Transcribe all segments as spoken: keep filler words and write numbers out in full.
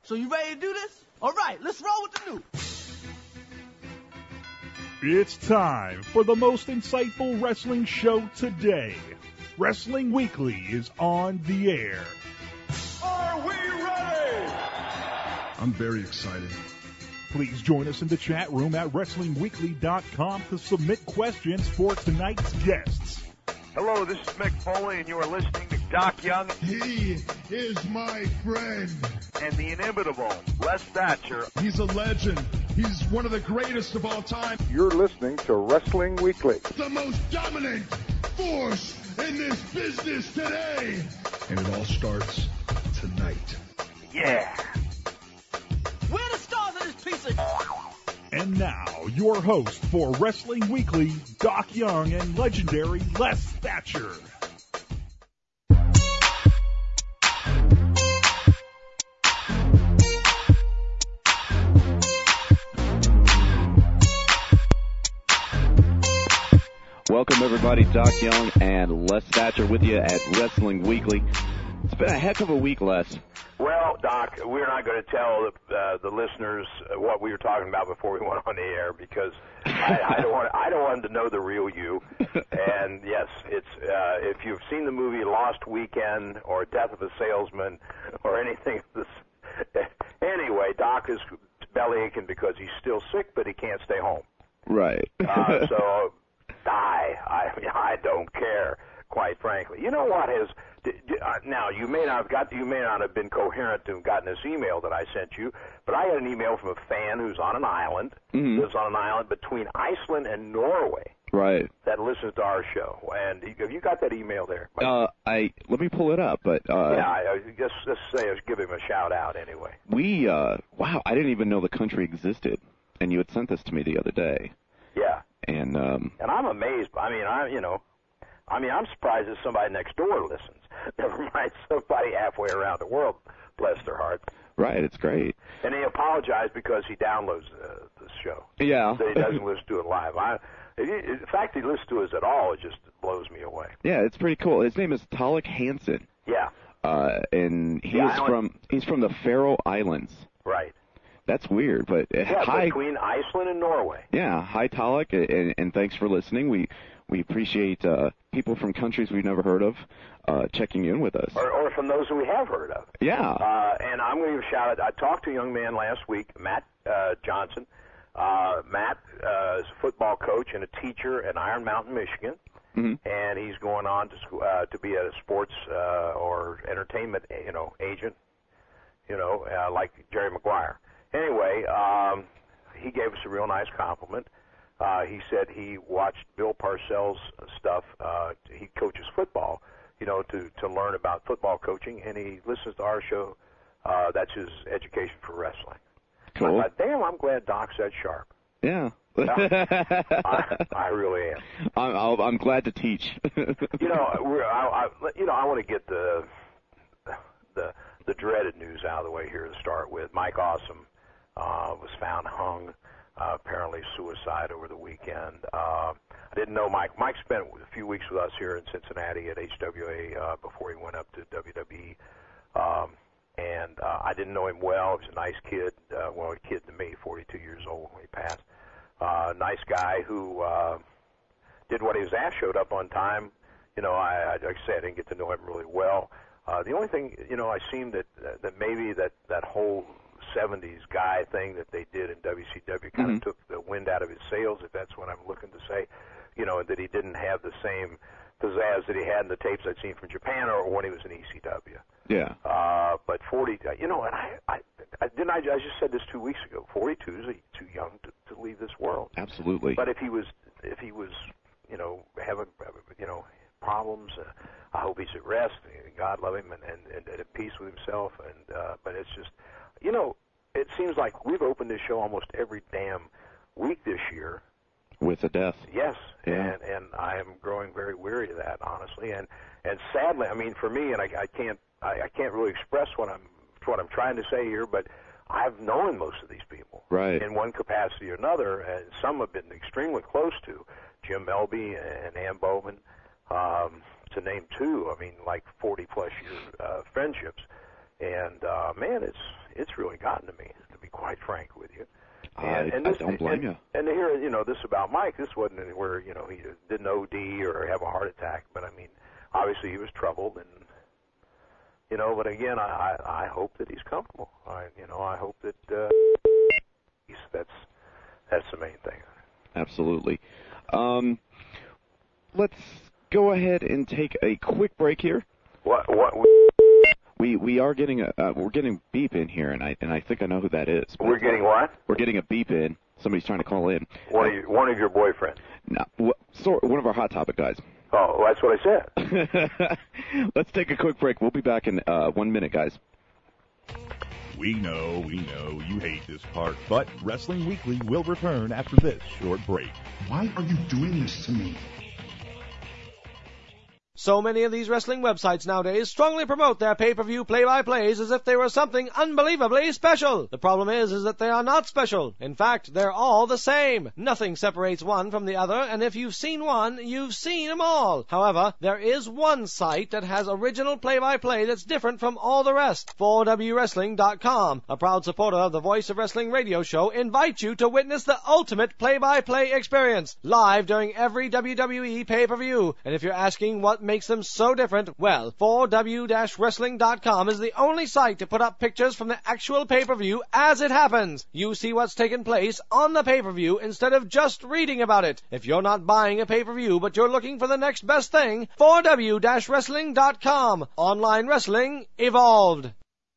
So you ready to do this? All right, let's roll with the news. It's time for the most insightful wrestling show today. Wrestling Weekly is on the air. Are we ready? I'm very excited. Please join us in the chat room at wrestling weekly dot com to submit questions for tonight's guests. Hello, this is Mick Foley, and you are listening to Doc Young. He is my friend. And the inimitable Les Thatcher. He's a legend. He's one of the greatest of all time. You're listening to Wrestling Weekly. The most dominant force in this business today. And it all starts tonight. Yeah. We're the stars of this piece of... And now, your host for Wrestling Weekly, Doc Young and legendary Les Thatcher. Welcome, everybody. Doc Young and Les Thatcher with you at Wrestling Weekly. It's been a heck of a week, Les. Well, Doc, we're not going to tell the, uh, the listeners what we were talking about before we went on the air because I, I don't want I don't want them to know the real you. And yes, it's uh, if you've seen the movie Lost Weekend or Death of a Salesman or anything of this. Anyway, Doc is belly aching because he's still sick, but he can't stay home. Right. uh, so die. I I don't care, quite frankly. You know what has uh, now you may not have got you may not have been coherent to have gotten this email that I sent you, but I got an email from a fan who's on an island, mm-hmm. lives on an island between Iceland and Norway. Right. That listens to our show. And have you got that email there? Uh, I let me pull it up, but uh, yeah, I, I just just say give him a shout out anyway. We uh, wow, I didn't even know the country existed, and you had sent this to me the other day. Yeah. And um, and I'm amazed. I mean, I you know, I mean, I'm surprised that somebody next door listens. Never mind somebody halfway around the world. Bless their heart. Right, it's great. And he apologized because he downloads uh, the show. Yeah. So he doesn't listen to it live. I, in fact, he listens to us at all. It just blows me away. Yeah, it's pretty cool. His name is Talik Hansen. Yeah. Uh, and he the is island. from he's from the Faroe Islands. Right. That's weird, but uh, yeah, hi. between Iceland and Norway. Yeah, hi Talik, and, and thanks for listening. We we appreciate uh, people from countries we've never heard of uh, checking in with us. Or, or from those that we have heard of. Yeah. Uh, and I'm going to give a shout out. I talked to a young man last week, Matt uh, Johnson. Uh, Matt uh, is a football coach and a teacher at Iron Mountain, Michigan. Mm-hmm. And he's going on to school, uh, to be a sports uh, or entertainment, you know, agent, you know, uh, like Jerry Maguire. Anyway, um, he gave us a real nice compliment. Uh, he said he watched Bill Parcells' stuff. Uh, he coaches football, you know, to, to learn about football coaching, and he listens to our show. Uh, that's his education for wrestling. Cool. I thought, damn, I'm glad Doc's that sharp. Yeah. I, I really am. I'm, I'll, I'm glad to teach. you know, we're, I, I, you know, I want to get the the the dreaded news out of the way here to start with. Mike Awesome uh, was found hung, uh, apparently suicide over the weekend. Uh, I didn't know Mike. Mike spent a few weeks with us here in Cincinnati at H W A uh, before he went up to W W E. Um, and uh, I didn't know him well. He was a nice kid. Uh, well, a kid to me, forty-two years old when he passed. Uh, nice guy who uh, did what he was asked, showed up on time. You know, I, I, like I said, I didn't get to know him really well. Uh, the only thing, you know, I seemed that uh, that maybe that, that whole seventies guy thing that they did in W C W kind of mm-hmm. took the wind out of his sails, if that's what I'm looking to say. You know, that he didn't have the same pizzazz that he had in the tapes I'd seen from Japan or when he was in E C W. Yeah. Uh, but forty, you know, and I, I, I didn't. I, I just said this two weeks ago. forty-two is too young to, to leave this world. Absolutely. But if he was, if he was, you know, having, you know, problems, uh, I hope he's at rest. God love him and, and, and at peace with himself. And uh, but it's just, you know, it seems like we've opened this show almost every damn week this year. With a death. Yes, yeah. and and I am growing very weary of that, honestly, and and sadly, I mean, for me, and I, I can't I, I can't really express what I'm what I'm trying to say here, but I've known most of these people, right, in one capacity or another, and some have been extremely close to Jim Melby and Ann Bowman, um, to name two. I mean, like forty plus year uh, friendships, and uh, man, it's it's really gotten to me, to be quite frank with you. And, and, I, and this, I don't blame and, you. And to hear, you know, this about Mike, this wasn't anywhere, you know, he didn't O D or have a heart attack, but I mean, obviously he was troubled, and you know, but again, I I, I hope that he's comfortable. I you know, I hope that uh, he's, that's that's the main thing. Absolutely. Um, let's go ahead and take a quick break here. What what? We we are getting a uh, we're getting beep in here, and I and I think I know who that is. We're getting what? We're getting a beep in. Somebody's trying to call in. One of your, one of your boyfriends. No, wh- so one of our Hot Topic guys. Oh, that's what I said. Let's take a quick break. We'll be back in uh, one minute, guys. We know, we know, you hate this part, but Wrestling Weekly will return after this short break. Why are you doing this to me? So many of these wrestling websites nowadays strongly promote their pay-per-view play-by-plays as if they were something unbelievably special. The problem is, is that they are not special. In fact, they're all the same. Nothing separates one from the other, and if you've seen one, you've seen them all. However, there is one site that has original play-by-play that's different from all the rest. four W Wrestling dot com, a proud supporter of the Voice of Wrestling radio show, invites you to witness the ultimate play-by-play experience, live during every W W E pay-per-view. And if you're asking what makes them so different, well, four W Wrestling dot com is the only site to put up pictures from the actual pay-per-view as it happens. You see what's taken place on the pay-per-view instead of just reading about it. If you're not buying a pay-per-view but you're looking for the next best thing, four W Wrestling dot com. Online wrestling evolved.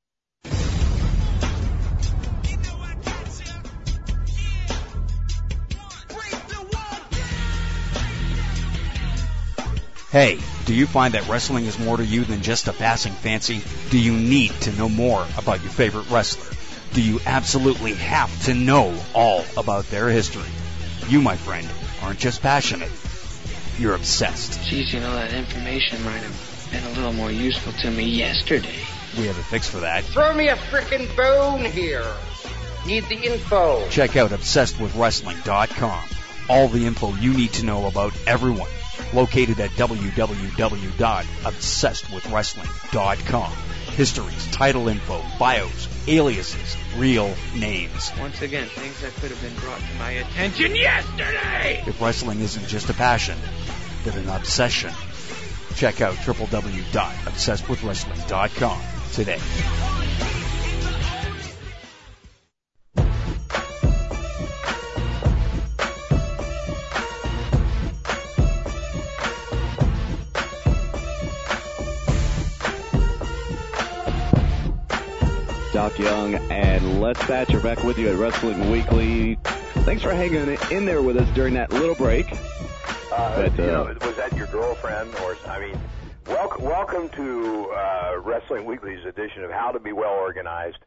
Hey, do you find that wrestling is more to you than just a passing fancy? Do you need to know more about your favorite wrestler? Do you absolutely have to know all about their history? You, my friend, aren't just passionate. You're obsessed. Geez, you know, that information might have been a little more useful to me yesterday. We have a fix for that. Throw me a frickin' bone here. Need the info. Check out obsessed with wrestling dot com. All the info you need to know about everyone. Located at w w w dot obsessed with wrestling dot com. Histories, title info, bios, aliases, real names. Once again, things that could have been brought to my attention yesterday! If wrestling isn't just a passion, but an obsession, check out w w w dot obsessed with wrestling dot com today. Doc Young and Les Thatcher back with you at Wrestling Weekly. Thanks for hanging in there with us during that little break. Uh, but, uh, you know, was that your girlfriend? Or I mean, welcome, welcome to uh, Wrestling Weekly's edition of How to Be Well Organized.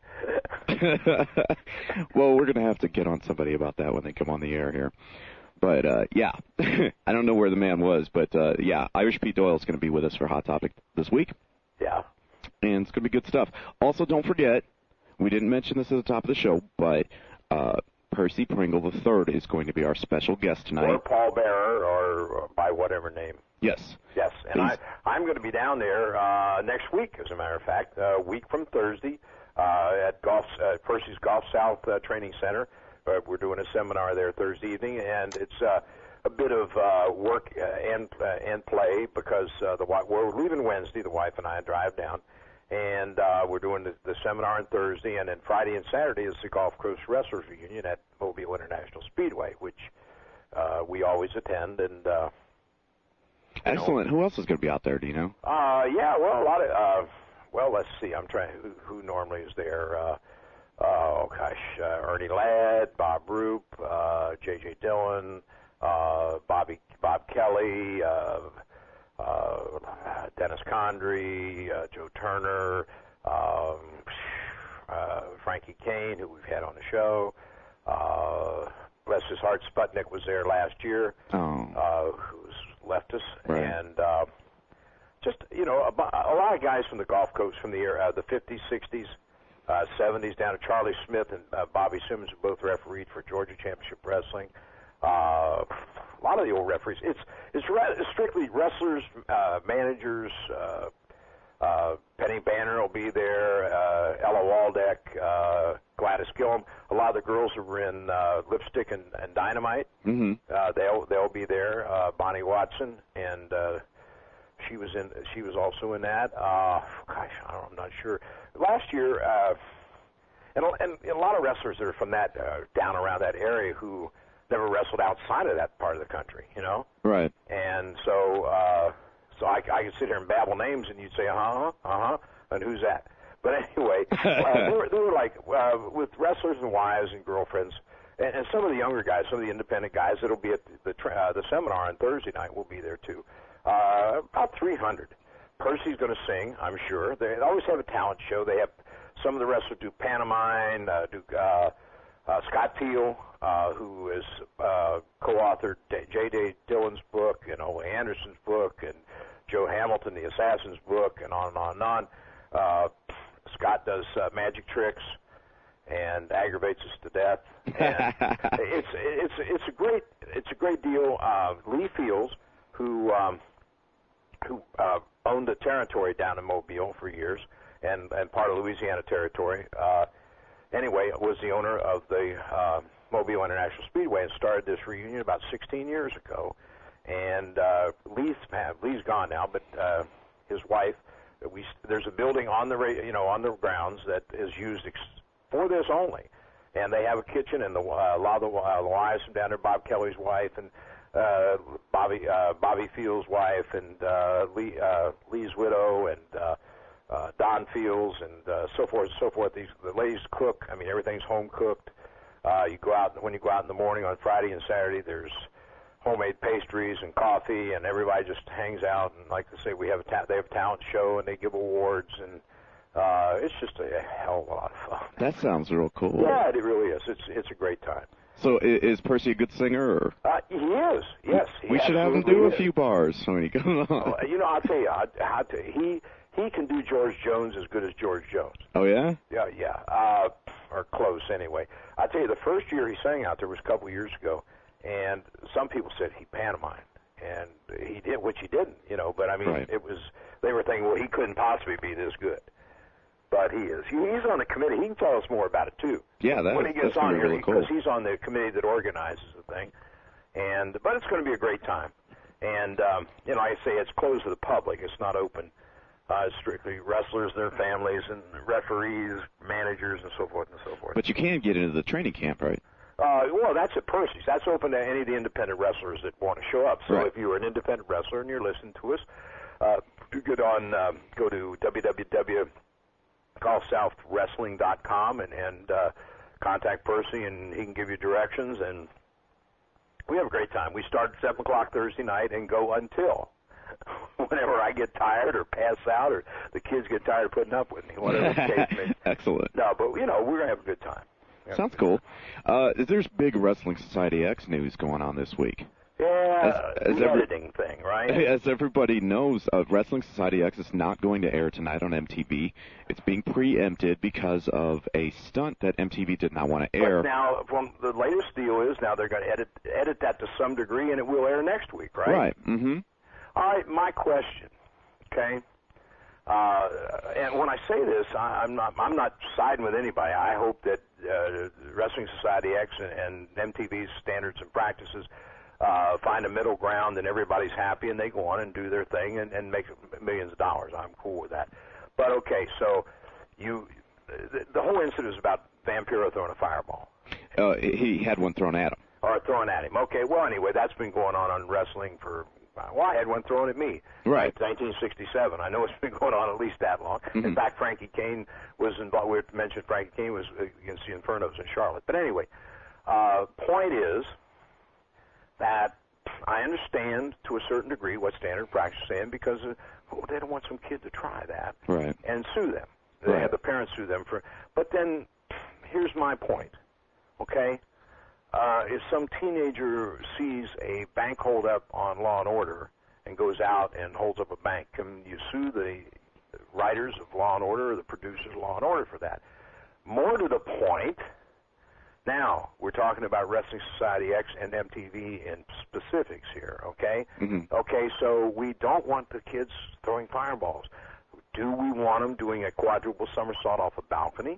Well, we're going to have to get on somebody about that when they come on the air here. But, uh, yeah, I don't know where the man was, but, uh, yeah, Irish Pete Doyle is going to be with us for Hot Topic this week. Yeah. And it's going to be good stuff. Also, don't forget, we didn't mention this at the top of the show, but uh, Percy Pringle the third is going to be our special guest tonight. Or Paul Bearer, or, or by whatever name. Yes. Yes, and I, I'm going to be down there uh, next week, as a matter of fact, a week from Thursday uh, at Golf, uh, Percy's Golf South uh, Training Center. Uh, we're doing a seminar there Thursday evening, and it's uh, a bit of uh, work uh, and uh, and play because uh, the we're leaving Wednesday. The wife and I drive down, and uh, we're doing the, the seminar on Thursday, and then Friday and Saturday is the Gulf Coast Wrestlers Reunion at Mobile International Speedway, which uh, we always attend. And uh, excellent. know, Who else is going to be out there? Do you know? Uh, yeah, well, a lot of. Uh, well, let's see. I'm trying. Who, who normally is there? Uh, oh gosh, uh, Ernie Ladd, Bob Roop, uh, J J Dillon, uh, Bobby Bob Kelly. Uh, Uh, Dennis Condrey, uh, Joe Turner, um, uh, Frankie Kane, who we've had on the show. Uh, bless his heart, Sputnik was there last year, oh. uh, who's left us. Right. And uh, just, you know, a, a lot of guys from the Gulf Coast from the era, uh, the fifties, sixties, uh, seventies, down to Charlie Smith and uh, Bobby Simmons, who both refereed for Georgia Championship Wrestling. Uh, a lot of the old referees. It's it's re- strictly wrestlers, uh, managers. Uh, uh, Penny Banner will be there. Uh, Waldeck, uh, Gladys Gillum. A lot of the girls who were in uh, Lipstick and, and Dynamite, Mm-hmm. uh, they'll they'll be there. Uh, Bonnie Watson, and uh, she was in. She was also in that. Uh, gosh, I don't, I'm not sure. Last year, uh, and, and, and a lot of wrestlers that are from that uh, down around that area who never wrestled outside of that part of the country, you know. Right. And so, uh, so I, I could sit here and babble names, and you'd say, uh huh, uh huh, and who's that? But anyway, uh, they were they were like uh, with wrestlers and wives and girlfriends, and, and some of the younger guys, some of the independent guys that'll be at the the, tra- uh, the seminar on Thursday night will be there too. Uh, about three hundred. Percy's going to sing, I'm sure. They always have a talent show. They have some of the wrestlers do pantomime, uh, do uh, uh, Scott Teal, uh, who is uh, co-authored J J. Dillon's book and Ole Anderson's book and Joe Hamilton, the Assassin's book, and on and on and on. Uh, Scott does uh, magic tricks and aggravates us to death. And it's it's it's a great it's a great deal. Uh, Lee Fields, who um, who uh, owned a territory down in Mobile for years, and and part of Louisiana Territory. Uh, anyway, was the owner of the uh, Mobile International Speedway and started this reunion about sixteen years ago. And uh, Lee's Lee's gone now, but uh, his wife. We there's a building on the you know on the grounds that is used ex- for this only, and they have a kitchen, and the uh, a lot of the, uh, the wives from down there, Bob Kelly's wife and uh, Bobby uh, Bobby Fields' wife and uh, Lee uh, Lee's widow and uh, uh, Don Fields and uh, so forth and so forth. These the ladies cook. I mean everything's home cooked. Uh, you go out when you go out in the morning on Friday and Saturday. There's homemade pastries and coffee, and everybody just hangs out. And like I say, we have a ta- they have a talent show, and they give awards, and uh, it's just a hell of a lot of fun. That sounds real cool. Yeah, it really is. It's it's a great time. So i- is Percy a good singer? Or? Uh, he is. Yes, he we should have him absolutely do is. a few bars when he goes on. Oh, you know, I'll tell you, I, I tell you, he he can do George Jones as good as George Jones. Oh yeah. Yeah, yeah, uh, or close anyway. I tell you, the first year he sang out there was a couple of years ago. And some people said he pantomimed, and he did, which he didn't, you know. But I mean, right. it was they were thinking, well, he couldn't possibly be this good, but he is. He, he's on the committee. He can tell us more about it too. Yeah, that, when he gets that's on really here, really because cool. he's on the committee that organizes the thing. And but it's going to be a great time. And um, you know, I say it's closed to the public. It's not open. Uh, it's strictly wrestlers, their families, and referees, managers, and so forth and so forth. But you can get into the training camp, right? Uh, well, that's at Percy's. That's open to any of the independent wrestlers that want to show up. So right. if you're an independent wrestler and you're listening to us, uh, you could on um, go to w w w dot gulf south wrestling dot com and, and uh, contact Percy, and he can give you directions. And we have a great time. We start at seven o'clock Thursday night and go until whenever I get tired or pass out or the kids get tired of putting up with me, whatever the case may be. Excellent. No, but, you know, we're going to have a good time. Sounds cool. Uh, there's big Wrestling Society X news going on this week. Yeah, as, as the every, editing thing, right? As everybody knows, uh, Wrestling Society X is not going to air tonight on M T V. It's being preempted because of a stunt that M T V did not want to air. But now, from the latest deal is now they're going to edit edit that to some degree, and it will air next week, right? Right. Mm-hmm. All right, my question, okay? Uh, and when I say this, I, I'm not I'm not siding with anybody. I hope that uh, Wrestling Society X and, and M T V's standards and practices uh, find a middle ground, and everybody's happy, and they go on and do their thing and, and make millions of dollars. I'm cool with that. But okay, so you the, the whole incident is about Vampiro throwing a fireball. Uh, he had one thrown at him. Or thrown at him. Okay, well, anyway, that's been going on on wrestling for. Well, I had one thrown at me. Right. nineteen sixty-seven. I know it's been going on at least that long. Mm-hmm. In fact, Frankie Kane was involved. We mentioned Frankie Kane was against the Infernos in Charlotte. But anyway, uh, point is that I understand to a certain degree what standard practice is saying because uh, oh, they don't want some kid to try that right. and sue them. They right. have the parents sue them for. But then here's my point. Okay. Uh, if some teenager sees a bank holdup on Law and Order and goes out and holds up a bank, can you sue the writers of Law and Order or the producers of Law and Order for that? More to the point, now we're talking about Wrestling Society X and M T V in specifics here, okay? Mm-hmm. Okay, so we don't want the kids throwing fireballs. Do we want them doing a quadruple somersault off a balcony?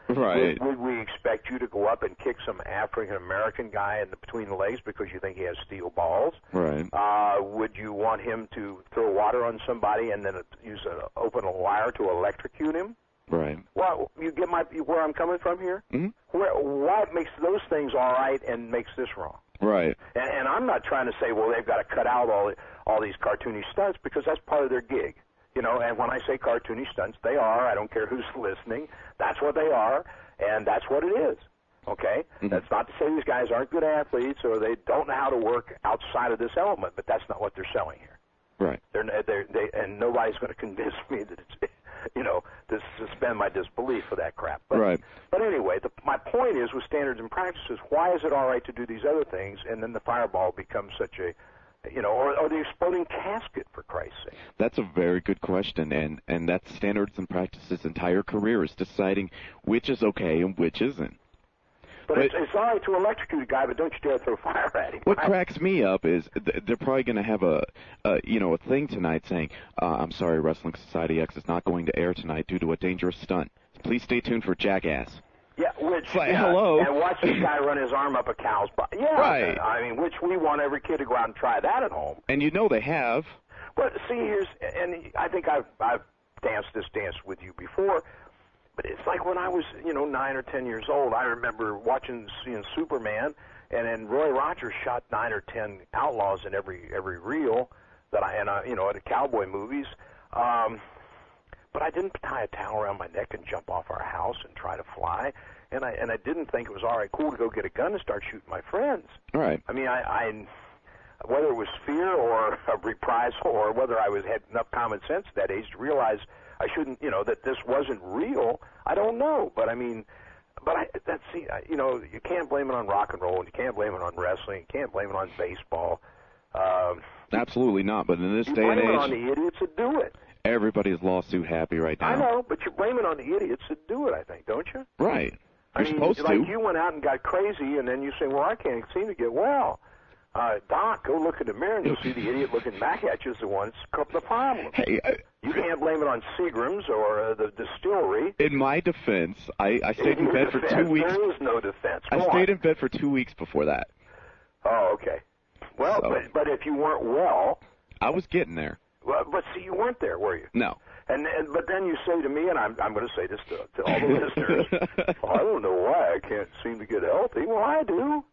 Right. Would, would we expect you to go up and kick some African American guy in the, between the legs because you think he has steel balls? Right. Uh, would you want him to throw water on somebody and then use an open a wire to electrocute him? Right. Well, you get my where I'm coming from here. Mm-hmm. Where what makes those things all right and makes this wrong? Right. And, and I'm not trying to say, well, they've got to cut out all all these cartoony stunts because that's part of their gig. You know, and when I say cartoony stunts, they are. I don't care who's listening. That's what they are, and that's what it is. Okay? Mm-hmm. That's not to say these guys aren't good athletes or they don't know how to work outside of this element, but that's not what they're selling here. Right. They're, they're, they, and nobody's going to convince me that it's, you know, to suspend my disbelief for that crap. But, right. But anyway, the, my point is with standards and practices, why is it all right to do these other things, and then the fireball becomes such a, you know, or, or the exploding casket, for Christ's sake? That's a very good question, and, and that's standards and practices' entire career is deciding which is okay and which isn't. But, but it's, it's all right to electrocute a guy, but don't you dare throw fire at him. What cracks me up is th- they're probably going to have a, a, you know, a thing tonight saying, uh, I'm sorry, Wrestling Society X is not going to air tonight due to a dangerous stunt. Please stay tuned for Jackass. Yeah, which, like, yeah, hello. And watch this guy run his arm up a cow's butt. Yeah, right. I mean, which we want every kid to go out and try that at home. And you know they have. But see, here's, and I think I've, I've danced this dance with you before, but it's like when I was, you know, nine or ten years old, I remember watching, seeing Superman, and then Roy Rogers shot nine or ten outlaws in every every reel that I, and I, you know, at the cowboy movies. Um, but I didn't tie a towel around my neck and jump off our house and try to fly, and I and I didn't think it was all right, cool to go get a gun and start shooting my friends. Right. I mean, I, I whether it was fear or a reprisal or whether I was had enough common sense at that age to realize I shouldn't, you know, that this wasn't real, I don't know. But I mean, but I, that's, see, you know, you can't blame it on rock and roll, and you can't blame it on wrestling, you can't blame it on baseball. Um, Absolutely not. But in this you day and blame age, it on the idiots that do it. Everybody's lawsuit happy right now. I know, but you blame it on the idiots that do it, I think, don't you? Right. You're I mean, supposed like to. you went out and got crazy, and then you say, well, I can't seem to get well. Uh, Doc, go look in the mirror, and you'll see the idiot looking back at you is the one that's the problem. Hey, I, you can't blame it on Seagram's or uh, the distillery. In my defense, I, I stayed in, in bed defense, for two weeks. There is no defense. Go I on. stayed in bed for two weeks before that. Oh, okay. Well, So. but, but if you weren't well, I was getting there. well, but see, you weren't there, were you? No. And, and but then you say to me, and I'm I'm going to say this to, to all the listeners. Well, I don't know why I can't seem to get healthy. Well, I do.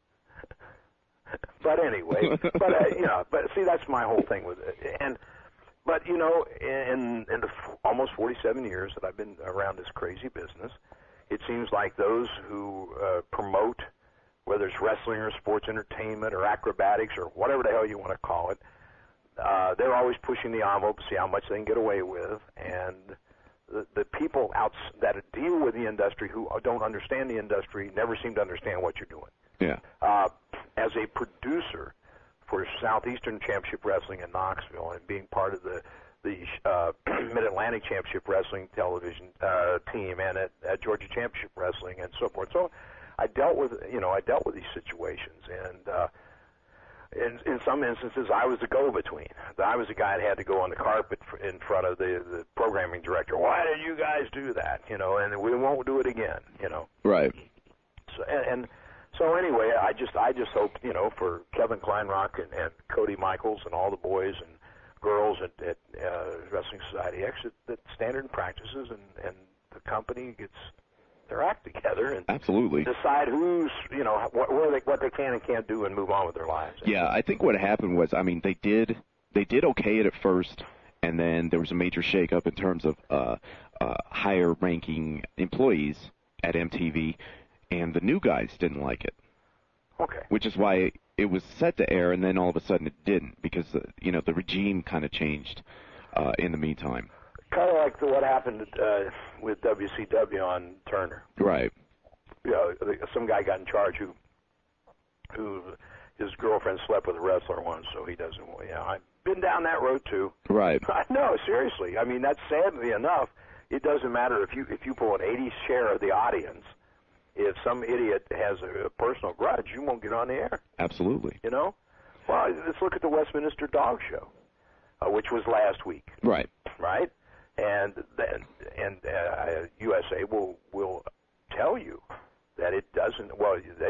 But anyway, but uh, you know, but see, that's my whole thing with it. And but you know, in in the f- almost forty-seven years that I've been around this crazy business, it seems like those who uh, promote, whether it's wrestling or sports entertainment or acrobatics or whatever the hell you want to call it, uh, they're always pushing the envelope to see how much they can get away with, and the, the people out that deal with the industry who don't understand the industry never seem to understand what you're doing. Yeah. Uh, as a producer for Southeastern Championship Wrestling in Knoxville and being part of the the uh, Mid-Atlantic Championship Wrestling television uh, team and at, at Georgia Championship Wrestling and so forth, so I dealt with you know I dealt with these situations, and uh, in in some instances I was the go-between. I was the guy that had to go on the carpet in front of the, the programming director. Why did you guys do that? You know, and we won't do it again. You know. Right. So, and, and so anyway, I just I just hope you know for Kevin Kleinrock and, and Cody Michaels and all the boys and girls at, at uh, Wrestling Society X that, that standard and practices and, and the company gets their act together and Absolutely. decide who's you know what where they, what they can and can't do and move on with their lives. Yeah, I think what happened was, I mean, they did they did okay it at first, and then there was a major shakeup in terms of uh, uh, higher ranking employees at M T V. And the new guys didn't like it. Okay. Which is why it was set to air, and then all of a sudden it didn't, because the, you know the regime kind of changed uh, in the meantime. Kind of like the, what happened uh, with W C W on Turner. Right. You know, some guy got in charge who who his girlfriend slept with a wrestler once, so he doesn't. You know, I've been down that road too. Right. No, seriously. I mean, that's sadly enough. It doesn't matter if you if you pull an eighty share of the audience. If some idiot has a personal grudge, you won't get on the air. Absolutely. You know? Well, let's look at the Westminster Dog Show, uh, which was last week. Right. Right? And then, and uh, U S A will will tell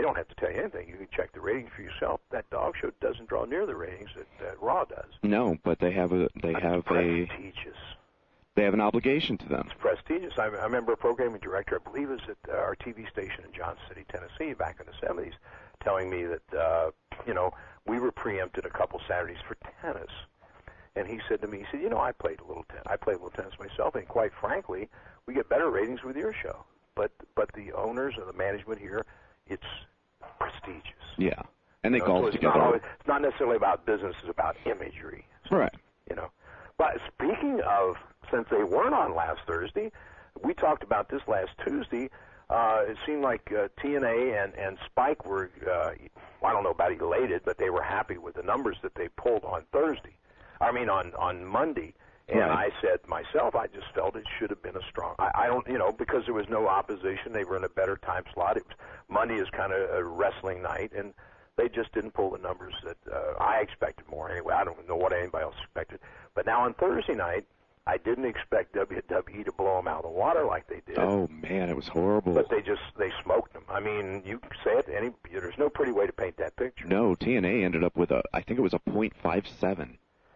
don't have to tell you anything. You can check the ratings for yourself. That dog show doesn't draw near the ratings that, that Raw does. No, but they have a they That's have a prestigious. they have an obligation to them. It's prestigious. I, I remember a programming director, I believe it was at uh, our T V station in Johnson City, Tennessee, back in the seventies, telling me that uh, you know we were preempted a couple Saturdays for tennis. And he said to me, he said, you know, I played a little tennis. I played a little tennis myself, and quite frankly, we get better ratings with your show. But but the owners and the management here, it's prestigious. Yeah, and they you know, golf so it's together. Not always, it's not necessarily about business; it's about imagery. So, right. You know. But speaking of, since they weren't on last Thursday, we talked about this last Tuesday. Uh, it seemed like uh, T N A and and Spike were, uh, I don't know about elated, but they were happy with the numbers that they pulled on Thursday. I mean, on on Monday. And right. I said myself, I just felt it should have been a strong. I, I don't, you know, because there was no opposition. They were in a better time slot. It was Monday is kind of a wrestling night, and they just didn't pull the numbers that uh, I expected more. Anyway, I don't know what anybody else expected. But now on Thursday night, I didn't expect W W E to blow them out of the water like they did. Oh man, it was horrible. But they just they smoked them. I mean, you can say it. Any there's no pretty way to paint that picture. No, T N A ended up with a, I think it was a point five seven.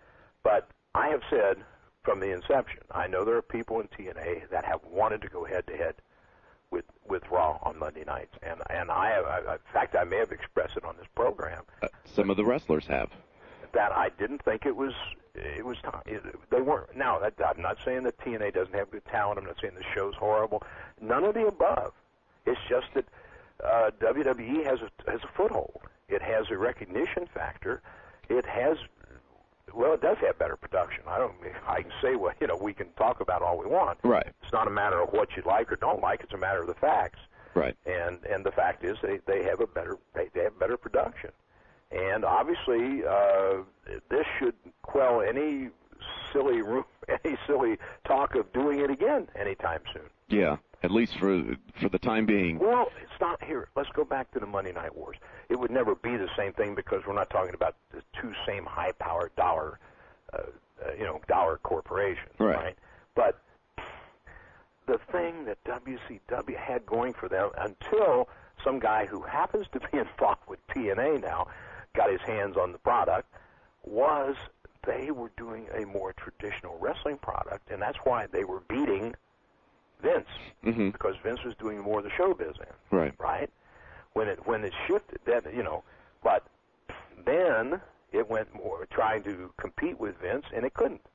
But I have said from the inception, I know there are people in T N A that have wanted to go head to head with with Raw on Monday nights, and and I have, I, in fact, I may have expressed it on this program. Uh, some of the wrestlers have. That I didn't think it was it was time. It, they weren't. Now that, I'm not saying that T N A doesn't have good talent. I'm not saying the show's horrible. None of the above. It's just that uh, W W E has a has a foothold. It has a recognition factor. It has. Well, it does have better production. I don't. I can say what you know. We can talk about all we want. Right. It's not a matter of what you like or don't like. It's a matter of the facts. Right. And and the fact is they they have a better they, they have better production. And obviously, uh, this should quell any silly any silly talk of doing it again anytime soon. Yeah, at least for for the time being. Well, it's not here. Let's go back to the Monday Night Wars. It would never be the same thing because we're not talking about the two same high-powered dollar, uh, uh, you know, dollar corporations, right. right? But the thing that W C W had going for them until some guy who happens to be involved with T N A now got his hands on the product was they were doing a more traditional wrestling product, and that's why they were beating Vince, mm-hmm. because Vince was doing more of the show business, right? Right. When it when it shifted, then you know, but then it went more trying to compete with Vince, and it couldn't,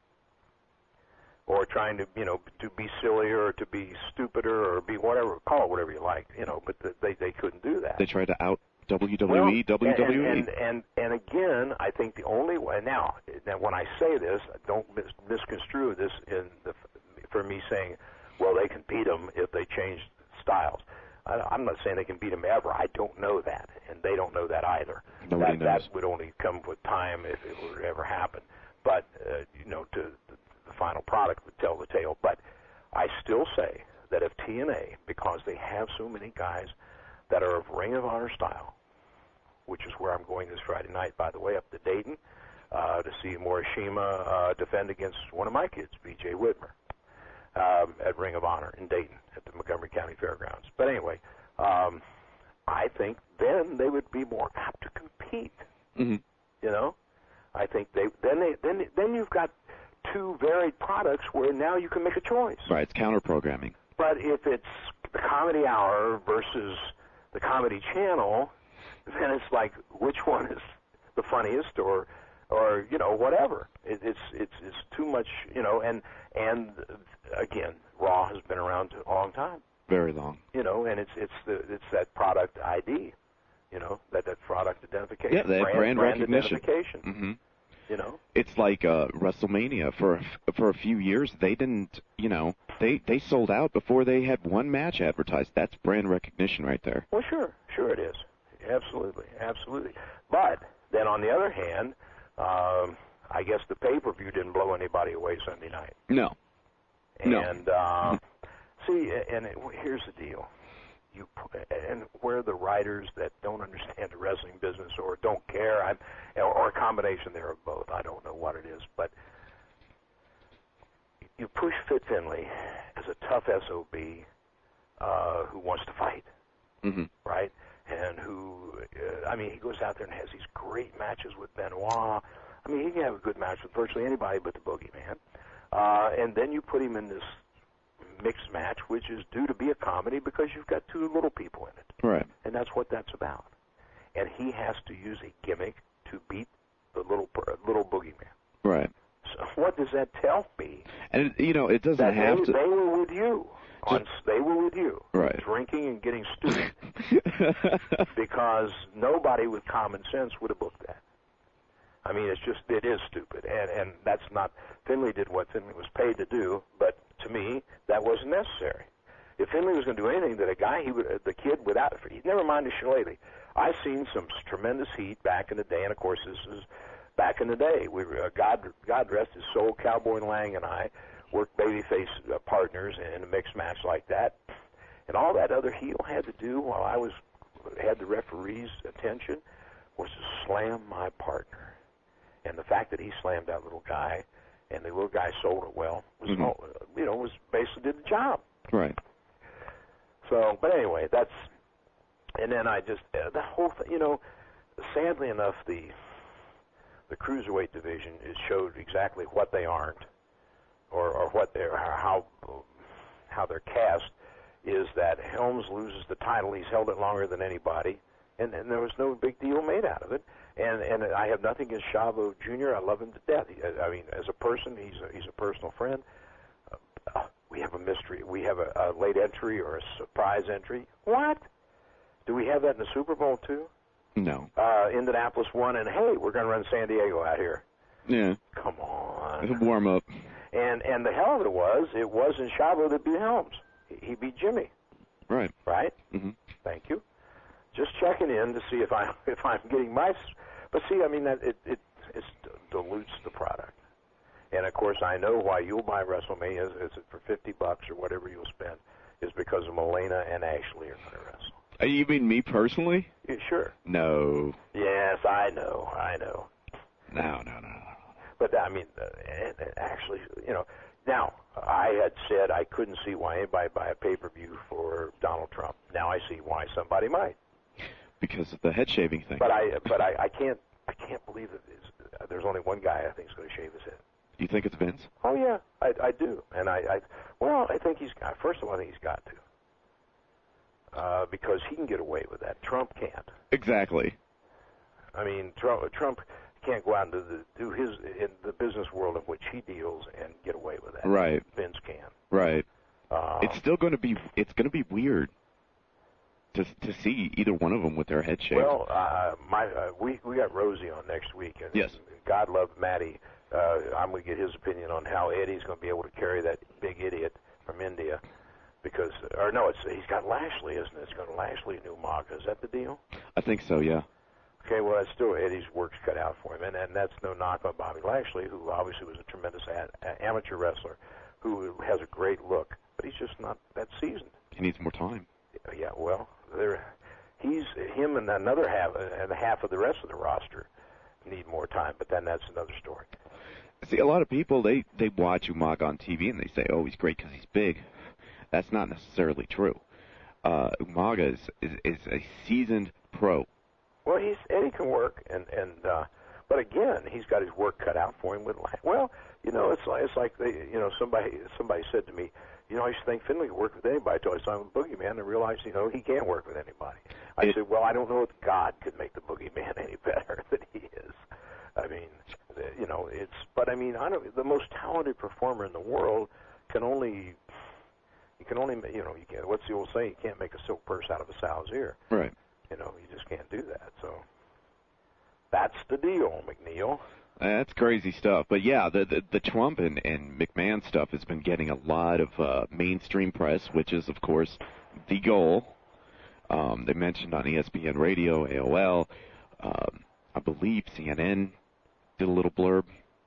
or trying to you know to be sillier or to be stupider or be whatever, call it whatever you like, you know. But the, they they couldn't do that. They tried to out W W E, well, W W E, and, and and and again, I think the only way now, now when I say this, don't mis- misconstrue this in the for me saying, well, they can beat them if they change styles. I, I'm not saying they can beat them ever. I don't know that, and they don't know that either. Nobody that, knows. That would only come with time if it were to ever happen. But uh, you know, to the, the final product would tell the tale. But I still say that if T N A, because they have so many guys that are of Ring of Honor style, which is where I'm going this Friday night, by the way, up to Dayton, uh, to see Morishima uh, defend against one of my kids, B J Whitmer, um, at Ring of Honor in Dayton at the Montgomery County Fairgrounds. But anyway, um, I think then they would be more apt to compete. Mm-hmm. You know, I think they then they then then you've got two varied products where now you can make a choice. Right, it's counter programming. But if it's the Comedy Hour versus the Comedy Channel, then it's like which one is the funniest, or, or you know, whatever. It, it's it's it's too much, you know. And and again, Raw has been around a long time, very long. You know, and it's it's the it's that product I D, you know, that that product identification, yeah, that brand, brand, brand recognition. identification. Mm-hmm. You know, it's like uh, WrestleMania. For a, for a few years, they didn't, you know, they they sold out before they had one match advertised. That's brand recognition right there. Well, sure, sure it is. Absolutely, absolutely. But then on the other hand, um, I guess the pay-per-view didn't blow anybody away Sunday night. No. And no. uh, see, and it, here's the deal. You and where the writers that don't understand the wrestling business or don't care, I'm, or a combination there of both. I don't know what it is, but you push Fit Finlay as a tough S O B uh, who wants to fight, mm-hmm. right? and who, uh, I mean, he goes out there and has these great matches with Benoit. I mean, he can have a good match with virtually anybody but the Boogeyman. Uh, and then you put him in this mixed match, which is due to be a comedy because you've got two little people in it. Right. And that's what that's about. And he has to use a gimmick to beat the little little Boogeyman. Right. So what does that tell me? And, you know, it doesn't that have they, to... They were with you. On, they were with you. Right. Drinking and getting stupid. Because nobody with common sense would have booked that. I mean, it's just, it is stupid. And, and that's not... Finlay did what Finlay was paid to do, but to me, that wasn't necessary. If Finlay was going to do anything that a guy, he would, the kid without... Never mind the shillelagh. I've seen some tremendous heat back in the day, and of course, this is back in the day. We were, uh, God, God rest his soul, Cowboy Lang and I worked babyface uh, partners in a mixed match like that, and all that other heel had to do while I was had the referee's attention was to slam my partner, and the fact that he slammed that little guy, and the little guy sold it well, was mm-hmm. all, you know, was basically did the job. Right. So, but anyway, that's. And then I just, uh, the whole thing, you know, sadly enough, the the cruiserweight division is showed exactly what they aren't, or, or what they're, how how they're cast, is that Helms loses the title. He's held it longer than anybody, and, and there was no big deal made out of it. And and I have nothing against Chavo Junior I love him to death. He, I mean, as a person, he's a, he's a personal friend. Uh, we have a mystery. We have a, a late entry or a surprise entry. What? Do we have that in the Super Bowl, too? No. Uh, Indianapolis won, and, hey, we're going to run San Diego out here. Yeah. Come on. Warm up. And and the hell of it was, it wasn't Chavo that beat Helms. He, he beat Jimmy. Right. Right? Mm-hmm. Thank you. Just checking in to see if, I, if I'm getting my... But see, I mean, that it, it, it dilutes the product. And, of course, I know why you'll buy WrestleMania, is, is it for fifty bucks or whatever you'll spend, is because of Melena and Ashley are going to wrestle. You mean me personally? Yeah, sure. No. Yes, I know, I know. No, no, no, no. But, I mean, uh, actually, you know, now, I had said I couldn't see why anybody buy a pay-per-view for Donald Trump. Now I see why somebody might. Because of the head shaving thing. But I but I, I can't I can't believe that uh, there's only one guy I think is going to shave his head. You think it's Vince? Oh, yeah, I, I do. And I, I, well, I think he's got, first of all, I think he's got to. Uh, because he can get away with that. Trump can't. Exactly. I mean, Trump, Trump can't go out into the, do his in the business world in which he deals and get away with that. Right. Vince can. Right. Um, it's still going to be. It's going to be weird to to see either one of them with their head shaved. Well, uh, my uh, we we got Rosie on next week, and yes. God love Matty. Uh, I'm going to get his opinion on how Eddie's going to be able to carry that big idiot from India. Because, or no, it's he's got Lashley, isn't it? It's got Lashley and Umaga. Is that the deal? I think so, yeah. Okay, well, that's still Eddie's work's cut out for him, and, and that's no knock on Bobby Lashley, who obviously was a tremendous ad, a, amateur wrestler, who has a great look, but he's just not that seasoned. He needs more time. Yeah, well, there, he's him and another half and half of the rest of the roster need more time, but then that's another story. See, a lot of people they they watch Umaga on T V and they say, "Oh, he's great because he's big." That's not necessarily true. Uh, Umaga is, is is a seasoned pro. Well, he's Eddie can work, and and uh, but again, he's got his work cut out for him with. Well, you know, it's like it's like they, you know, somebody somebody said to me, you know, I used to think Finlay could work with anybody until I saw him with Boogeyman and realized, you know, he can't work with anybody. I it, said, well, I don't know if God could make the Boogeyman any better than he is. I mean, you know, it's. But I mean, I don't. The most talented performer in the world can only. You can only, you know, you can't. What's the old saying? You can't make a silk purse out of a sow's ear. Right. You know, you just can't do that. So that's the deal, McNeil. That's crazy stuff. But yeah, the the, the Trump and, and McMahon stuff has been getting a lot of uh, mainstream press, which is, of course, the goal. Um, they mentioned on E S P N Radio, A O L, um, I believe C N N did a little blurb.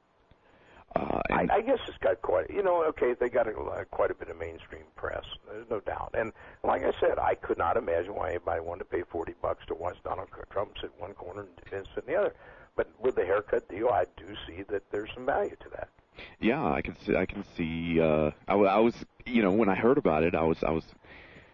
Uh, I, I guess it's got quite, you know, okay, they got a, uh, quite a bit of mainstream press. There's no doubt. And like I said, I could not imagine why anybody wanted to pay forty bucks to watch Donald Trump sit in one corner and Vince sit in the other. But with the haircut deal, I do see that there's some value to that. Yeah, I can see. I can see. Uh, I, I was, you know, when I heard about it, I was, I was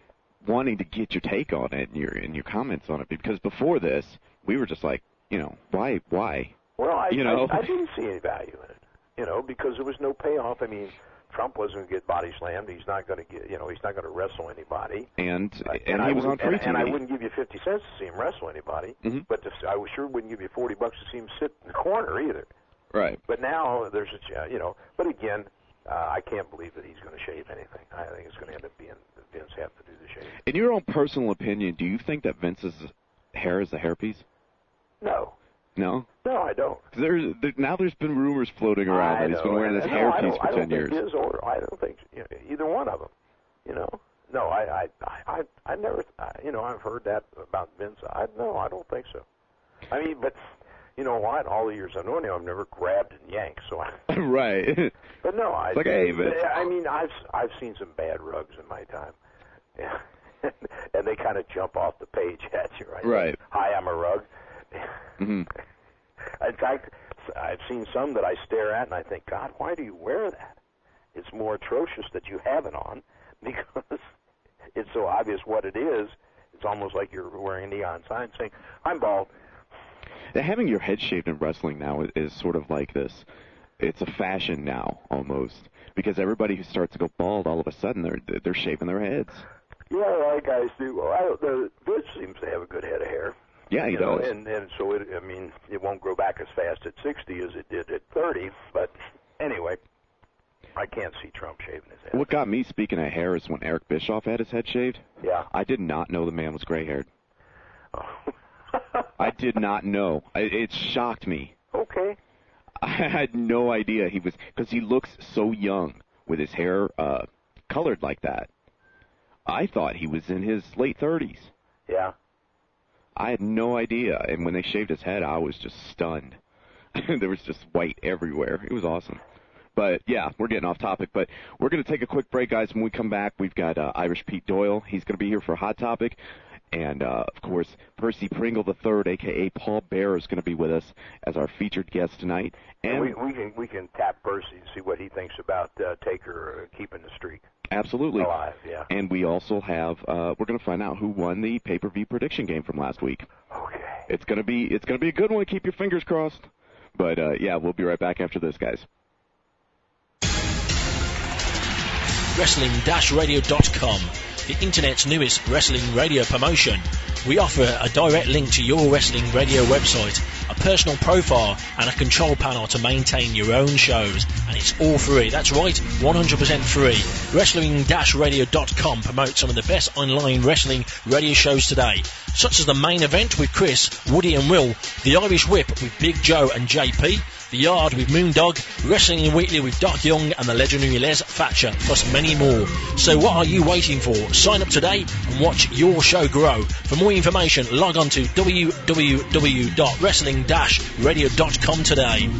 wanting to get your take on it and your and your comments on it, because before this, we were just like, you know, why, why? Well, I, you know? I, I didn't see any value in it, you know, because there was no payoff. I mean, Trump wasn't going to get body slammed. He's not going to get, you know, he's not going to wrestle anybody. And uh, and, and he I was on free and, T V. And I wouldn't give you fifty cents to see him wrestle anybody, mm-hmm. but to, I sure wouldn't give you forty bucks to see him sit in the corner either. Right. But now there's a, you know, but again, uh, I can't believe that he's going to shave anything. I think it's going to end up being Vince have to do the shaving. In your own personal opinion, do you think that Vince's hair is a hairpiece? No. No? No, I don't. There's there, now there's been rumors floating around I that he's know. been wearing this no, hairpiece for I don't ten years. Think his or I don't think you know, either one of them. You know, no, I, I, I, I never, I, you know, I've heard that about Vince. I no, I don't think so. I mean, but you know what? All the years I've known him, I've never grabbed and yanked. So I, right. But no, I. It's like, hey, Vince. I mean, I've I've seen some bad rugs in my time. Yeah. And they kind of jump off the page at you, right? Right. Hi, I'm a rug. Mm-hmm. In fact, I've seen some that I stare at and I think, God, why do you wear that? It's more atrocious that you have it on because it's so obvious what it is. It's almost like you're wearing a neon sign saying, I'm bald. Having your head shaved in wrestling now is, is sort of like this. It's a fashion now, almost, because everybody who starts to go bald, all of a sudden, they're they're shaving their heads. Yeah, a lot of guys do. Well, I don't know. Vince seems to have a good head of hair. Yeah, he you does. Know, and, and so, it, I mean, it won't grow back as fast at sixty as it did at thirty. But anyway, I can't see Trump shaving his head. What got me, speaking of hair, is when Eric Bischoff had his head shaved. Yeah. I did not know the man was gray-haired. Oh. I did not know. I, it shocked me. Okay. I had no idea he was, because he looks so young with his hair uh, colored like that. I thought he was in his late thirties. Yeah. I had no idea, and when they shaved his head, I was just stunned. There was just white everywhere. It was awesome. But, yeah, we're getting off topic. But we're going to take a quick break, guys. When we come back, we've got uh, Irish Pete Doyle. He's going to be here for Hot Topic. And, uh, of course, Percy Pringle the third, a k a. Paul Bearer, is going to be with us as our featured guest tonight. And, and we, we can we can tap Percy and see what he thinks about uh, Taker uh, keeping the streak. Absolutely. Alive, yeah. And we also have, uh, we're going to find out who won the pay-per-view prediction game from last week. Okay. It's going to be, it's going to be a good one. Keep your fingers crossed. But, uh, yeah, we'll be right back after this, guys. wrestling radio dot com, the internet's newest wrestling radio promotion. We offer a direct link to your wrestling radio website, a personal profile, and a control panel to maintain your own shows. And it's all free. That's right, one hundred percent free. wrestling radio dot com promotes some of the best online wrestling radio shows today, such as The Main Event with Chris, Woody and Will, The Irish Whip with Big Joe and J P, The Yard with Moondog, Wrestling Weekly with Doc Young and the legendary Les Thatcher, plus many more. So what are you waiting for? Sign up today and watch your show grow. For more information, log on to w w w dot wrestling radio dot com today.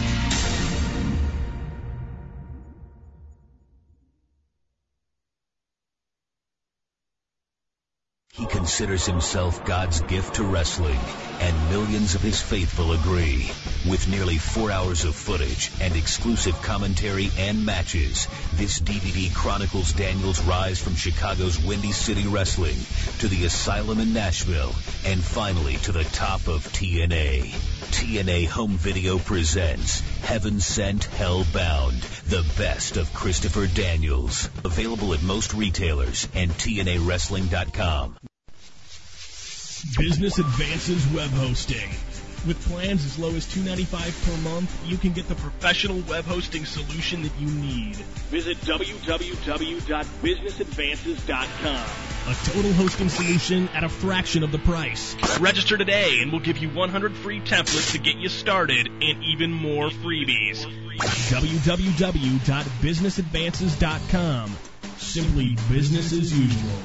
He considers himself God's gift to wrestling, and millions of his faithful agree. With nearly four hours of footage and exclusive commentary and matches, this D V D chronicles Daniel's rise from Chicago's Windy City Wrestling to the Asylum in Nashville, and finally to the top of T N A. T N A Home Video presents Heaven Sent, Hell Bound, the best of Christopher Daniels. Available at most retailers and T N A wrestling dot com. Business Advances Web Hosting. With plans as low as two dollars and ninety-five cents per month, you can get the professional web hosting solution that you need. Visit w w w dot business advances dot com. A total hosting solution at a fraction of the price. Register today and we'll give you one hundred free templates to get you started and even more freebies. w w w dot business advances dot com. Simply business as usual.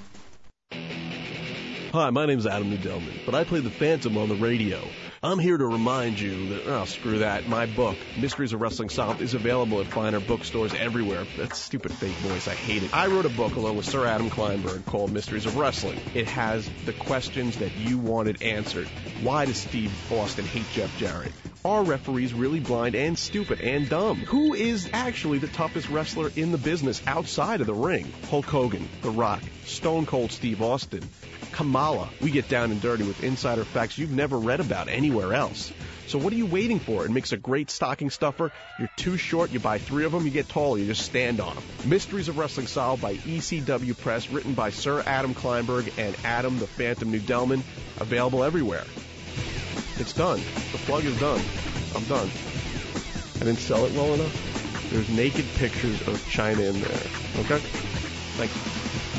Hi, my name is Adam Nudelman, but I play the Phantom on the radio. I'm here to remind you that, oh, screw that, my book, Mysteries of Wrestling Solved, is available at finer bookstores everywhere. That stupid fake voice, I hate it. I wrote a book along with Sir Adam Kleinberg called Mysteries of Wrestling. It has the questions that you wanted answered. Why does Steve Austin hate Jeff Jarrett? Are referees really blind and stupid and dumb? Who is actually the toughest wrestler in the business outside of the ring? Hulk Hogan, The Rock, Stone Cold Steve Austin, Kamala. We get down and dirty with insider facts you've never read about anywhere else. So what are you waiting for? It makes a great stocking stuffer. You're too short, you buy three of them, you get taller, you just stand on them. Mysteries of Wrestling Solved by E C W Press, written by Sir Adam Kleinberg and Adam the Phantom Newdelman, available everywhere. It's done. The plug is done. I'm done. I didn't sell it well enough. There's naked pictures of China in there. Okay? Thank you.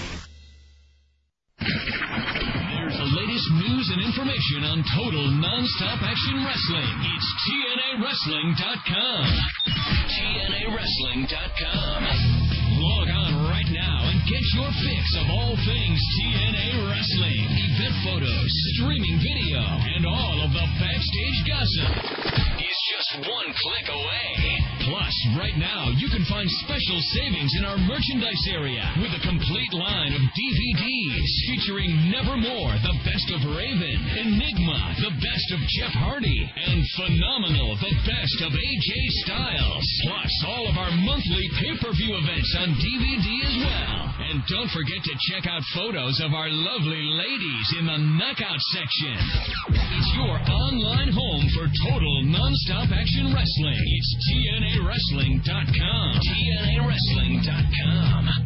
There's the latest news and information on total non-stop action wrestling. It's T N A Wrestling dot com. T N A Wrestling dot com. Log on right now and get your fix of all things T N A Wrestling. Event photos, streaming video, and all of the backstage gossip is just one click away. Plus, right now, you can find special savings in our merchandise area with a complete line of D V Ds featuring Nevermore, the best of Raven, Enigma, the best of Jeff Hardy, and Phenomenal, the best of A J Styles. Plus, all of our monthly pay-per-view events on D V D as well. And don't forget to check out photos of our lovely ladies in the Knockout section. It's your online home for total non-stop action wrestling. It's T N A Wrestling dot com. T N A Wrestling dot com.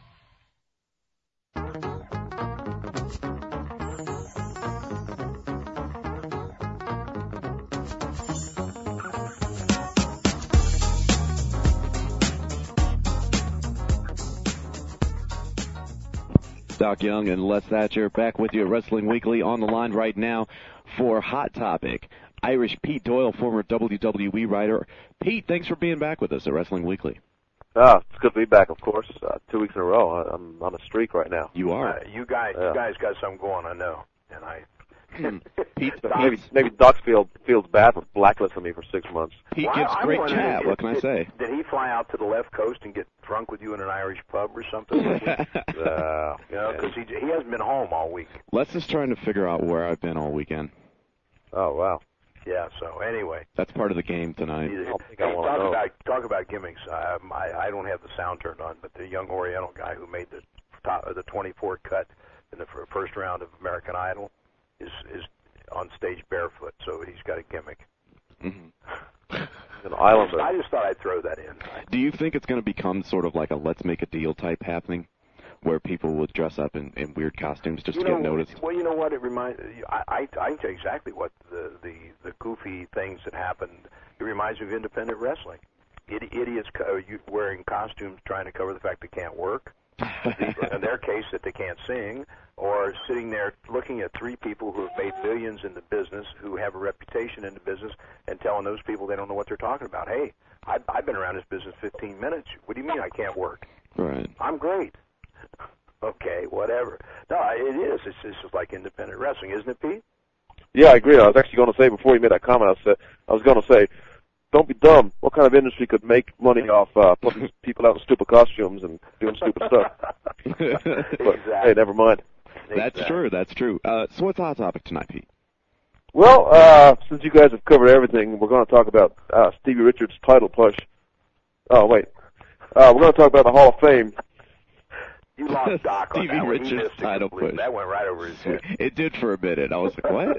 Doc Young and Les Thatcher back with you at Wrestling Weekly. On the line right now for Hot Topic, Irish Pete Doyle, former W W E writer. Pete, thanks for being back with us at Wrestling Weekly. Ah, it's good to be back, of course. Uh, two weeks in a row. I'm on a streak right now. You are. Uh, you guys, yeah. you guys got something going, I know. And I. Pete, maybe maybe Doc feels feels bad for blacklisting me for six months. Pete well, gives I, great I chat. Did, what can did, I say? Did he fly out to the left coast and get drunk with you in an Irish pub or something? uh, you know, because he he hasn't been home all week. Les is trying to figure out where I've been all weekend. Oh wow. Yeah. So anyway, that's part of the game tonight. Hey, I I talk know. about talk about gimmicks. Um, I I don't have the sound turned on, but the young Oriental guy who made the top the twenty-four cut in the first round of American Idol is is on stage barefoot, so he's got a gimmick. Mm-hmm. An islander. I just thought I'd throw that in. Do you think it's going to become sort of like a let's make a deal type happening, where people will dress up in, in weird costumes just you to know, get noticed? Well, you know what? It reminds I, I I can tell you exactly what the, the the goofy things that happened. It reminds me of independent wrestling. Idi- idiots co- wearing costumes trying to cover the fact they can't work. In their case, that they can't sing, or sitting there looking at three people who have made billions in the business, who have a reputation in the business, and telling those people they don't know what they're talking about. Hey, I've, I've been around this business fifteen minutes. What do you mean I can't work? Right. I'm great. Okay, whatever. No, it is. It's, it's just like independent wrestling, isn't it, Pete? Yeah, I agree. I was actually going to say before you made that comment, I said I was going to say, don't be dumb. What kind of industry could make money off uh, putting people out in stupid costumes and doing stupid stuff? But, Exactly. hey, never mind. That's Exactly. true. That's true. Uh, so what's the hot topic tonight, Pete? Well, uh, since you guys have covered everything, we're going to talk about uh, Stevie Richards' title push. Oh, wait. Uh, we're going to talk about the Hall of Fame. You lost Doc on Stevie that one. He Richards' missed it title completely. push. That went right over his head. It did for a minute. I was like, what?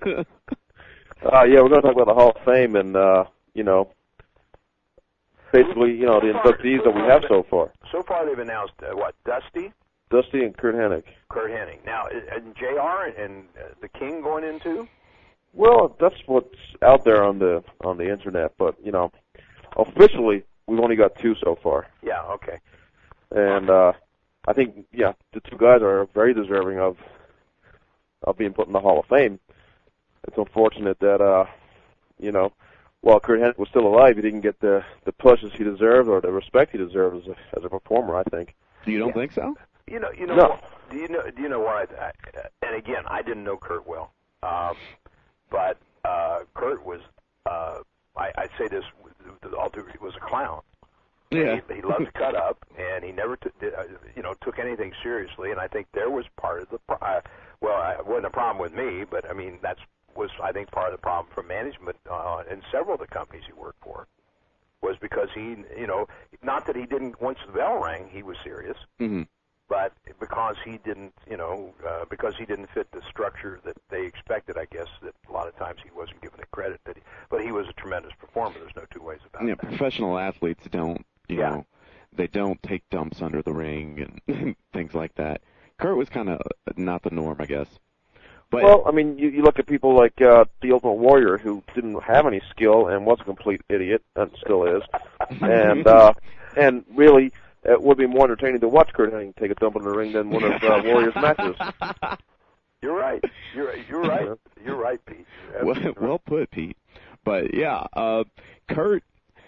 Uh, yeah, we're going to talk about the Hall of Fame and, uh, you know, basically, you know, the inductees that we have so far. So far, they've announced uh, what? Dusty, Dusty and Kurt Hennig. Kurt Hennig. Now, is, is J R and uh, the King going in too? Well, that's what's out there on the on the internet, but you know, officially we've only got two so far, Yeah. Okay. and uh, I think yeah, the two guys are very deserving of of being put in the Hall of Fame. It's unfortunate that uh, you know, while Kurt Hennig was still alive, he didn't get the the pushes he deserved or the respect he deserved as a as a performer. I think. You don't Yeah. think so? You know. You know. No. Do you know? Do you know why? I, and again, I didn't know Kurt well, um, but uh, Kurt was. Uh, I, I say this with all due respect, was a clown. Yeah. He, he loved to cut up, and he never, t- did, uh, you know, took anything seriously. And I think there was part of the, pro- uh, well, it wasn't a problem with me, but I mean that's was, I think, part of the problem for management uh, in several of the companies he worked for, was because he, you know, not that he didn't, once the bell rang, he was serious, Mm-hmm. but because he didn't, you know, uh, because he didn't fit the structure that they expected, I guess, that a lot of times he wasn't given the credit that he, but he was a tremendous performer. There's no two ways about Yeah, it. professional athletes don't, you Yeah. know, they don't take dumps under the ring and things like that. Kurt was kind of not the norm, I guess. But well, I mean, you, you look at people like uh, the Ultimate Warrior, who didn't have any skill and was a complete idiot, and still is, and uh, and really, it would be more entertaining to watch Kurt Hennig take a dump in the ring than one of uh, Warrior's matches. You're right. You're you're right. You're right, Pete. You're well, right. well put, Pete. But yeah, uh, Kurt,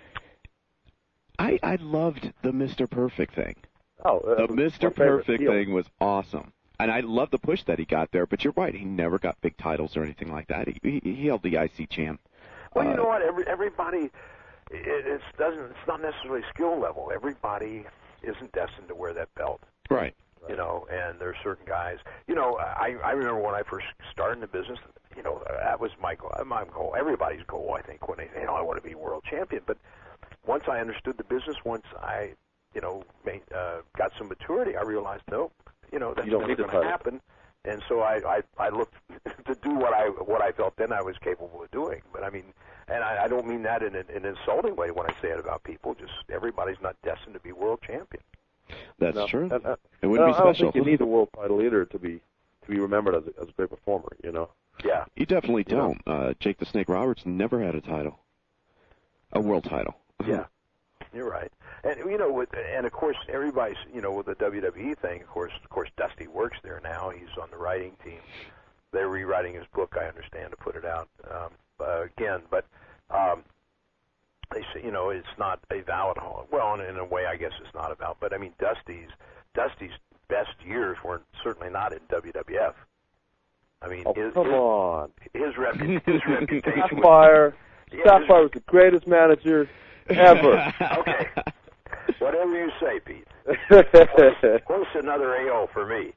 I I loved the Mister Perfect thing. Oh, uh, the Mister my favorite Perfect heel. thing was awesome. And I love the push that he got there, but you're right, he never got big titles or anything like that. He, he, he held the I C champ. Well, you uh, know what? Every everybody, it, it's doesn't. It's not necessarily skill level. Everybody isn't destined to wear that belt. Right. You know, and there are certain guys. You know, I I remember when I first started in the business. You know, that was my goal. My goal. Everybody's goal, I think, when they say, "You know, I want to be world champion." But once I understood the business, once I, you know, made, uh, got some maturity, I realized, no, you know, that's You don't never need the going to title. happen. And so I, I, I looked to do what I, what I felt then I was capable of doing. But I mean, and I, I don't mean that in an, in an insulting way when I say it about people. Just everybody's not destined to be world champion. That's No, true. and, uh, It wouldn't no, be I don't special. think you need a world title either to be to be remembered as a, as a great performer. You know. Yeah. You definitely You know? don't. Uh, Jake the Snake Roberts never had a title, a world title. Yeah, you're right. And you know, with, and of course, everybody's, you know, with the W W E thing. Of course, of course, Dusty works there now. He's on the writing team. They're rewriting his book, I understand, to put it out um, uh, again. But um, they say, you know, it's not a valid. Well, in, in a way, I guess it's not about. But I mean, Dusty's Dusty's best years weren't certainly not in W W F. I mean, Oh, his, come his, on. his, repu- his reputation. was, Sapphire. Yeah, Sapphire was the greatest manager ever. Okay. Whatever you say, Pete. Close another A O for me.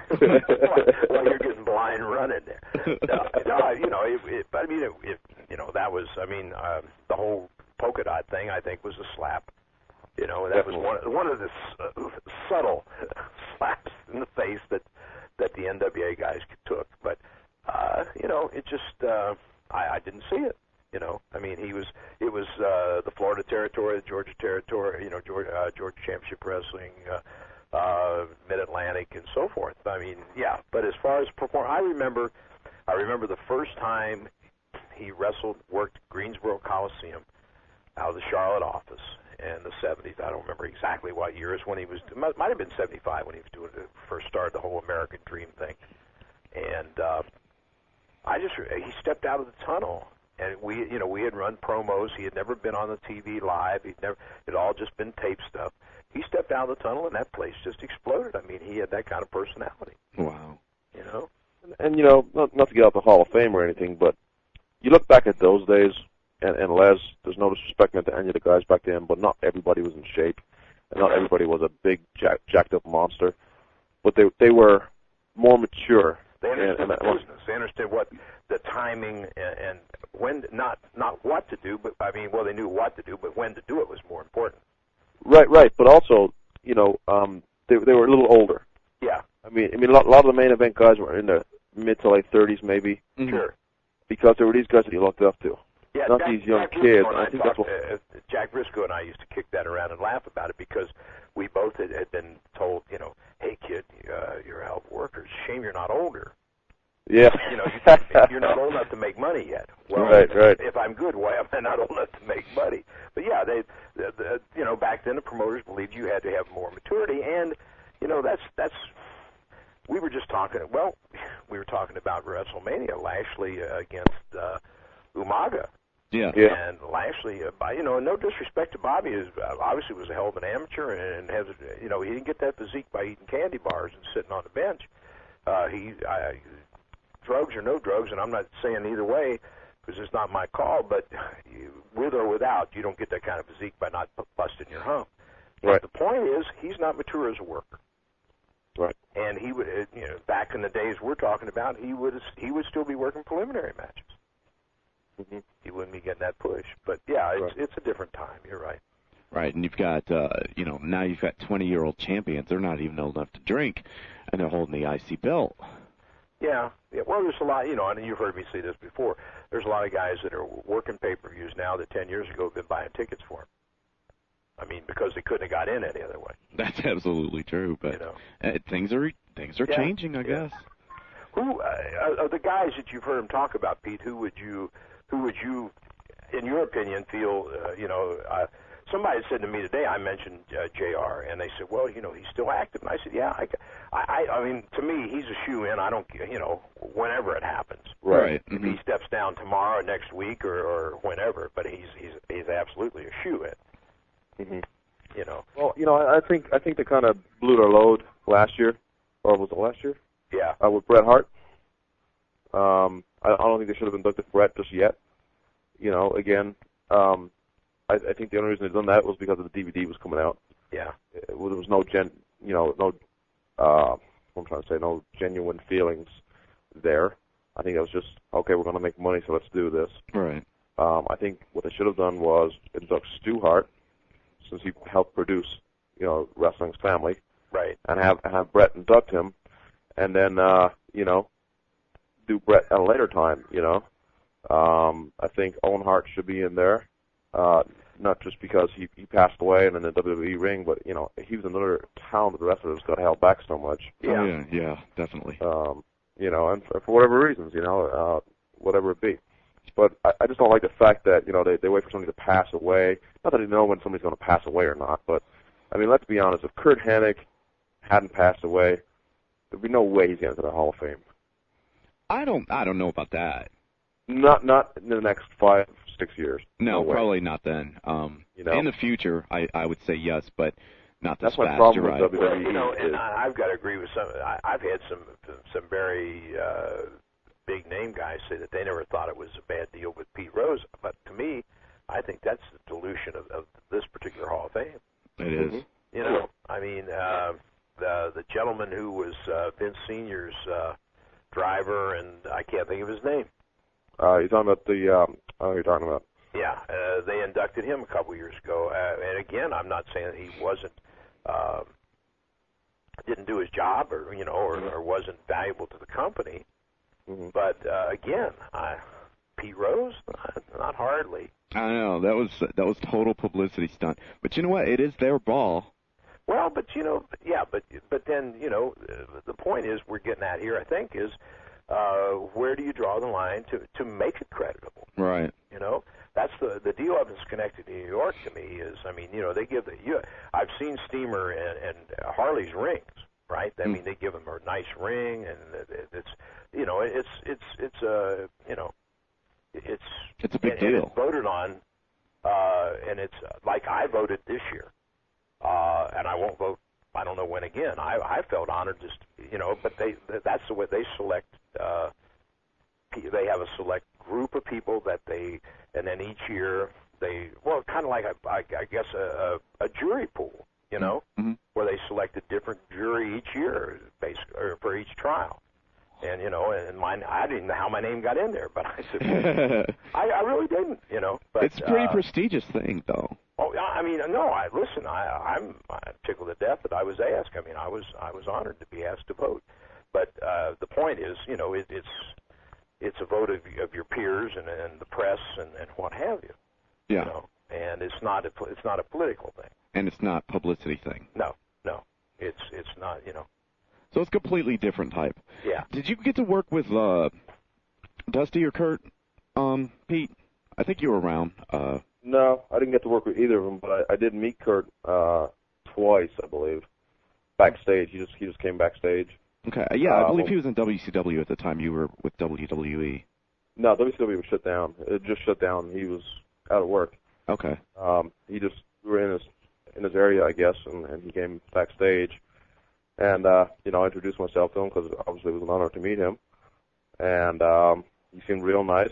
Well, you're getting blind running there. No, no you know, it, it, but I mean, it, it, you know, that was, I mean, um, the whole polka dot thing, I think, was a slap. You know, that Definitely. was one, one of the uh, subtle slaps in the face that, that the N W A guys took. But, uh, you know, it just, uh, I, I didn't see it. You know, I mean, he was. It was uh, the Florida territory, the Georgia territory. You know, Georgia, uh, Georgia Championship Wrestling, uh, uh, Mid Atlantic, and so forth. I mean, yeah. But as far as perform, I remember, I remember the first time he wrestled, worked Greensboro Coliseum out of the Charlotte office in the seventies. I don't remember exactly what year. It was when he was. It might, might have been seventy-five when he was doing the first started the whole American Dream thing, and uh, I just he stepped out of the tunnel. And we, you know, we had run promos. He had never been on the T V live. He'd never. It all just been tape stuff. He stepped out of the tunnel, and that place just exploded. I mean, he had that kind of personality. Wow. You know. And, and you know, not, not to get out the Hall of Fame or anything, but you look back at those days, and, and Les, there's no disrespect meant to any of the guys back then, but not everybody was in shape, and not everybody was a big jack, jacked up monster, but they they were more mature. They understood and, and the that- business. They understood what the timing and, and when, not not what to do, but I mean, well, they knew what to do, but when to do it was more important. Right, right, but also, you know, um, they they were a little older. Yeah. I mean, I mean, a lot, a lot of the main event guys were in their mid to late thirties, maybe. Mm-hmm. Sure. Because they were these guys that you looked up to. Yeah, Not Jack, these young Jack kids. Briscoe and I I think that's talked, what. uh, Jack Briscoe and I used to kick that around and laugh about it because we both had, had been told, you know, hey kid, uh, you're a hell of a worker. It's a shame you're not older. Yeah. You know, you, you're not old enough to make money yet. Well, Right, right. If I'm good, why am I not old enough to make money? But yeah, they, the, the, you know, back then the promoters believed you had to have more maturity, and you know, that's that's. We were just talking. Well, we were talking about WrestleMania, Lashley uh, against uh, Umaga. Yeah. Yeah. And Lashley, uh, by- you know, no disrespect to Bobby, is uh, obviously was a hell of an amateur, and, and has, you know, he didn't get that physique by eating candy bars and sitting on the bench. Uh, he, I, drugs or no drugs, and I'm not saying either way because it's not my call. But you, with or without, you don't get that kind of physique by not bu- busting your hump. Right. But the point is, he's not mature as a worker. Right. and he would, uh, you know, back in the days we're talking about, he would he would still be working preliminary matches. Mm-hmm. He wouldn't be getting that push. But yeah, it's right. it's a different time. You're right. Right, and you've got, uh, you know, now you've got twenty-year-old champions. They're not even old enough to drink, and they're holding the I C belt. Yeah, yeah. Well, there's a lot, you know, and you've heard me say this before. There's a lot of guys that are working pay-per-views now that ten years ago have been buying tickets for them. I mean, because they couldn't have got in any other way. That's absolutely true, but you know, uh, things are things are yeah, changing, I yeah. guess. Who uh, of the guys that you've heard him talk about, Pete? Who would you, who would you, in your opinion, feel, uh, you know? Uh, Somebody said to me today, I mentioned uh, J R, and they said, well, you know, he's still active. And I said, yeah, I, I, I mean, to me, he's a shoe-in. I don't, you know, whenever it happens. Right. If mm-hmm. he steps down tomorrow, next week, or, or whenever, but he's he's he's absolutely a shoe-in. Mm-hmm. You know. Well, you know, I think I think they kind of blew their load last year, or was it last year? Yeah. Uh, with Bret Hart. Um, I, I don't think they should have inducted Bret just yet. You know, again. Um, I, I think the only reason they've done that was because of the D V D was coming out. Yeah. It, well, there was no gen, you know, no, uh, what I'm trying to say, no genuine feelings there. I think it was just, okay, we're going to make money, so let's do this. Right. Um, I think what they should have done was induct Stu Hart, since he helped produce, you know, Wrestling's Family. Right. And have have Bret induct him, and then, uh, you know, do Bret at a later time, you know. Um, I think Owen Hart should be in there. Uh, not just because he, he passed away and in the W W E ring, but, you know, he was another talented wrestler that's got held back so much. Yeah, oh, yeah, yeah, definitely. Um, you know, and for, for whatever reasons, you know, uh, whatever it be. But I, I just don't like the fact that, you know, they, they wait for somebody to pass away. Not that they know when somebody's going to pass away or not, but, I mean, let's be honest. If Kurt Hennig hadn't passed away, there'd be no way he's getting to the Hall of Fame. I don't, I don't know about that. Not, not in the next five, six years. No, no probably not then. Um, you know? In the future, I, I would say yes, but not this That's my fast. problem You're with right. W W E. Well, you know, and is, I, I've got to agree with some. I, I've had some some very uh, big name guys say that they never thought it was a bad deal with Pete Rose, but to me, I think that's the dilution of, of this particular Hall of Fame. It is. Mm-hmm. You know, I mean, uh, the the gentleman who was uh, Vince Senior's uh, driver, and I can't think of his name. Uh, you're talking about the, um, oh, you're talking about. Yeah, uh, they inducted him a couple years ago. Uh, and again, I'm not saying that he wasn't, uh, didn't do his job or, you know, or, or wasn't valuable to the company. Mm-hmm. But, uh, again, I, Pete Rose, not, not hardly. I know, that was, that was total publicity stunt. But you know what? It is their ball. Well, but, you know, yeah, but, but then, you know, uh, the point is we're getting at here, I think, is, Uh, where do you draw the line to to make it creditable? Right. You know, that's the the deal of Schenectady, New York. To me, is I mean, you know, they give the you. I've seen Steamer and, and Harley's rings, right? I mean, they give them a nice ring, and it's you know, it's it's it's a uh, you know, it's it's a big and, deal. And it's voted on, uh, and it's like I voted this year, uh, and I won't vote. I don't know when again. I I felt honored, just you know, but they that's the way they select. Uh, they have a select group of people that they, and then each year they, well, kind of like a, I, I guess a, a, a jury pool, you know, mm-hmm. where they select a different jury each year, basically, or for each trial. And you know, and mine, I didn't know how my name got in there, but I said, I, I really didn't, you know. But it's a pretty uh, prestigious thing, though. Oh, I mean, no. I listen. I, I'm I'm tickled to death that I was asked. I mean, I was I was honored to be asked to vote. But uh, the point is, you know, it, it's it's a vote of, of your peers and, and the press and, and what have you. Yeah. You know? And it's not a it's not a political thing. And it's not publicity thing. No, no. It's it's not. You know. So it's completely different type. Yeah. Did you get to work with uh, Dusty or Kurt, um, Pete? I think you were around. Uh, no, I didn't get to work with either of them, but I, I did meet Kurt uh, twice, I believe, backstage. He just he just came backstage. Okay. Yeah, I uh, believe he was in W C W at the time you were with W W E. No, W C W was shut down. It just shut down. He was out of work. Okay. Um, he just we were in his in his area, I guess, and, and he came backstage. And, uh, you know, I introduced myself to him because obviously it was an honor to meet him. And um, he seemed real nice,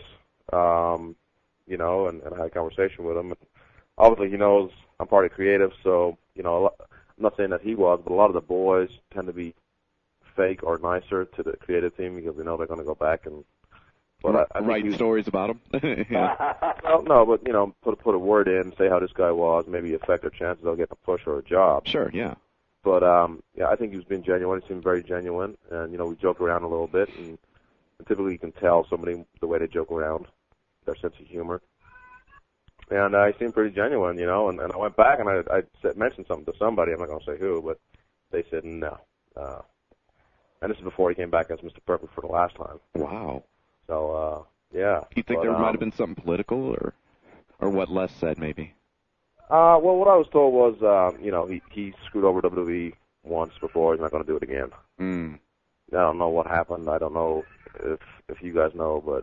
um, you know, and, and I had a conversation with him. And obviously he knows I'm part of creative, so, you know, I'm not saying that he was, but a lot of the boys tend to be fake or nicer to the creative team because they know they're going to go back and. But I, I writing stories about him. Well, no, but you know, put put a word in, say how this guy was, maybe affect their chances of getting a push or a job. Sure, yeah. But um, yeah, I think he was being genuine. He seemed very genuine, and you know, we joke around a little bit, and typically you can tell somebody the way they joke around, their sense of humor. And uh, he seemed pretty genuine, you know. And, and I went back and I I said, mentioned something to somebody. I'm not going to say who, but they said no. Uh, and this is before he came back as Mister Perfect for the last time. Wow. So, uh, yeah. You think but, there um, might have been something political, or or what Les said, maybe? Uh, well, what I was told was, um, you know, he, he screwed over W W E once before. He's not going to do it again. Mm. I don't know what happened. I don't know if if you guys know, but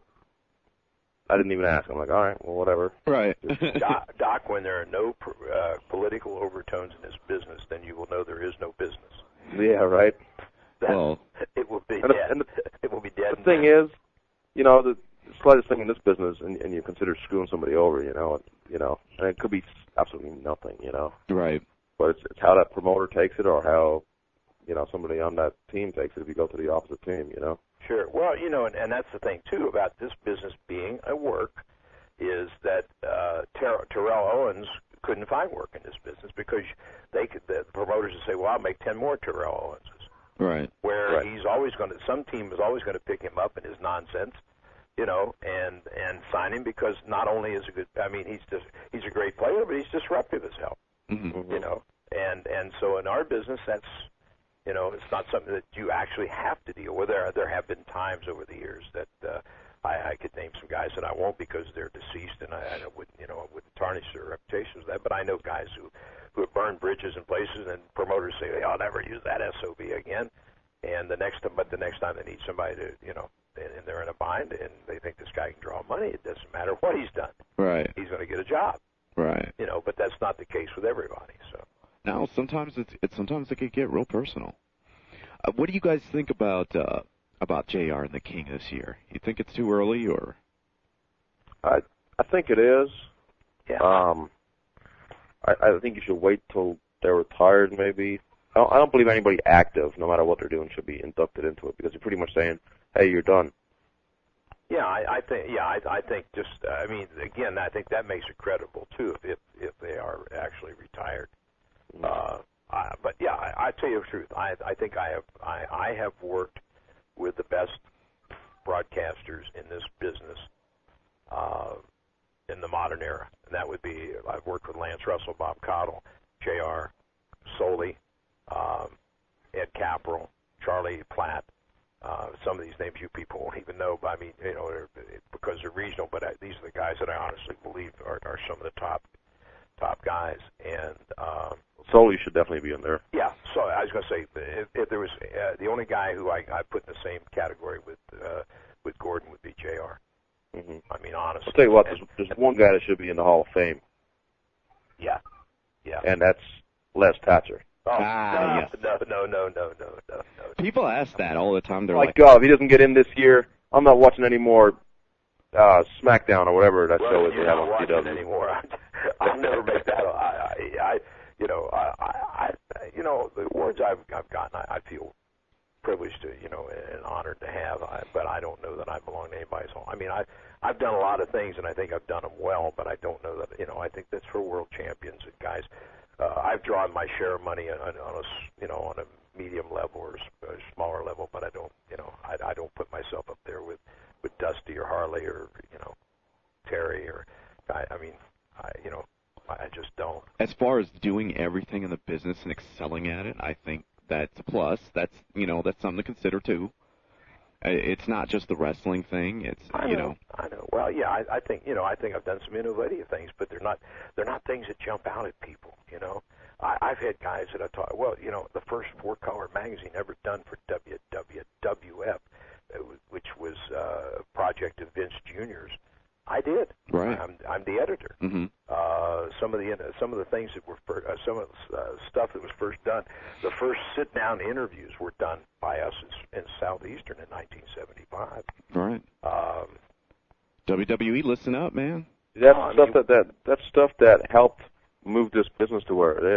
I didn't even ask. I'm like, all right, well, whatever. Right. Doc, Doc, when there are no uh, political overtones in this business, then you will know there is no business. Yeah, right. Well, it will be and dead. The, and the, it will be dead. The thing is, you know, the slightest thing in this business, and, and you consider screwing somebody over, you know, and, you know, and it could be absolutely nothing, you know. Right. But it's, it's how that promoter takes it, or how, you know, somebody on that team takes it if you go to the opposite team, you know. Sure. Well, you know, and, and that's the thing too about this business being a work, is that uh, Ter- Terrell Owens couldn't find work in this business because they could. The promoters would say, "Well, I'll make ten more Terrell Owenses." Right. Where right. he's always going to, some team is always going to pick him up in his nonsense, you know, and and sign him because not only is a good, I mean, he's just he's a great player, but he's disruptive as hell, mm-hmm. you know, and and so in our business, that's, you know, it's not something that you actually have to deal with. There there have been times over the years that uh, I, I could name some guys that I won't because they're deceased, and I, I wouldn't, you know, I wouldn't tarnish their reputations with that. But I know guys who who have burned bridges in places, and promoters say, hey, I'll never use that S O B again. And the next time, but the next time they need somebody to, you know, and, and they're in a bind, and they think this guy can draw money, it doesn't matter what he's done. Right. He's going to get a job. Right. You know, but that's not the case with everybody. So. Now, sometimes it's, it's sometimes it could get real personal. Uh, what do you guys think about uh, about J R and the King this year? You think it's too early, or? I I think it is. Yeah. Um. I, I think you should wait till they're retired, maybe. I don't, I don't believe anybody active, no matter what they're doing, should be inducted into it because you're pretty much saying, "Hey, you're done." Yeah, I, I think. Yeah, I, I think just. Uh, I mean, again, I think that makes it credible too if if they are actually retired. Mm-hmm. Uh, I, but yeah, I, I tell you the truth. I I think I have I, I have worked with the best broadcasters in this business. Uh, in the modern era, and that would be, I've worked with Lance Russell, Bob Cottle, J R Soley, um, Ed Capral, Charlie Platt, uh, some of these names you people won't even know, but I mean, you know, they're, because they're regional, but I, these are the guys that I honestly believe are, are some of the top top guys, and um, Soley should definitely be in there. Yeah, so I was going to say, if, if there was, uh, the only guy who I, I put in the same category with uh, with Gordon would be J R. Mm-hmm. I mean, honestly. I'll tell you what, there's, there's one guy that should be in the Hall of Fame. Yeah. Yeah. And that's Les Thatcher. Oh, ah, no, yes. no, no, no, no, no, no, no. People ask that all the time. They're My like, God, if he doesn't get in this year, I'm not watching any more uh, SmackDown or whatever that well, show is you're they have not on watching C W. it anymore. I'll never make that. I, I, I you know, I, I, you know, the awards I've, I've gotten, I, I feel privileged to, you know, and honored to have. I, but I don't know that I belong to anybody's home. I mean, I, I've done a lot of things, and I think I've done them well. But I don't know that, you know, I think that's for world champions and guys. Uh, I've drawn my share of money on, on a, you know, on a medium level or a smaller level, but I don't, you know, I, I don't put myself up there with, with Dusty or Harley or, you know, Terry or, I, I mean, I, you know, I just don't. As far as doing everything in the business and excelling at it, I think that's a plus. That's, you know, that's something to consider too. It's not just the wrestling thing. It's, I know, you know. I know. Well, yeah, I, I think, you know, I think I've done some innovative things, but they're not, they're not things that jump out at people, you know. I, I've had guys that I taught, well, you know, the first four-color magazine ever done for W W W F, which was uh, a project of Vince Junior's, I did. Right. I'm, I'm the editor. Mm-hmm. Uh, some of the some of the things that were first, uh, some of the uh, stuff that was first done, the first sit-down interviews were done by us in, in Southeastern in nineteen seventy-five. Right. Um, W W E, listen up, man. That's Oh, I stuff mean- that, that that's stuff that helped move this business to where it is.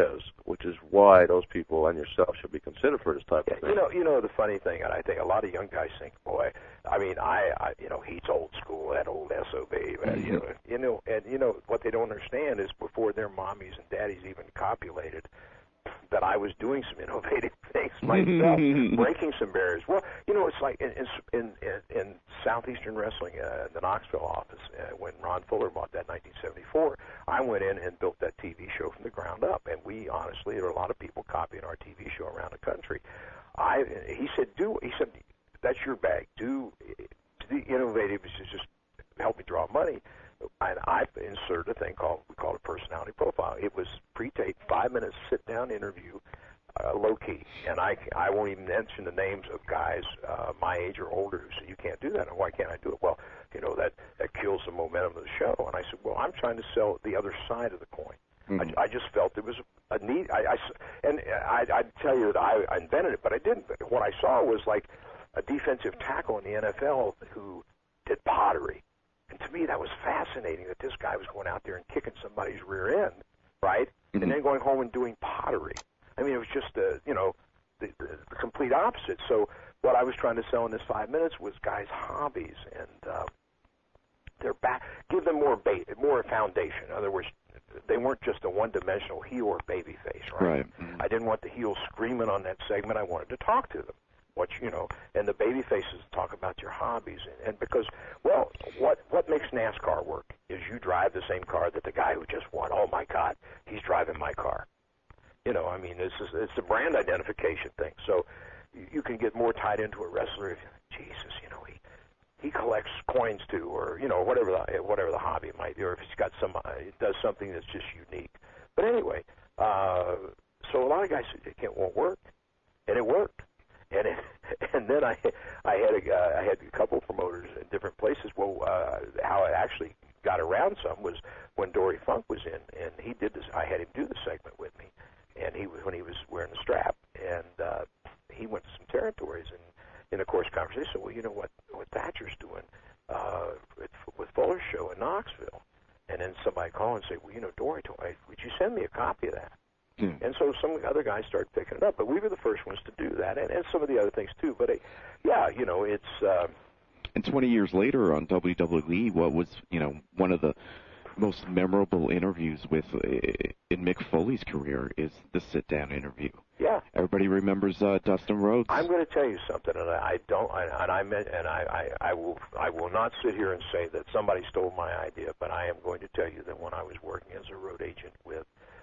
which is why those people and yourself should be considered for this type of thing. You know, you know the funny thing, and I think a lot of young guys think, boy, I mean, I, I you know, he's old school, that old S O B, but, you know, you know, and you know what they don't understand is before their mommies and daddies even copulated, that I was doing some innovative things myself, breaking some barriers. Well, you know, it's like in in in, in Southeastern Wrestling, uh, the Knoxville office, uh, when Ron Fuller bought that in nineteen seventy-four, I went in and built that T V show from the ground up. And we, honestly, there are a lot of people copying our T V show around the country. I, he said, do, he said, that's your bag. Do, do the innovative is just help me draw money. And I inserted a thing called, we call it personality profile. It was pre-taped, five minutes sit-down interview, uh, low-key. And I, I won't even mention the names of guys uh, my age or older who say, you can't do that. And why can't I do it? Well, you know, that, that kills the momentum of the show. And I said, well, I'm trying to sell the other side of the coin. Mm-hmm. I, I just felt there was a need. I, I, and I, I'd tell you that I, I invented it, but I didn't. What I saw was like a defensive tackle in the N F L who did pottery. And to me, that was fascinating that this guy was going out there and kicking somebody's rear end, right? Mm-hmm. And then going home and doing pottery. I mean, it was just, uh, you know, the, the, the complete opposite. So what I was trying to sell in this five minutes was guys' hobbies and uh, their back, give them more bait, more foundation. In other words, they weren't just a one-dimensional heel or baby face, right? Right. Mm-hmm. I didn't want the heels screaming on that segment. I wanted to talk to them. What you know, and the baby faces talk about your hobbies, and, and because, well, what what makes NASCAR work is you drive the same car that the guy who just won. Oh my God, he's driving my car. You know, I mean, this is it's a brand identification thing. So you, you can get more tied into a wrestler if Jesus, you know, he he collects coins too, or you know, whatever the whatever the hobby might be, or if he's got some, uh, it does something that's just unique. But anyway, uh, so a lot of guys said it can't won't work, and it worked. And it, and then I I had a uh, I had a couple promoters in different places. Well, uh, how I actually got around some was when Dory Funk was in, and he did this. I had him do the segment with me, and he was when he was wearing the strap, and uh, he went to some territories, and in the course of conversation, well, you know what what Thatcher's doing uh, with, with Fuller's show in Knoxville, and then somebody called and say, well, you know, Dory, told me, would you send me a copy of that? Hmm. And so some other guys started picking it up, but we were the first ones to do that, and, and some of the other things too. But uh, yeah, you know, it's. Uh, and twenty years later on W W E, what was you know one of the most memorable interviews with uh, in Mick Foley's career is the sit-down interview. Yeah. Everybody remembers uh, Dustin Rhodes. I'm going to tell you something, and I, I don't, I, and I meant, and I, I, I will, I will not sit here and say that somebody stole my idea, but I am going to tell you that when I was working as a road agent with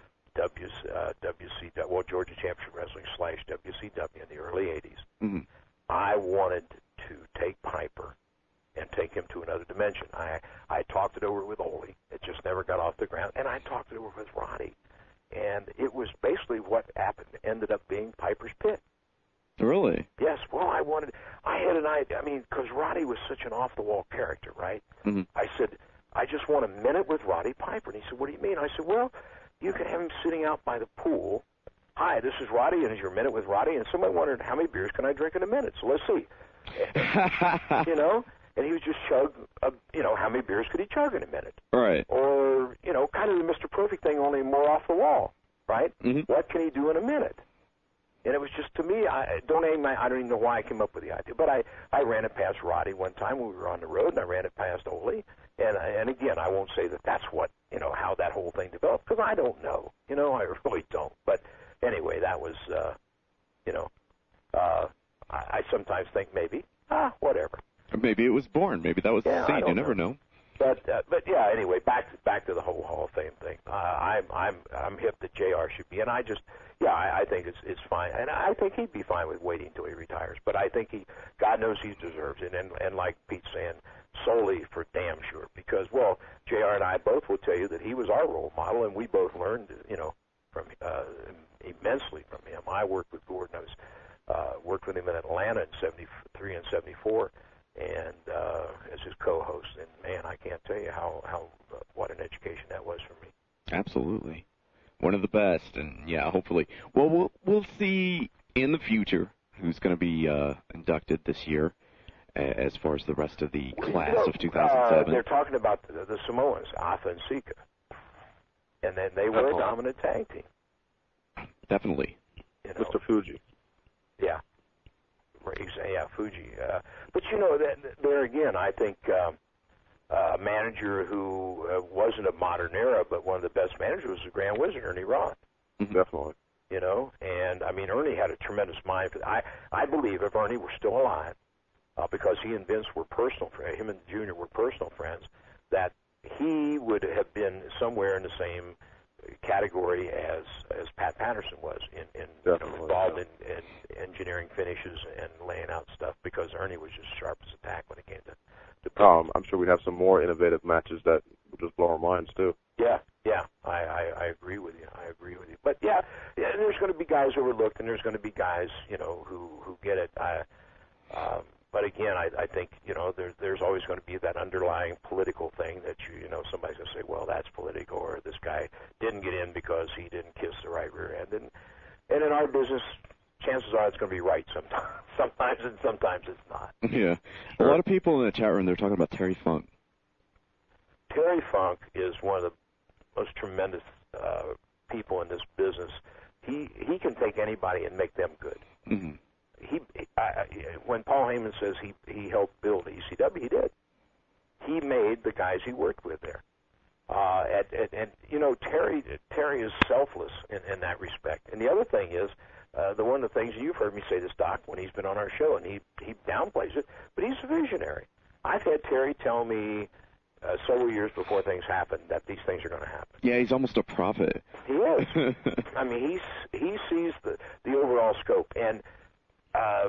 W, uh, W C W, well, Georgia Championship Wrestling slash W C W in the early eighties, mm-hmm. I wanted to take Piper and take him to another dimension. I I talked it over with Ole. It just never got off the ground. And I talked it over with Roddy. And it was basically what happened, ended up being Piper's Pit. Really? Yes. Well, I wanted, I had an idea. I mean, because Roddy was such an off-the-wall character, right? Mm-hmm. I said, I just want a minute with Roddy Piper. And he said, what do you mean? I said, well, you can have him sitting out by the pool. Hi, this is Roddy, and it's your minute with Roddy. And somebody wondered, how many beers can I drink in a minute? So let's see. You know? And he would just chug, a, you know, how many beers could he chug in a minute? Right. Or, you know, kind of the Mister Perfect thing, only more off the wall, right? Mm-hmm. What can he do in a minute? And it was just, to me, I don't aim my, I don't even know why I came up with the idea, but I, I ran it past Roddy one time when we were on the road, and I ran it past Ole. And, and again, I won't say that that's what, you know, how that whole thing developed, because I don't know. You know, I really don't. But anyway, that was, uh, you know, uh, I, I sometimes think maybe, ah, whatever. Maybe it was born. Maybe that was yeah, the seed. You never know. know. But uh, but yeah. Anyway, back back to the whole Hall of Fame thing. Uh, I'm I'm I'm hip that J R should be, and I just yeah I, I think it's it's fine, and I think he'd be fine with waiting until he retires. But I think he, God knows he deserves it, and and like Pete's saying, solely for damn sure, because well, J R and I both will tell you that he was our role model, and we both learned you know from uh, immensely from him. I worked with Gordon. I was uh, worked with him in Atlanta in seventy-three and seventy-four. And uh, as his co-host, and man, I can't tell you how how uh, what an education that was for me. Absolutely, one of the best, and yeah, hopefully, well, we'll we'll see in the future who's going to be uh, inducted this year, as far as the rest of the class you know, of two thousand seven. Uh, they're talking about the, the Samoans, Arthur and Sika, and then they were Uh-oh. a dominant tag team. definitely. You know? Mister Fuji. Yeah. Yeah, Fuji. Uh, but, you know, that, there again, I think um, a manager who uh, wasn't a modern era, but one of the best managers was the Grand Wizard, Ernie Roth. Mm-hmm. Definitely. You know, and, I mean, Ernie had a tremendous mind. For, I, I believe if Ernie were still alive, uh, because he and Vince were personal friends, him and Junior were personal friends, that he would have been somewhere in the same category as as Pat Patterson was in, in you know, involved in, in engineering finishes and laying out stuff, because Ernie was just sharp as a tack when it came to. to um, I'm sure we'd have some more innovative matches that would just blow our minds too. Yeah, yeah, I, I, I agree with you. I agree with you. But yeah, yeah there's going to be guys overlooked, and there's going to be guys, you know, who who get it. I, um, But again, I, I think, you know, there, there's always going to be that underlying political thing that you, you know, somebody's going to say, well, that's political, or this guy didn't get in because he didn't kiss the right rear end. And, and in our business, chances are it's going to be right sometimes, sometimes, and sometimes it's not. Yeah. A lot of people in the chat room, they're talking about Terry Funk. Terry Funk is one of the most tremendous uh, people in this business. He he can take anybody and make them good. Mm-hmm. He, I, when Paul Heyman says he he helped build E C W, he did. He made the guys he worked with there. Uh, and, and, and you know, Terry Terry is selfless in, in that respect. And the other thing is, uh, the one of the things you've heard me say this, Doc, when he's been on our show, and he he downplays it, but he's a visionary. I've had Terry tell me uh, several years before things happen that these things are going to happen. Yeah, he's almost a prophet. He is. I mean, he's he sees the the overall scope. And Uh,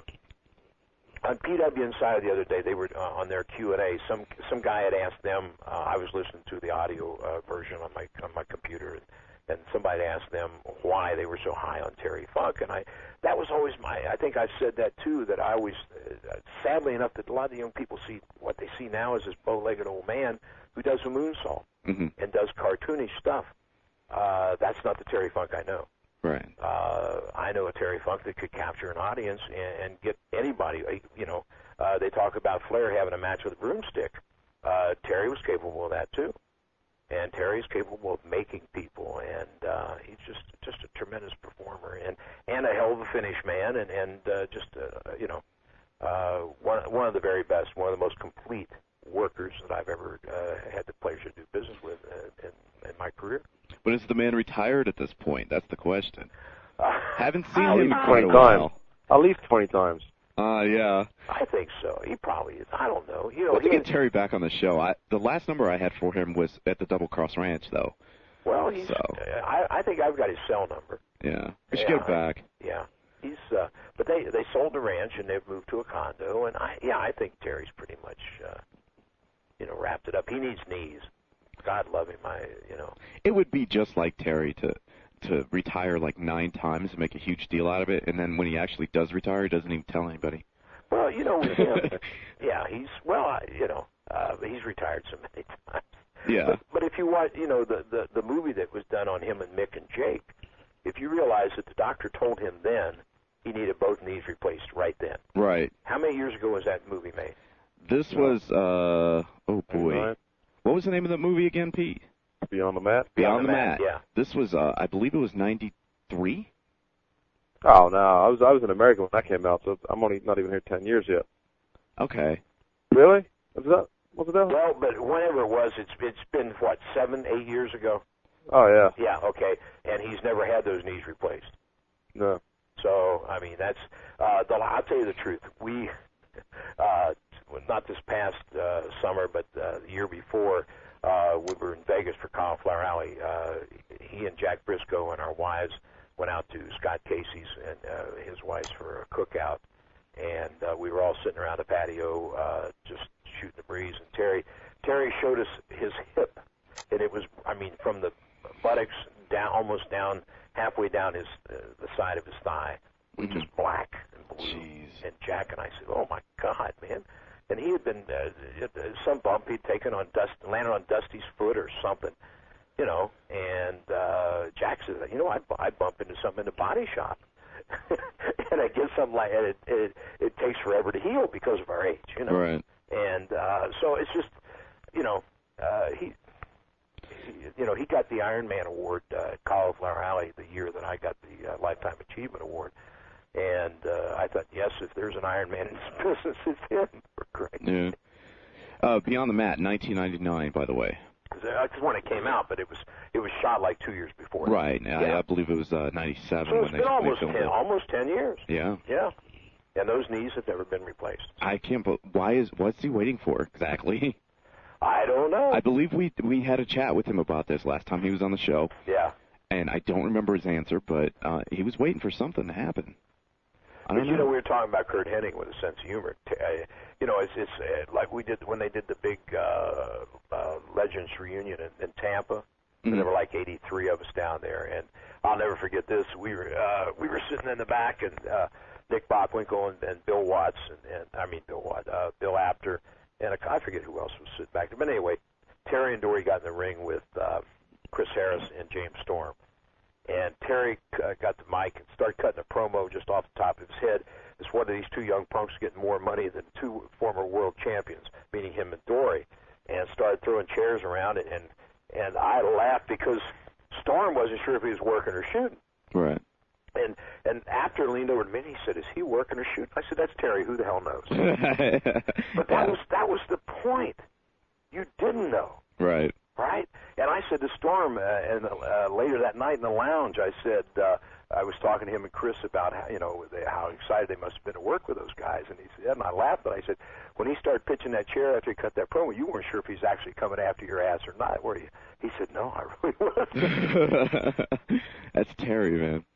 on P W Inside the other day, they were uh, on their Q and A. Some some guy had asked them. Uh, I was listening to the audio uh, version on my on my computer, and, and somebody asked them why they were so high on Terry Funk. And I that was always my. I think I've said that too. That I always, uh, sadly enough, that a lot of the young people see what they see now as this bow-legged old man who does a moonsault mm-hmm. and does cartoonish stuff. Uh, that's not the Terry Funk I know. Right. Uh, I know a Terry Funk that could capture an audience and, and get anybody. You know, uh, they talk about Flair having a match with a broomstick. Uh, Terry was capable of that too, and Terry's capable of making people, and uh, he's just just a tremendous performer and and a hell of a finish man, and and uh, just uh, you know, uh, one one of the very best, one of the most complete workers that I've ever uh, had the pleasure to do business with uh, in, in my career. But is the man retired at this point? That's the question. Uh, Haven't seen at him least in twenty a times. while. At least twenty times. Uh, yeah. I think so. He probably is. I don't know. You know, Let's he get Terry back on the show. I, the last number I had for him was at the Double Cross Ranch, though. Well, he's. So. Uh, I, I think I've got his cell number. Yeah, we should yeah, get it back. Yeah, he's. Uh, but they they sold the ranch and they've moved to a condo, and I yeah I think Terry's pretty much uh, you know wrapped it up. He needs knees. God love him. I you know. It would be just like Terry to to retire like nine times and make a huge deal out of it, and then when he actually does retire, he doesn't even tell anybody. Well, you know, with him, yeah, he's well, I, you know, uh, he's retired so many times. Yeah. But, but if you watch, you know, the, the the movie that was done on him and Mick and Jake, if you realize that the doctor told him then he needed both knees replaced right then. Right. How many years ago was that movie made? This was uh oh boy, Right. What was the name of that movie again, Pete? Beyond the Mat. Beyond, the Mat. Yeah. This was uh I believe it was ninety-three. Oh no, I was I was in America when that came out, so I'm only not even here ten years yet. Okay. Really? Was that? Was it that? Well, but whenever it was, it's it's been what seven, eight years ago. Oh yeah. Yeah. Okay. And he's never had those knees replaced. No. So I mean, that's. Uh, the, I'll tell you the truth. We, uh, not this past uh, summer, but uh, the year before, uh, we were in Vegas for Cauliflower Alley. Uh, he and Jack Briscoe and our wives went out to Scott Casey's and uh, his wife's for a cookout, and uh, we were all sitting around the patio, uh, just shooting the breeze. And Terry, Terry showed us his hip, and it was, I mean, from the buttocks down, almost down, halfway down his uh, the side of his thigh, was mm-hmm. just black and blue. Jeez. And Jack and I said, "Oh my God, man!" And he had been uh, some bump he'd taken on dust, landed on Dusty's foot or something. You know, and uh, Jack says, you know, I I bump into something in the body shop, and I get something like that. It, it it takes forever to heal because of our age, you know. Right. And uh, so it's just, you know, uh, he you know, he got the Iron Man award uh, at Cauliflower Alley the year that I got the uh, Lifetime Achievement Award. And uh, I thought, yes, if there's an Iron Man in this business, it's him. For Christ's Yeah. Uh, Beyond the Mat, nineteen ninety-nine, by the way. That's when it came out, but it was it was shot like two years before. Right. Yeah. I, I believe it was uh, ninety-seven So when it's they, been almost they filmed ten, it. almost ten years. Yeah. Yeah. And those knees have never been replaced. I can't. But why is what's he waiting for exactly? I don't know. I believe we we had a chat with him about this last time he was on the show. Yeah. And I don't remember his answer, but uh, he was waiting for something to happen. I But don't you know. know, we were talking about Kurt Hennig with a sense of humor. T- uh, you know, it's it's uh, like we did when they did the big uh, uh, Legends reunion in, in Tampa. Mm-hmm. And there were like eighty-three of us down there, and I'll never forget this. We were uh, we were sitting in the back, and uh, Nick Bockwinkel and, and Bill Watts, and, and I mean Bill Watts, uh, Bill Apter, and a, I forget who else was sitting back there. But anyway, Terry and Dory got in the ring with uh, Chris Harris and James Storm. And Terry uh, got the mic and started cutting a promo just off the top of his head. It's one of these two young punks getting more money than two former world champions, meaning him and Dory, and started throwing chairs around. And, and, and I laughed because Storm wasn't sure if he was working or shooting. Right. And and after leaned over to me, and he said, "Is he working or shooting?" I said, "That's Terry. Who the hell knows?" But that was that was the point. You didn't know. Right. Right? And I said to Storm, uh, and uh, later that night in the lounge, I said, uh, I was talking to him and Chris about how, you know, they, how excited they must have been to work with those guys. And he said, and I laughed, but I said, when he started pitching that chair after he cut that promo, you weren't sure if he's actually coming after your ass or not, were you? He said, no, I really wasn't. That's Terry, man.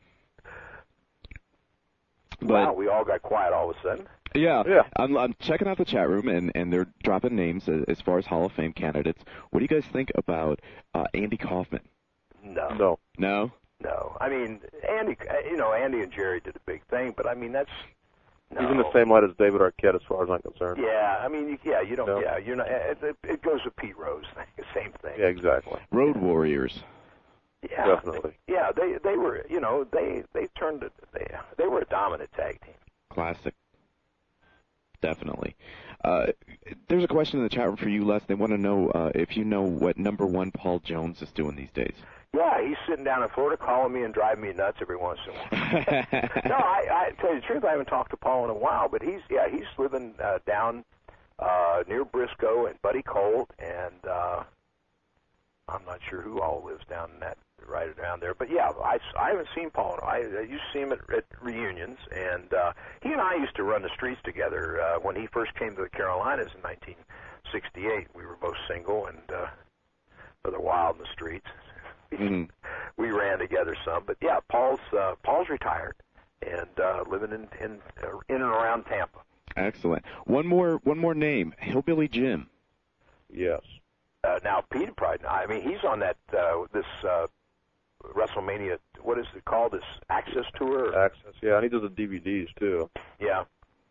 But, wow, we all got quiet all of a sudden. Yeah, Yeah. I'm, I'm checking out the chat room, and, and they're dropping names as, as far as Hall of Fame candidates. What do you guys think about uh, Andy Kaufman? No. No. No? No. I mean, Andy, you know, Andy and Jerry did a big thing, but I mean, that's, no. He's in the same light as David Arquette, as far as I'm concerned. Yeah, I mean, you- yeah, you don't, No. yeah, you're not, it, it, it goes with Pete Rose thing, same thing. Yeah, exactly. Road Warriors. Yeah, Definitely. yeah, they they were, you know, they they turned it, they they were a dominant tag team. Classic. Definitely. Uh, there's a question in the chat room for you, Les. They want to know uh, if you know what number one Paul Jones is doing these days. Yeah, he's sitting down in Florida calling me and driving me nuts every once in a while. No, I, I tell you the truth, I haven't talked to Paul in a while, but he's yeah, he's living uh, down uh, near Briscoe and Buddy Colt, and uh, I'm not sure who all lives down in that right around there. But yeah, I, I haven't seen Paul. I, I used to see him at, at reunions, and uh, he and I used to run the streets together uh, when he first came to the Carolinas in nineteen sixty-eight. We were both single and uh, rather wild in the streets. Mm-hmm. We ran together some, but yeah, Paul's uh, Paul's retired and uh, living in in uh, in and around Tampa. Excellent. One more one more name, Hillbilly Jim. Yes. Uh, now Pete probably, I mean, he's on that uh, this uh, WrestleMania. What is it called? This Access Tour? Access, yeah, and he does the D V Ds too. Yeah.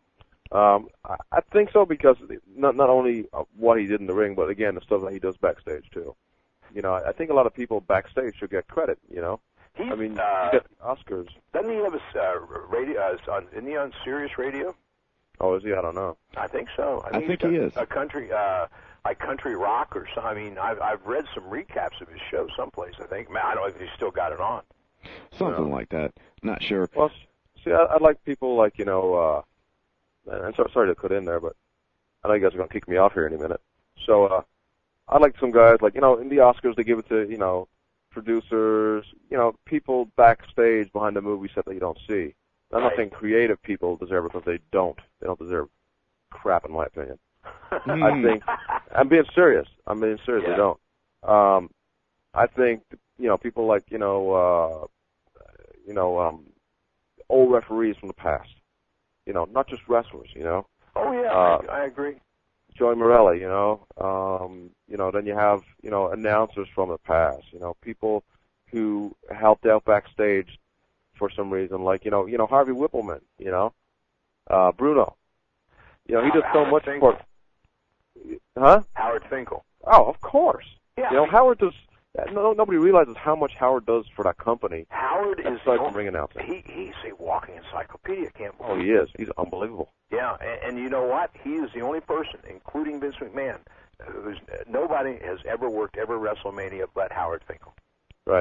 Um, I, I think so because not not only uh, what he did in the ring, but again the stuff that he does backstage too. You know, I, I think a lot of people backstage should get credit. You know, He's, I mean, uh, you get Oscars. Doesn't he have a uh, radio? Uh, on, isn't he on Sirius Radio? Oh, is he? I don't know. I think so. I he's think got he is. a country, uh, like country rock or something. I mean, I've I've read some recaps of his show someplace. I think. Man, I don't know if he's still got it on. Something like that. Not sure. Well, see, I, I'd like people like you know. uh and I'm so, sorry to put in there, but I know you guys are going to kick me off here in a minute. So uh, I'd like some guys like you know in the Oscars they give it to you know producers, you know people backstage behind the movie set that you don't see. I'm not saying creative people deserve it because they don't. They don't deserve crap, in my opinion. I think I'm being serious. I'm being serious. Yeah. They don't. Um, I think you know people like you know uh, you know um, old referees from the past. You know, not just wrestlers. You know. Oh yeah, Uh, I, I agree. Joey Morelli. You know. Um, you know. Then you have you know announcers from the past. You know, people who helped out backstage for some reason, like you know, you know Harvey Whippleman, you know, uh, Bruno, you know, he does so Howard much Finkel. for, huh? Howard Finkel. Oh, of course. Yeah. You know, Howard does no, nobody realizes how much Howard does for that company. Howard is aside from ring announcing. He he's a walking encyclopedia. Can't Oh, he is. He's unbelievable. Yeah, and, and you know what? He is the only person, including Vince McMahon, who's nobody has ever worked every WrestleMania but Howard Finkel. Right.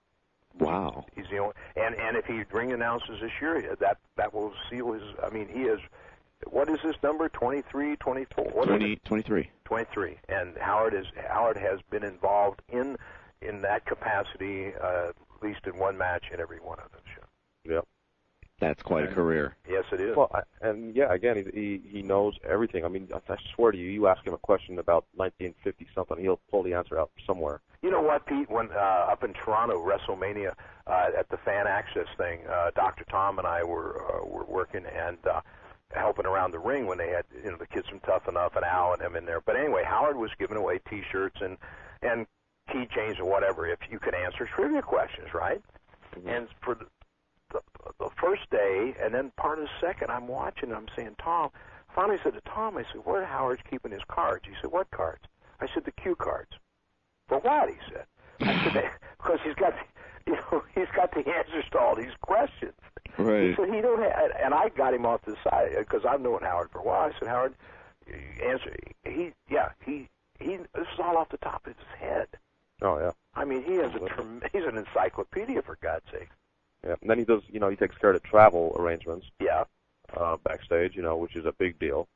Wow. He's the only, and and if he ring announces this year, that that will seal his. I mean, he is. What is this number? twenty-three, twenty-four? What twenty, is it? twenty-three. twenty-three. And Howard is Howard has been involved in in that capacity, uh, at least in one match in every one of them shows. Yep. That's quite a career. Yes, it is. Well, I, and yeah, again, he, he he knows everything. I mean, I, I swear to you, you ask him a question about nineteen fifty something, he'll pull the answer out somewhere. You know what, Pete? When uh, up in Toronto, WrestleMania uh, at the Fan Access thing, uh, Doctor Tom and I were uh, were working and uh, helping around the ring when they had, you know, the kids from Tough Enough and Al and them in there. But anyway, Howard was giving away T-shirts and and keychains or whatever if you could answer trivia questions, right? Mm-hmm. And for the, the the first day, and then part of the second, I'm watching. I'm saying, Tom. Finally, I said to Tom, I said, where Howard's keeping his cards? He said, what cards? I said, the cue cards. For what? He said. I said, because he's got, you know, he's got the answers to all these questions. Right. He said he don't have, and I got him off to the side because I've known Howard for a while. I said, Howard, answer. He, yeah, he, he. This is all off the top of his head. Oh yeah. I mean, he has a trem- he's an encyclopedia for God's sake. Yeah. And then he does, you know, he takes care of the travel arrangements. Yeah. Uh, backstage, you know, which is a big deal.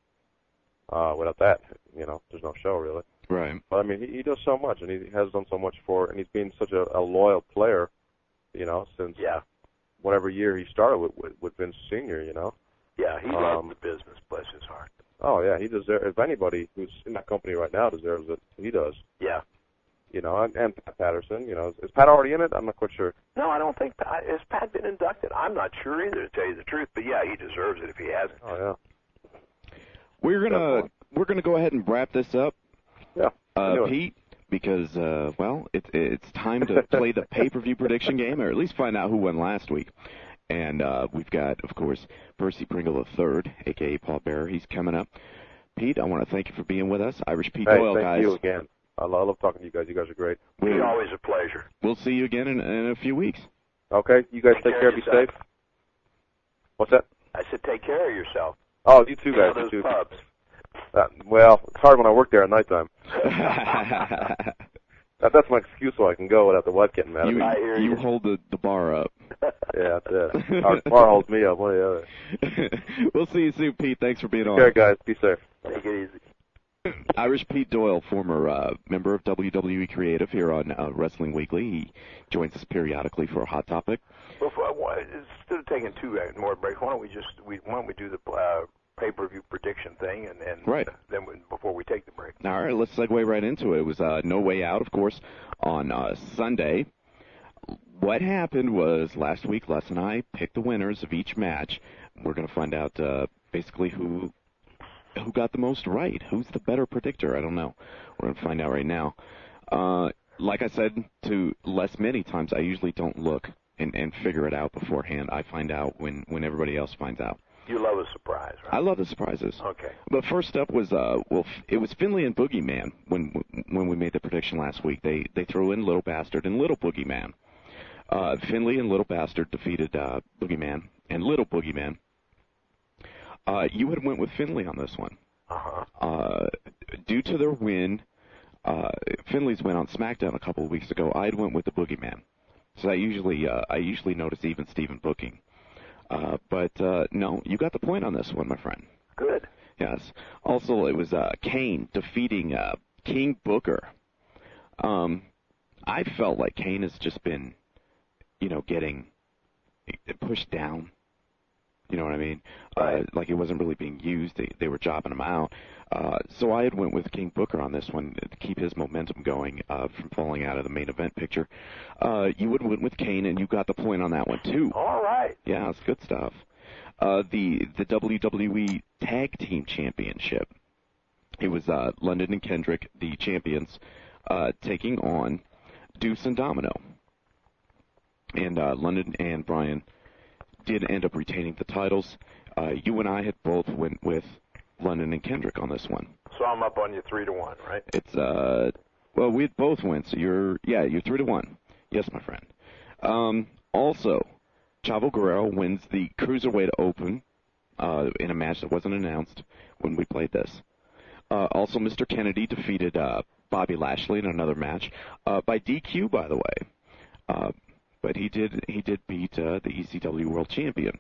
Uh, without that, you know, there's no show really. Right. But I mean, he, he does so much, and he has done so much for, and he's been such a, a loyal player, you know, since yeah. whatever year he started with, with, with Vince Senior, you know. Yeah, he um, loves the business, bless his heart. Oh yeah, he deserves. If anybody who's in that company right now deserves it, he does. Yeah. You know, and, and Pat Patterson. You know, is, is Pat already in it? I'm not quite sure. No, I don't think Pat has Pat been inducted. I'm not sure either, to tell you the truth. But yeah, he deserves it if he hasn't. Oh yeah. We're gonna Definitely. we're gonna go ahead and wrap this up. Yeah. Uh, Pete, because uh, well, it's it's time to play the pay-per-view prediction game, or at least find out who won last week. And uh, we've got, of course, Percy Pringle the third, a k a. Paul Bearer. He's coming up. Pete, I want to thank you for being with us. Irish Pete hey, Doyle, thank guys. you again. I love, I love talking to you guys. You guys are great. It's always a pleasure. We'll see you again in, in a few weeks. Okay. You guys Take take, care care. of Be yourself. safe. What's that? I said take care of yourself. Oh, you too, guys. You know, those you too. pubs. Uh, well, it's hard when I work there at nighttime. that, that's my excuse so I can go without the wife getting mad at You, me. I hear you you. hold the, the bar up. Yeah, that's it. Our bar holds me up. One or the other. We'll see you soon, Pete. Thanks for being on. Okay, guys. Be safe. Take it easy. Irish Pete Doyle, former uh, member of W W E Creative here on uh, Wrestling Weekly. He joins us periodically for a hot topic. Before, why, instead of taking two more breaks, why don't we just we, why don't we do the uh, pay-per-view prediction thing, and, and right. then we, before we take the break. All right, let's segue right into it. It was uh, No Way Out, of course, on uh, Sunday. What happened was last week, Les and I picked the winners of each match. We're going to find out uh, basically who who got the most right. Who's the better predictor? I don't know. We're going to find out right now. Uh, like I said to Les many times, I usually don't look and, and figure it out beforehand. I find out when, when everybody else finds out. You love a surprise, right? I love the surprises. Okay. But first up was uh, well, it was Finley and Boogeyman when when we made the prediction last week. They they threw in Little Bastard and Little Boogeyman. Uh, Finley and Little Bastard defeated uh, Boogeyman and Little Boogeyman. Uh, you had went with Finley on this one. Uh-huh. Uh, due to their win, uh, Finley's win on SmackDown a couple of weeks ago, I had went with the Boogeyman. So I usually uh, I usually notice even Steven booking. Uh, but uh, no, you got the point on this one, my friend. Good. Yes. Also, it was uh, Kane defeating uh, King Booker. Um, I felt like Kane has just been, you know, getting pushed down. You know what I mean? Right. Uh, like he wasn't really being used. They, they were jobbing him out. Uh, so I had went with King Booker on this one to keep his momentum going uh, from falling out of the main event picture. Uh, you would went with Kane, and you got the point on that one too. All right. Yeah, it's good stuff. Uh, the the W W E Tag Team Championship. It was uh, London and Kendrick, the champions, uh, taking on Deuce and Domino. And uh, London and Brian did end up retaining the titles. Uh, you and I had both went with London and Kendrick on this one. So I'm up on you three to one, right? It's uh, Well, we both went, so you're, yeah, you're three to one. Yes, my friend. Um, also, Chavo Guerrero wins the Cruiserweight Open uh, in a match that wasn't announced when we played this. Uh, also, Mister Kennedy defeated uh, Bobby Lashley in another match uh, by D Q, by the way. Uh, but he did he did beat uh, the E C W World Champion.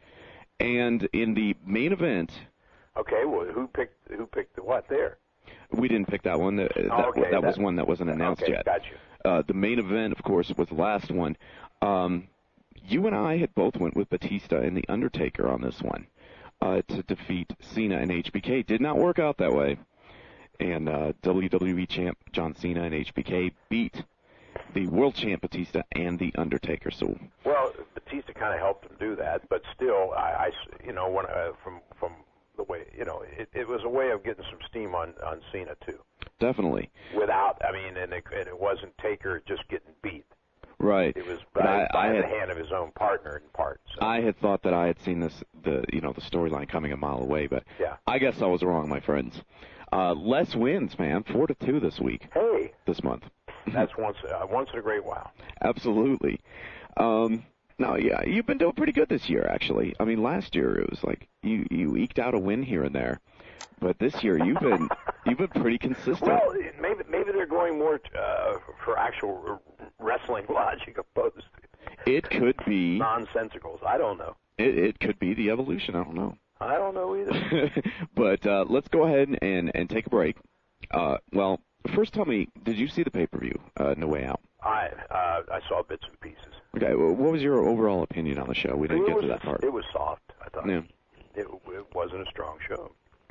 And in the main event, okay, well, who picked who picked the what there? We didn't pick that one. That, oh, that, okay, that, that was that, one that wasn't announced okay, yet. Got you. Uh, the main event, of course, was the last one. Um, you and I had both went with Batista and The Undertaker on this one uh, to defeat Cena and H B K. Did not work out that way. And uh, W W E champ John Cena and H B K beat the world champ Batista and The Undertaker. So well, Batista kind of helped him do that, but still, I, I you know, when, uh, from from the way, you know, it, it was a way of getting some steam on on Cena too. Definitely. Without, I mean, and it, and it wasn't Taker just getting beat. Right. It was by, I, by I the had, hand of his own partner in part. So. I had thought that I had seen this, the you know, the storyline coming a mile away, but yeah. I guess I was wrong, my friends. Uh, less wins, man. Four to two this week. Hey. This month. That's once uh, once in a great while. Absolutely. Um, no, yeah, you've been doing pretty good this year, actually. I mean, last year it was like you you eked out a win here and there, but this year you've been you've been pretty consistent. Well, maybe maybe they're going more uh, for actual wrestling logic opposed to it could be nonsensicals. I don't know. It, it could be the evolution. I don't know. I don't know either. But uh, let's go ahead and, and take a break. Uh, well, first tell me, did you see the pay-per-view, uh, No Way Out? I uh, I saw bits and pieces. Okay, well, what was your overall opinion on the show? We didn't it get was, to that part. It was soft, I thought. Yeah. It, it wasn't a strong show.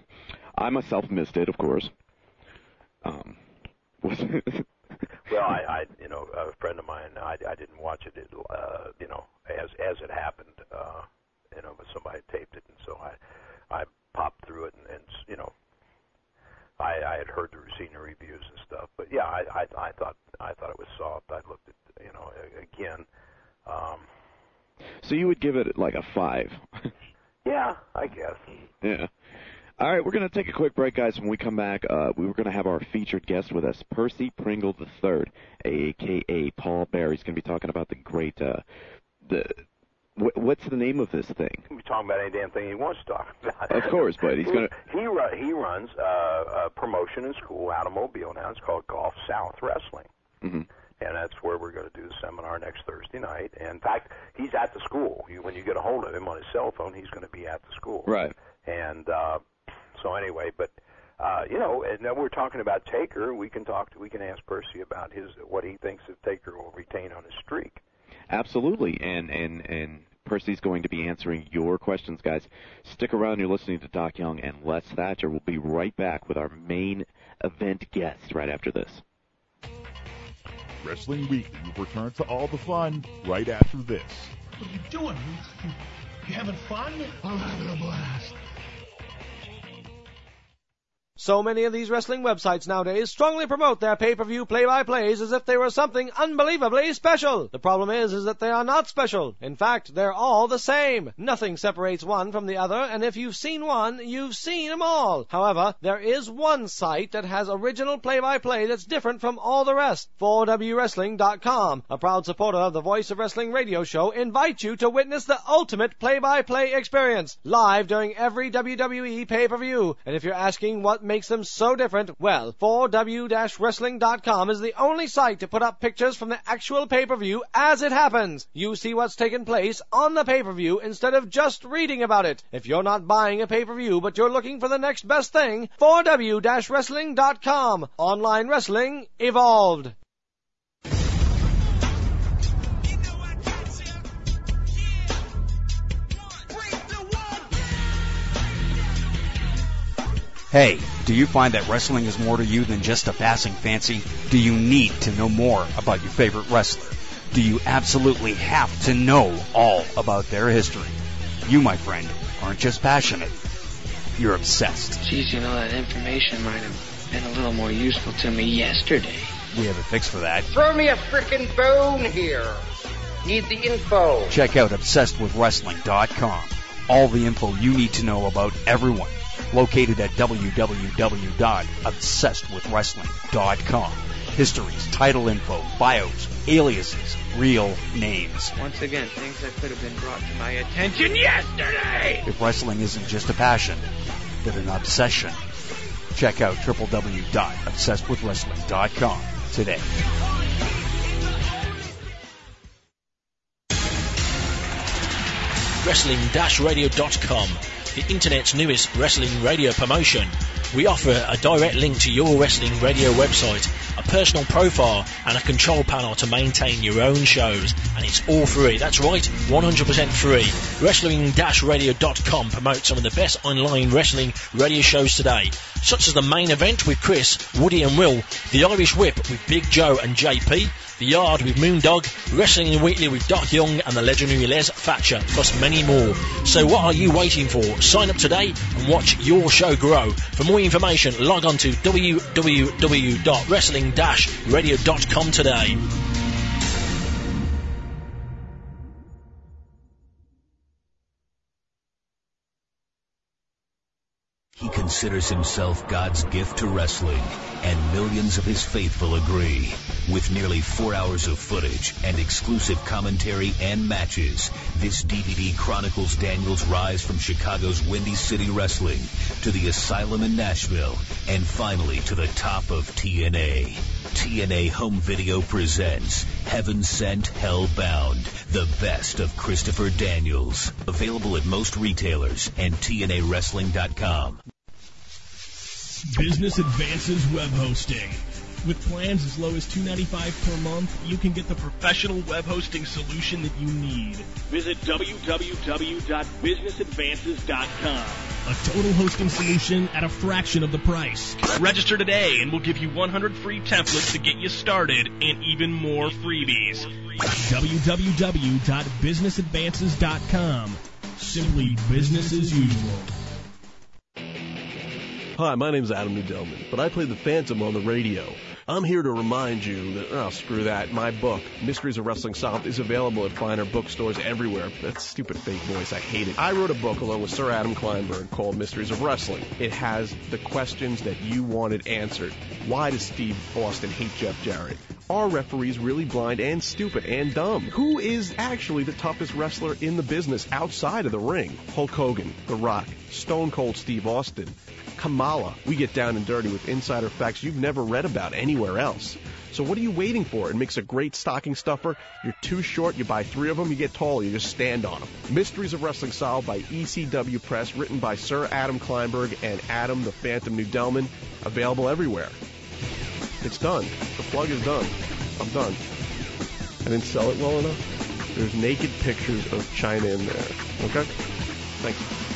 I myself missed it, of course. Um, was it? Well, I, I, you know, a friend of mine, I, I didn't watch it, it uh, you know, as as it happened, uh, you know, but somebody taped it, and so I, I popped through it, and, and you know, I, I had heard the seen the reviews and stuff, but yeah, I, I, I thought, I thought it was soft. I looked at, you know, again. Um, so you would give it like a five? Yeah, I guess. Yeah. All right, we're going to take a quick break, guys. When we come back, uh, we were going to have our featured guest with us, Percy Pringle the third, a k a. Paul Bear. He's going to be talking about the great, uh, the wh- what's the name of this thing? He's talking about any damn thing he wants to talk about. Of course, but he's going to... He, run, he runs uh, a promotion in school out of Mobile now. It's called Golf South Wrestling. Mm-hmm. And that's where we're going to do the seminar next Thursday night. And in fact, he's at the school. You, when you get a hold of him on his cell phone, he's going to be at the school. Right. And... Uh, So anyway, but uh, you know, and now we're talking about Taker. We can talk. To, we can ask Percy about his what he thinks if Taker will retain on his streak. Absolutely, and and and Percy's going to be answering your questions, guys. Stick around. You're listening to Doc Young and Les Thatcher. We'll be right back with our main event guest right after this. Wrestling Weekly will return to all the fun right after this. What are you doing? You, you having fun? I'm having a blast. So many of these wrestling websites nowadays strongly promote their pay-per-view play-by-plays as if they were something unbelievably special. The problem is, is that they are not special. In fact, they're all the same. Nothing separates one from the other, and if you've seen one, you've seen them all. However, there is one site that has original play-by-play that's different from all the rest. four W Wrestling dot com, a proud supporter of the Voice of Wrestling radio show, invites you to witness the ultimate play-by-play experience, live during every W W E pay-per-view. And if you're asking what makes them so different, well, four W Wrestling dot com is the only site to put up pictures from the actual pay-per-view as it happens. You see what's taken place on the pay-per-view instead of just reading about it. If you're not buying a pay-per-view but you're looking for the next best thing, four W Wrestling dot com. Online wrestling evolved. Hey, do you find that wrestling is more to you than just a passing fancy? Do you need to know more about your favorite wrestler? Do you absolutely have to know all about their history? You, my friend, aren't just passionate. You're obsessed. Geez, you know, that information might have been a little more useful to me yesterday. We have a fix for that. Throw me a frickin' bone here. Need the info. Check out obsessed with wrestling dot com. All the info you need to know about everyone. located at w w w dot obsessed with wrestling dot com. Histories, title info, bios, aliases, real names. Once again, things that could have been brought to my attention yesterday! If wrestling isn't just a passion, but an obsession, check out w w w dot obsessed with wrestling dot com today. wrestling radio dot com, the internet's newest wrestling radio promotion. We offer a direct link to your wrestling radio website, a personal profile, and a control panel to maintain your own shows. And it's all free. That's right, one hundred percent free. wrestling radio dot com promotes some of the best online wrestling radio shows today, such as The Main Event with Chris, Woody and Will, The Irish Whip with Big Joe and J P, The Yard with Moondog, Wrestling Weekly with Doc Young and the legendary Les Thatcher, plus many more. So what are you waiting for? Sign up today and watch your show grow. For more information, log on to w w w dot wrestling radio dot com today. He considers himself God's gift to wrestling, and millions of his faithful agree. With nearly four hours of footage and exclusive commentary and matches, this D V D chronicles Daniel's rise from Chicago's Windy City Wrestling to the Asylum in Nashville, and finally to the top of T N A. T N A Home Video presents Heaven Sent, Hell Bound, the best of Christopher Daniels. Available at most retailers and T N A wrestling dot com. Business Advances Web Hosting. With plans as low as two dollars and ninety-five cents per month, you can get the professional web hosting solution that you need. Visit w w w dot business advances dot com. A total hosting solution at a fraction of the price. Register today and we'll give you one hundred free templates to get you started and even more freebies. w w w dot business advances dot com. Simply business as usual. Hi, my name's Adam Nudelman, but I play the Phantom on the radio. I'm here to remind you that, oh, screw that, my book, Mysteries of Wrestling Solved, is available at finer bookstores everywhere. That stupid fake voice, I hate it. I wrote a book along with Sir Adam Kleinberg called Mysteries of Wrestling. It has the questions that you wanted answered. Why does Steve Austin hate Jeff Jarrett? Are referees really blind and stupid and dumb? Who is actually the toughest wrestler in the business outside of the ring? Hulk Hogan, The Rock, Stone Cold Steve Austin, Kamala. We get down and dirty with insider facts you've never read about anywhere else. So what are you waiting for? It makes a great stocking stuffer. You're too short, you buy three of them, you get tall, you just stand on them. Mysteries of Wrestling Solved by E C W Press, written by Sir Adam Kleinberg and Adam the Phantom Nudelman. Available everywhere. It's done. The plug is done. I'm done. I didn't sell it well enough. There's naked pictures of China in there. Okay? Thanks.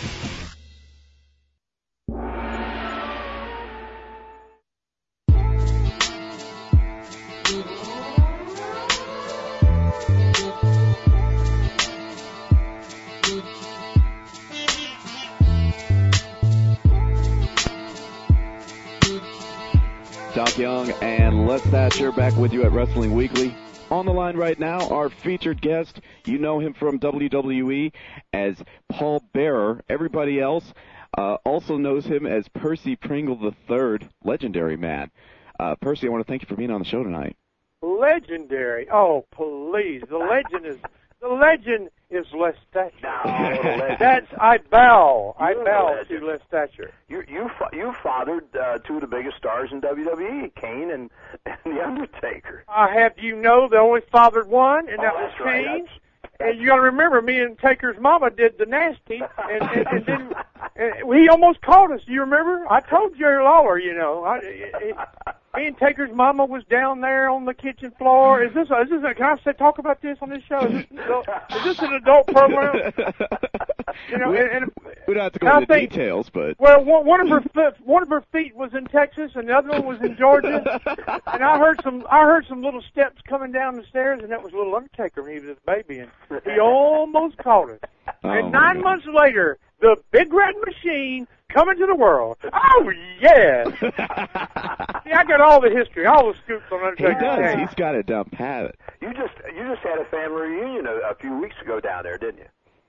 Doc Young and Les Thatcher back with you at Wrestling Weekly. On the line right now, our featured guest. You know him from W W E as Paul Bearer. Everybody else uh, also knows him as Percy Pringle the third, legendary man. Uh, Percy, I want to thank you for being on the show tonight. Legendary? Oh, please. The legend is the legend is Les Thatcher. No, That's I bow. I You're bow to Les Thatcher. You you you fathered uh, two of the biggest stars in W W E, Kane and, and The Undertaker. I have you know they only fathered one, and Oh, that was that's right. Kane. And you got to remember, me and Taker's mama did the nasty, and, and, and then and he almost caught us. Do you remember? I told Jerry Lawler, you know. I, it, it, me and Taker's mama was down there on the kitchen floor. Is this? A, is this? A, can I say talk about this on this show? Is this, an adult, is this an adult program? You know, we, and, and we don't have to go I into think- details, but well, one, one of her foot, one of her feet was in Texas, and the other one was in Georgia. And I heard some, I heard some little steps coming down the stairs, and that was little Undertaker when he was a baby, and he almost caught us. Oh, and my nine God. months later, the Big Red Machine coming to the world. Oh yeah! See, I got all the history, all the scoops on he Undertaker. does. He's got it down pat. You just you just had a family reunion a, a few weeks ago down there, didn't you?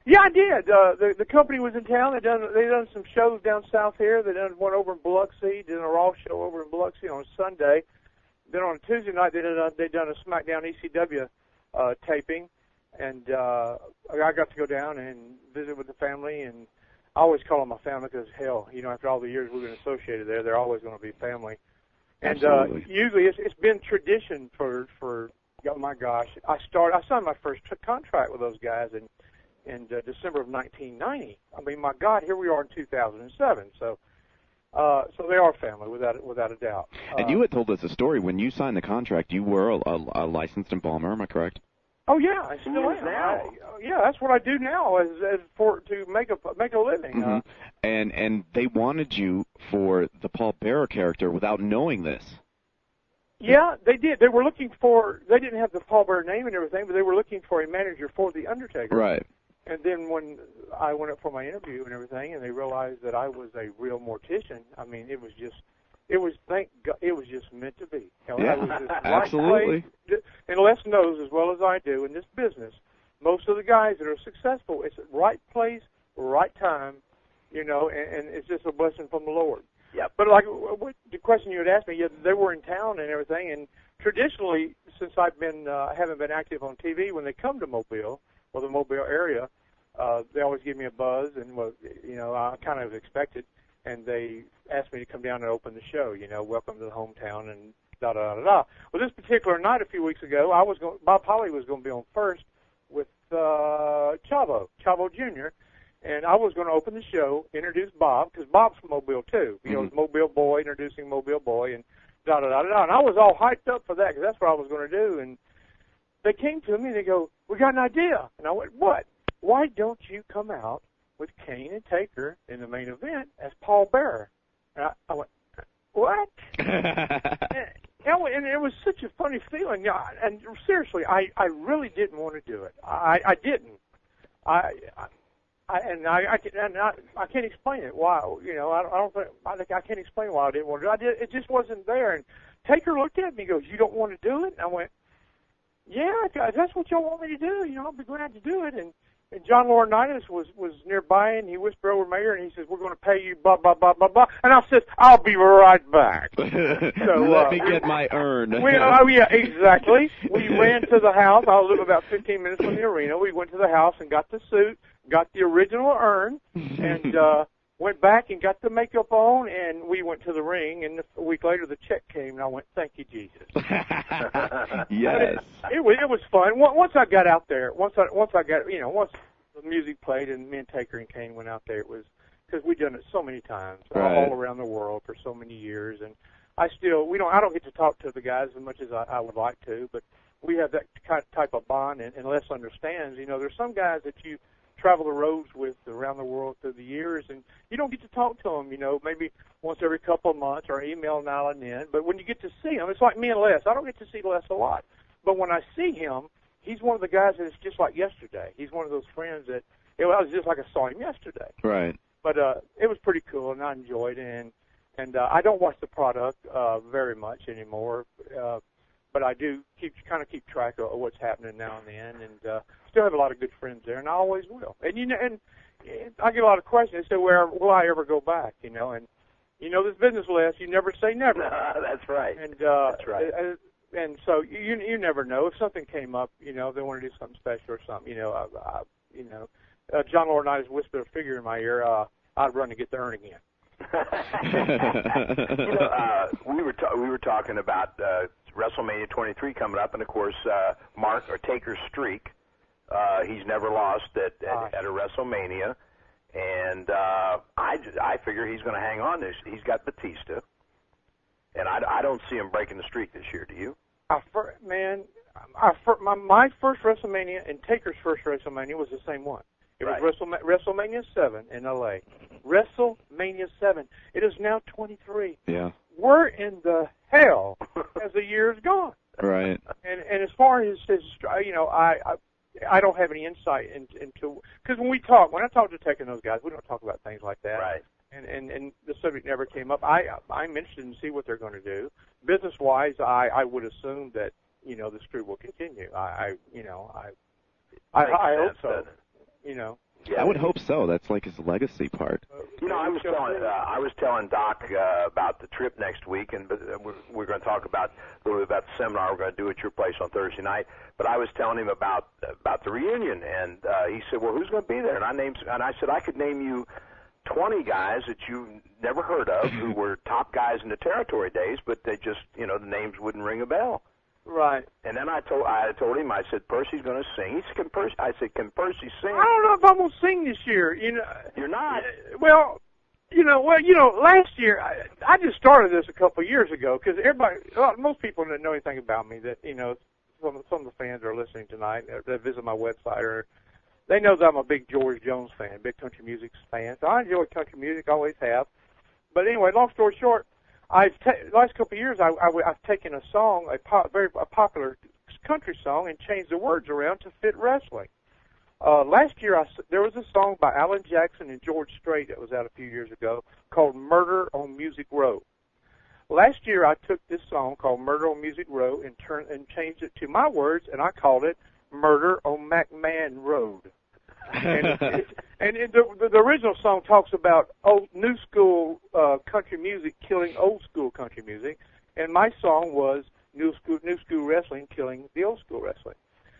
Yeah, I did. Uh, the the company was in town. They done they done some shows down south here. They done one over in Biloxi. Did a Raw show over in Biloxi on Sunday. Then on Tuesday night they did a, they done a SmackDown E C W uh, taping, and uh, I got to go down and visit with the family. And I always call them my family because hell, you know, after all the years we've been associated there, they're always going to be family. And uh, usually it's it's been tradition for for oh my gosh, I start I signed my first t- contract with those guys in in uh, December of nineteen ninety. I mean, my God, here we are in two thousand seven. So, uh, so they are family without without a doubt. And uh, you had told us a story when you signed the contract. You were a, a, a licensed embalmer, am I correct? Oh yeah, I still am. now. I, yeah, that's what I do now, as, as for to make a make a living. Mm-hmm. Uh, and and they wanted you for the Paul Bearer character without knowing this. Yeah, they did. They were looking for. They didn't have the Paul Bearer name and everything, but they were looking for a manager for the Undertaker. Right. And then when I went up for my interview and everything, and they realized that I was a real mortician, I mean, it was just, it was thank God, it was just meant to be. You know, Yeah, I was just right absolutely. place, and Les knows as well as I do in this business. Most of the guys that are successful, it's right place, right time, you know, and, and it's just a blessing from the Lord. Yep. But like what, the question you had asked me, yeah, they were in town and everything, and traditionally, since I've been, uh, haven't been active on T V, when they come to Mobile or the Mobile area, uh, they always give me a buzz, and well, you know, I kind of expected, and they asked me to come down and open the show. You know, welcome to the hometown, and da da da da. Well, this particular night a few weeks ago, I was going, Bob Holly was going to be on first with uh, Chavo, Chavo Junior, and I was going to open the show, introduce Bob, because Bob's from Mobile too. You know, Mm-hmm. Mobile Boy, introducing Mobile Boy, and da da da da. And I was all hyped up for that because that's what I was going to do. And they came to me and they go, "We got an idea." And I went, "What? Why don't you come out with Kane and Taker in the main event as Paul Bearer?" And I, I went, "What?" and, and it was such a funny feeling. Yeah, and seriously, I, I really didn't want to do it. I, I didn't. I, I and I, I, and I, I can't explain it. Why? You know, I, I don't think I, think I can't explain why I didn't want to do it. I did, it just wasn't there. And Taker looked at me and goes, "You don't want to do it?" And I went, "Yeah, if that's what y'all want me to do, you know, I'll be glad to do it." And And John Laurinaitis was, was nearby, and he whispered over my ear, and he says, "We're going to pay you blah, blah, blah, blah, blah." And I said, "I'll be right back." So, Let uh, me get my urn. we, oh, yeah, exactly. We ran to the house. I live about fifteen minutes from the arena. We went to the house and got the suit, got the original urn, and uh, went back and got the makeup on, and we went to the ring. And a week later, the check came, and I went, "Thank you, Jesus." Yes. It, it was it was fun. Once I got out there, once I once I got you know once the music played and me and Taker and Kane went out there, it was because we've done it so many times Right. all around the world for so many years, and I still we don't I don't get to talk to the guys as much as I, I would like to, but we have that kind of type of bond, and, and Les understands. You know, there's some guys that you travel the roads with around the world through the years, and you don't get to talk to them, you know, maybe once every couple of months or email now and then. But when you get to see them, it's like me and Les. I don't get to see Les a lot. But when I see him, he's one of the guys that's just like yesterday. He's one of those friends that, it was just like I saw him yesterday. Right. But uh, it was pretty cool, and I enjoyed it. And, and uh, I don't watch the product uh, very much anymore, uh, but I do keep kind of keep track of what's happening now and then, and uh, still have a lot of good friends there, and I always will. And you know, and I get a lot of questions. They say, "Where will I ever go back?" You know, and you know, this business, Les, you never say never. That's right. And uh, That's right. And, and so you you never know if something came up. You know, they want to do something special or something. You know, I, I, you know, uh, John Laurinaitis whispered a figure in my ear. Uh, I'd run to get the urn again. you know, uh, we were ta- we were talking about uh, WrestleMania twenty-three coming up, and of course, uh, Mark or Taker's streak. Uh, he's never lost at at, at a WrestleMania, and uh, I just, I figure he's going to hang on. This he's got Batista, and I, I don't see him breaking the streak this year. Do you? I fir- man, I fir- my my first WrestleMania and Taker's first WrestleMania was the same one. It Right. was WrestleMania, WrestleMania seven in L A. WrestleMania seven. It is now twenty-three. Yeah. Where in the hell has the years gone? Right. And and as far as his, you know, I I, I don't have any insight into into because when we talk, when I talk to Taker and those guys, we don't talk about things like that. Right. And and and the subject never came up. I I'm interested in see what they're going to do. Business wise, I I would assume that you know the streak will continue. I, I you know I I, Makes I hope sense, so. doesn't it? You know. Yeah, I would hope so. That's like his legacy part. You know, I was telling uh, I was telling Doc uh, about the trip next week, and but, uh, we're, we're going to talk about a little bit about the seminar we're going to do at your place on Thursday night. But I was telling him about about the reunion, and uh, he said, "Well, who's going to be there?" And I named, and I said, "I could name you twenty guys that you've never heard of who were top guys in the territory days, but they just, you know, the names wouldn't ring a bell." Right. And then I told I told him, I said, "Percy's going to sing." He said, "Can Percy?" I said, "Can Percy sing?" I don't know if I'm going to sing this year. You know, you're not. Well, you know, well, you know, last year I, I just started this a couple of years ago because everybody, well, most people don't know anything about me. That you know, some of, some of the fans that are listening tonight that visit my website, or they know that I'm a big George Jones fan, big country music fan. So I enjoy country music, always have. But anyway, long story short. I've ta- the last couple of years I, I, I've taken a song, a po- very a popular country song, and changed the words around to fit wrestling. Uh, last year I, there was a song by Alan Jackson and George Strait that was out a few years ago called "Murder on Music Row." Last year I took this song called "Murder on Music Row" and turned and changed it to my words, and I called it "Murder on McMahon Road." and it, it, and it, the, the original song talks about old new school uh, country music killing old school country music, and my song was new school new school wrestling killing the old school wrestling.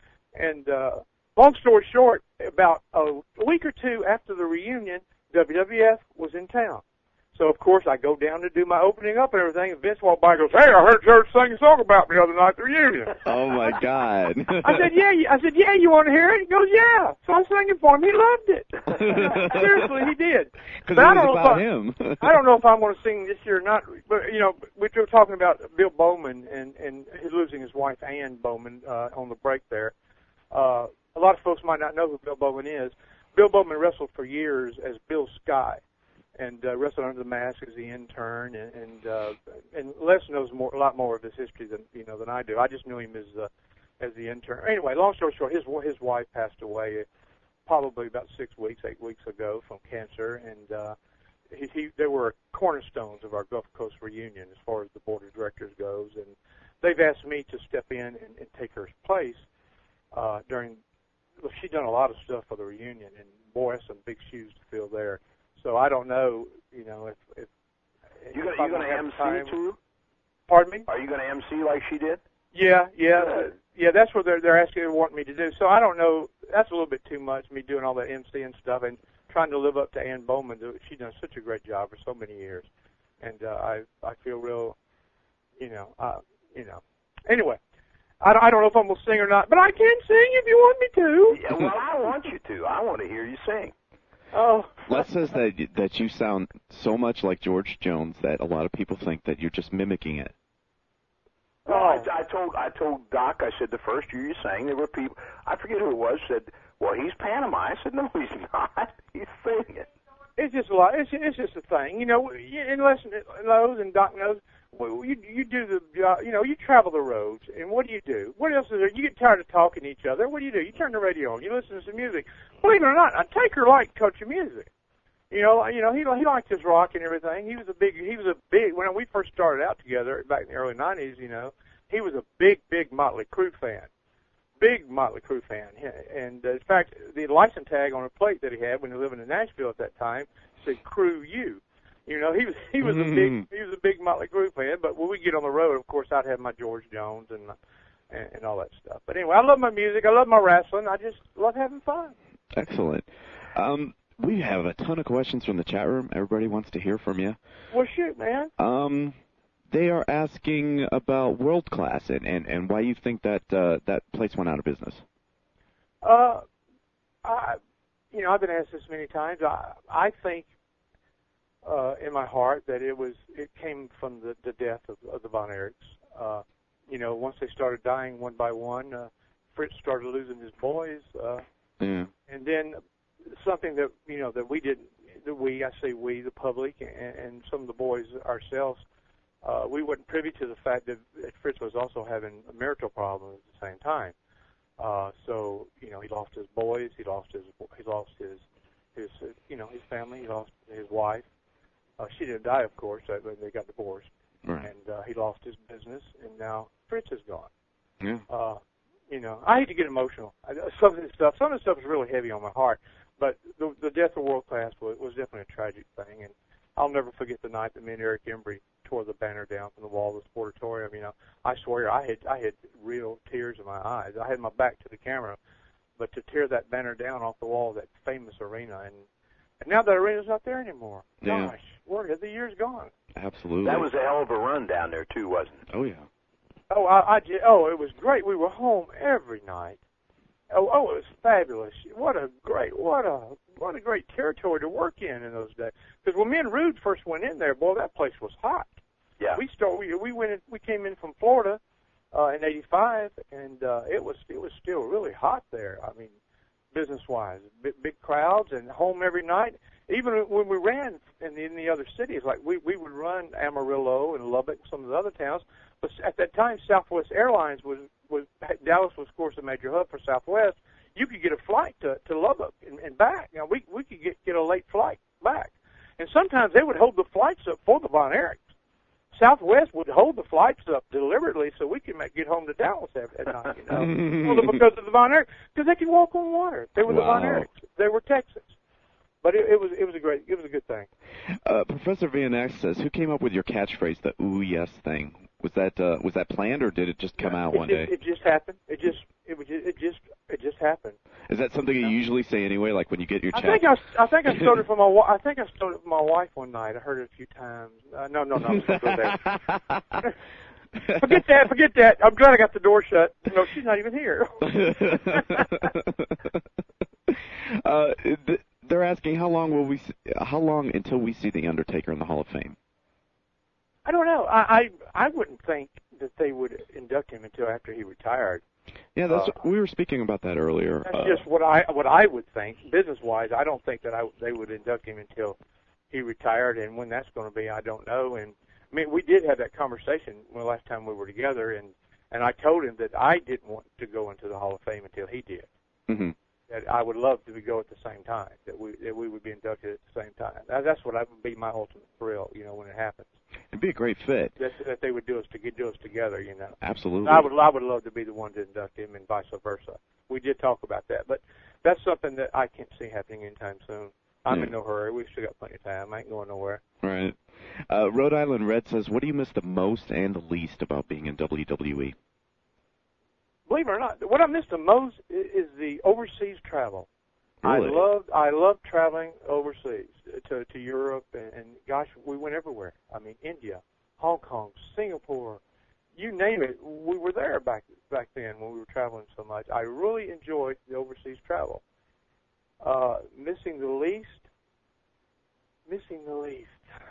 And uh, long story short, about a week or two after the reunion, W W F was in town. So, of course, I go down to do my opening up and everything, and Vince walked by and goes, "Hey, I heard George sing a song about me the other night at the reunion." Oh, my God. I said, yeah, I said, yeah, you want to hear it? He goes, yeah. So I sang it for him. He loved it. Seriously, he did. Because it was about him. I don't know if I'm going to sing this year or not, but, you know, we were talking about Bill Bowman and, and his losing his wife, Ann Bowman, uh, on the break there. Uh, a lot of folks might not know who Bill Bowman is. Bill Bowman wrestled for years as Bill Sky. And uh, wrestled under the mask as the intern, and and, uh, and Les knows more, a lot more of his history than you know than I do. I just knew him as uh, as the intern. Anyway, long story short, his his wife passed away probably about six weeks, eight weeks ago from cancer, and uh, he, he they were cornerstones of our Gulf Coast reunion as far as the board of directors goes, and they've asked me to step in and, and take her place uh, during. Well, she's done a lot of stuff for the reunion, and boy, that's some big shoes to fill there. So I don't know, you know, if if you gonna you gonna M C too? Pardon me? Are you gonna M C like she did? Yeah, yeah, uh, yeah. That's what they're they're asking and wanting me to do. So I don't know. That's a little bit too much. Me doing all that M C and stuff and trying to live up to Ann Bowman. She's done such a great job for so many years, and uh, I I feel real, you know, uh, you know. Anyway. I don't, I don't know if I'm gonna sing or not, but I can sing if you want me to. Yeah, well, I want you to. I want to hear you sing. Oh. Les says that that you sound so much like George Jones that a lot of people think that you're just mimicking it. Well, I, I told I told Doc, I said the first year you sang, there were people, I forget who it was, said, "Well, he's pantomime." I said, "No, he's not. He's singing." It's just a lot. It's it's just a thing, you know. And Les knows and Doc knows. Well, you you do the job, you know, you travel the roads, and what do you do? What else is there? You get tired of talking to each other. What do you do? You turn the radio on. You listen to some music. Believe it or not, Taker liked country music. You know, you know, he he liked his rock and everything. He was a big, he was a big. When we first started out together back in the early nineties, you know, he was a big, big Motley Crue fan, big Motley Crue fan. And uh, in fact, the license tag on a plate that he had when he was living in Nashville at that time said "Crue U." You know, he was he was mm-hmm. a big he was a big Motley Crue fan. But when we get on the road, of course, I'd have my George Jones and, and and all that stuff. But anyway, I love my music. I love my wrestling. I just love having fun. Excellent. Um, we have a ton of questions from the chat room. Everybody wants to hear from you. Well, shoot, man. Um, they are asking about World Class and, and, and why you think that uh, that place went out of business. Uh, I, you know, I've been asked this many times. I I think. Uh, in my heart, that it was it came from the, the death of, of the Von Erichs. Uh, you know, once they started dying one by one, uh, Fritz started losing his boys, uh, yeah. and then something that you know that we didn't, that we I say we, the public, and, and some of the boys ourselves, uh, we weren't privy to the fact that, that Fritz was also having marital problems at the same time. Uh, so you know, he lost his boys, he lost his he lost his his uh, you know his family, he lost his wife. Uh, she didn't die, of course, uh, when they got divorced. Right. And uh, he lost his business, and now Fritz is gone. Yeah. Uh, you know, I hate to get emotional. I, some of this stuff, some of this stuff is really heavy on my heart. but the, the death of World Class was, was definitely a tragic thing, and I'll never forget the night that me and Eric Embry tore the banner down from the wall of the Sportatorium. You know, I swear I had I had real tears in my eyes. I had my back to the camera, but to tear that banner down off the wall of that famous arena, and and now that arena's not there anymore. Yeah. Gosh, where have the years gone? Absolutely. That was a hell of a run down there too, wasn't it? Oh yeah. Oh, I, I did, oh, it was great. We were home every night. Oh, oh, it was fabulous. What a great, what a, what a great territory to work in in those days. Because when me and Rude first went in there, boy, that place was hot. Yeah. We start, we we went in, we came in from Florida uh, in eighty-five, and uh, it was it was still really hot there. I mean, business wise, big, big crowds, and home every night. Even when we ran in the, in the other cities, like we we would run Amarillo and Lubbock, some of the other towns. But at that time, Southwest Airlines was was Dallas was, of course, a major hub for Southwest. You could get a flight to, to Lubbock and, and back. Now we we could get get a late flight back, and sometimes they would hold the flights up for the Von Erichs. Southwest would hold the flights up deliberately so we could make, get home to Dallas at, at night. You know, well, because of the Von Erichs, because they could walk on water. They were the Wow. Von Erichs. They were Texans. But it, it was it was a great it was a good thing. Uh, Professor V N X says, "Who came up with your catchphrase, the ooh yes thing? Was that uh, was that planned, or did it just come out it one just, day? It just happened. It just it was it just it just happened. Is that something you usually say anyway, like when you get your I chat? think I, I think I stole it from my wi- I think I stole it from my wife one night. I heard it a few times. Uh, no no no, I'm going to go there. Forget that. Forget that. I'm glad I got the door shut. No, she's not even here. uh, th- they're asking how long will we? See, how long until we see the Undertaker in the Hall of Fame? I don't know. I, I I wouldn't think that they would induct him until after he retired. Yeah, that's Uh, we were speaking about that earlier. That's uh, just what I what I would think. Business wise, I don't think that I they would induct him until he retired, and when that's going to be, I don't know. And I mean, we did have that conversation the last time we were together, and and I told him that I didn't want to go into the Hall of Fame until he did. Mm-hmm. That I would love to go at the same time. That we that we would be inducted at the same time. That, that's what I would be my ultimate thrill, you know, when it happens. It'd be a great fit. That, that they would do us to get do us together, you know. Absolutely. I would I would love to be the one to induct him, and vice versa. We did talk about that, but that's something that I can't see happening anytime soon. I'm Yeah. in no hurry. We've still got plenty of time. I ain't going nowhere. Right. Uh, Rhode Island Red says, "What do you miss the most and the least about being in W W E?" Believe it or not, what I miss the most is, is the overseas travel. Really? I loved I loved traveling overseas to to Europe, and, and gosh, we went everywhere. I mean, India, Hong Kong, Singapore, you name it. We were there back back then when we were traveling so much. I really enjoyed the overseas travel. Uh, missing the least, missing the least.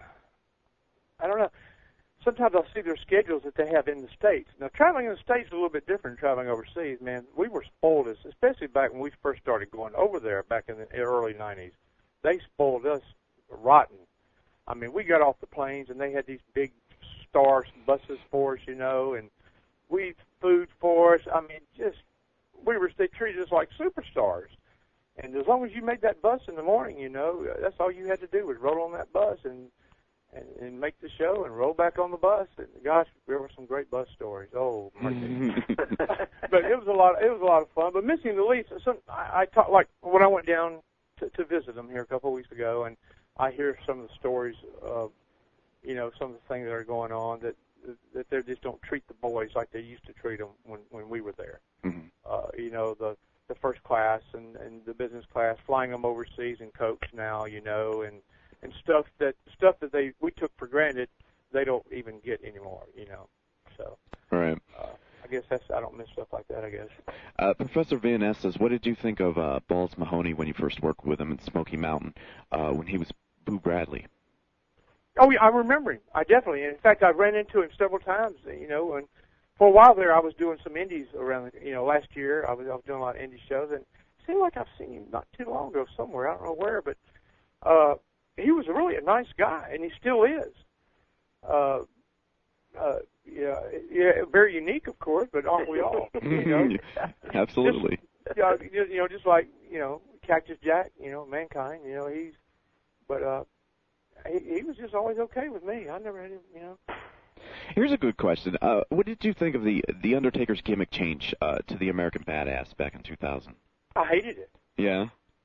I don't know. Sometimes I'll see their schedules that they have in the States. Now, traveling in the States is a little bit different than traveling overseas, man. We were spoiled, as, especially back when we first started going over there back in the early nineties. They spoiled us rotten. I mean, we got off the planes, and they had these big star buses for us, you know, and we food for us. I mean, just, we were, they treated us like superstars. And as long as you made that bus in the morning, you know, that's all you had to do was roll on that bus and And, and make the show and roll back on the bus. And gosh, there were some great bus stories. Oh, mercy. But it was a lot. It was a lot of fun. But missing the least, some I, I talk like when I went down to, to visit them here a couple of weeks ago, and I hear some of the stories of, you know, some of the things that are going on that that they just don't treat the boys like they used to treat them when when we were there. Mm-hmm. Uh, you know, the the first class and and the business class, flying them overseas in coach now, you know, and and stuff that stuff that they we took for granted, they don't even get anymore, you know. So, right. Uh, I guess that's I don't miss stuff like that. I guess. Uh, Professor V N S says, "What did you think of uh, Balls Mahoney when you first worked with him in Smoky Mountain uh, when he was Boo Bradley?" Oh yeah, I remember him. I definitely. In fact, I ran into him several times. You know, and for a while there, I was doing some indies around. You know, last year I was I was doing a lot of indie shows, and it seemed like I've seen him not too long ago somewhere. I don't know where, but. Uh, He was really a nice guy, and he still is. Uh, uh, yeah, yeah, very unique, of course, but aren't we all? You know? Absolutely. Just, uh, you know, just like you know, Cactus Jack. You know, Mankind. You know, he's. But uh, he, he was just always okay with me. I never had him. You know. Here's a good question. Uh, what did you think of the the Undertaker's gimmick change uh, to the American Badass back in two thousand? I hated it. Yeah.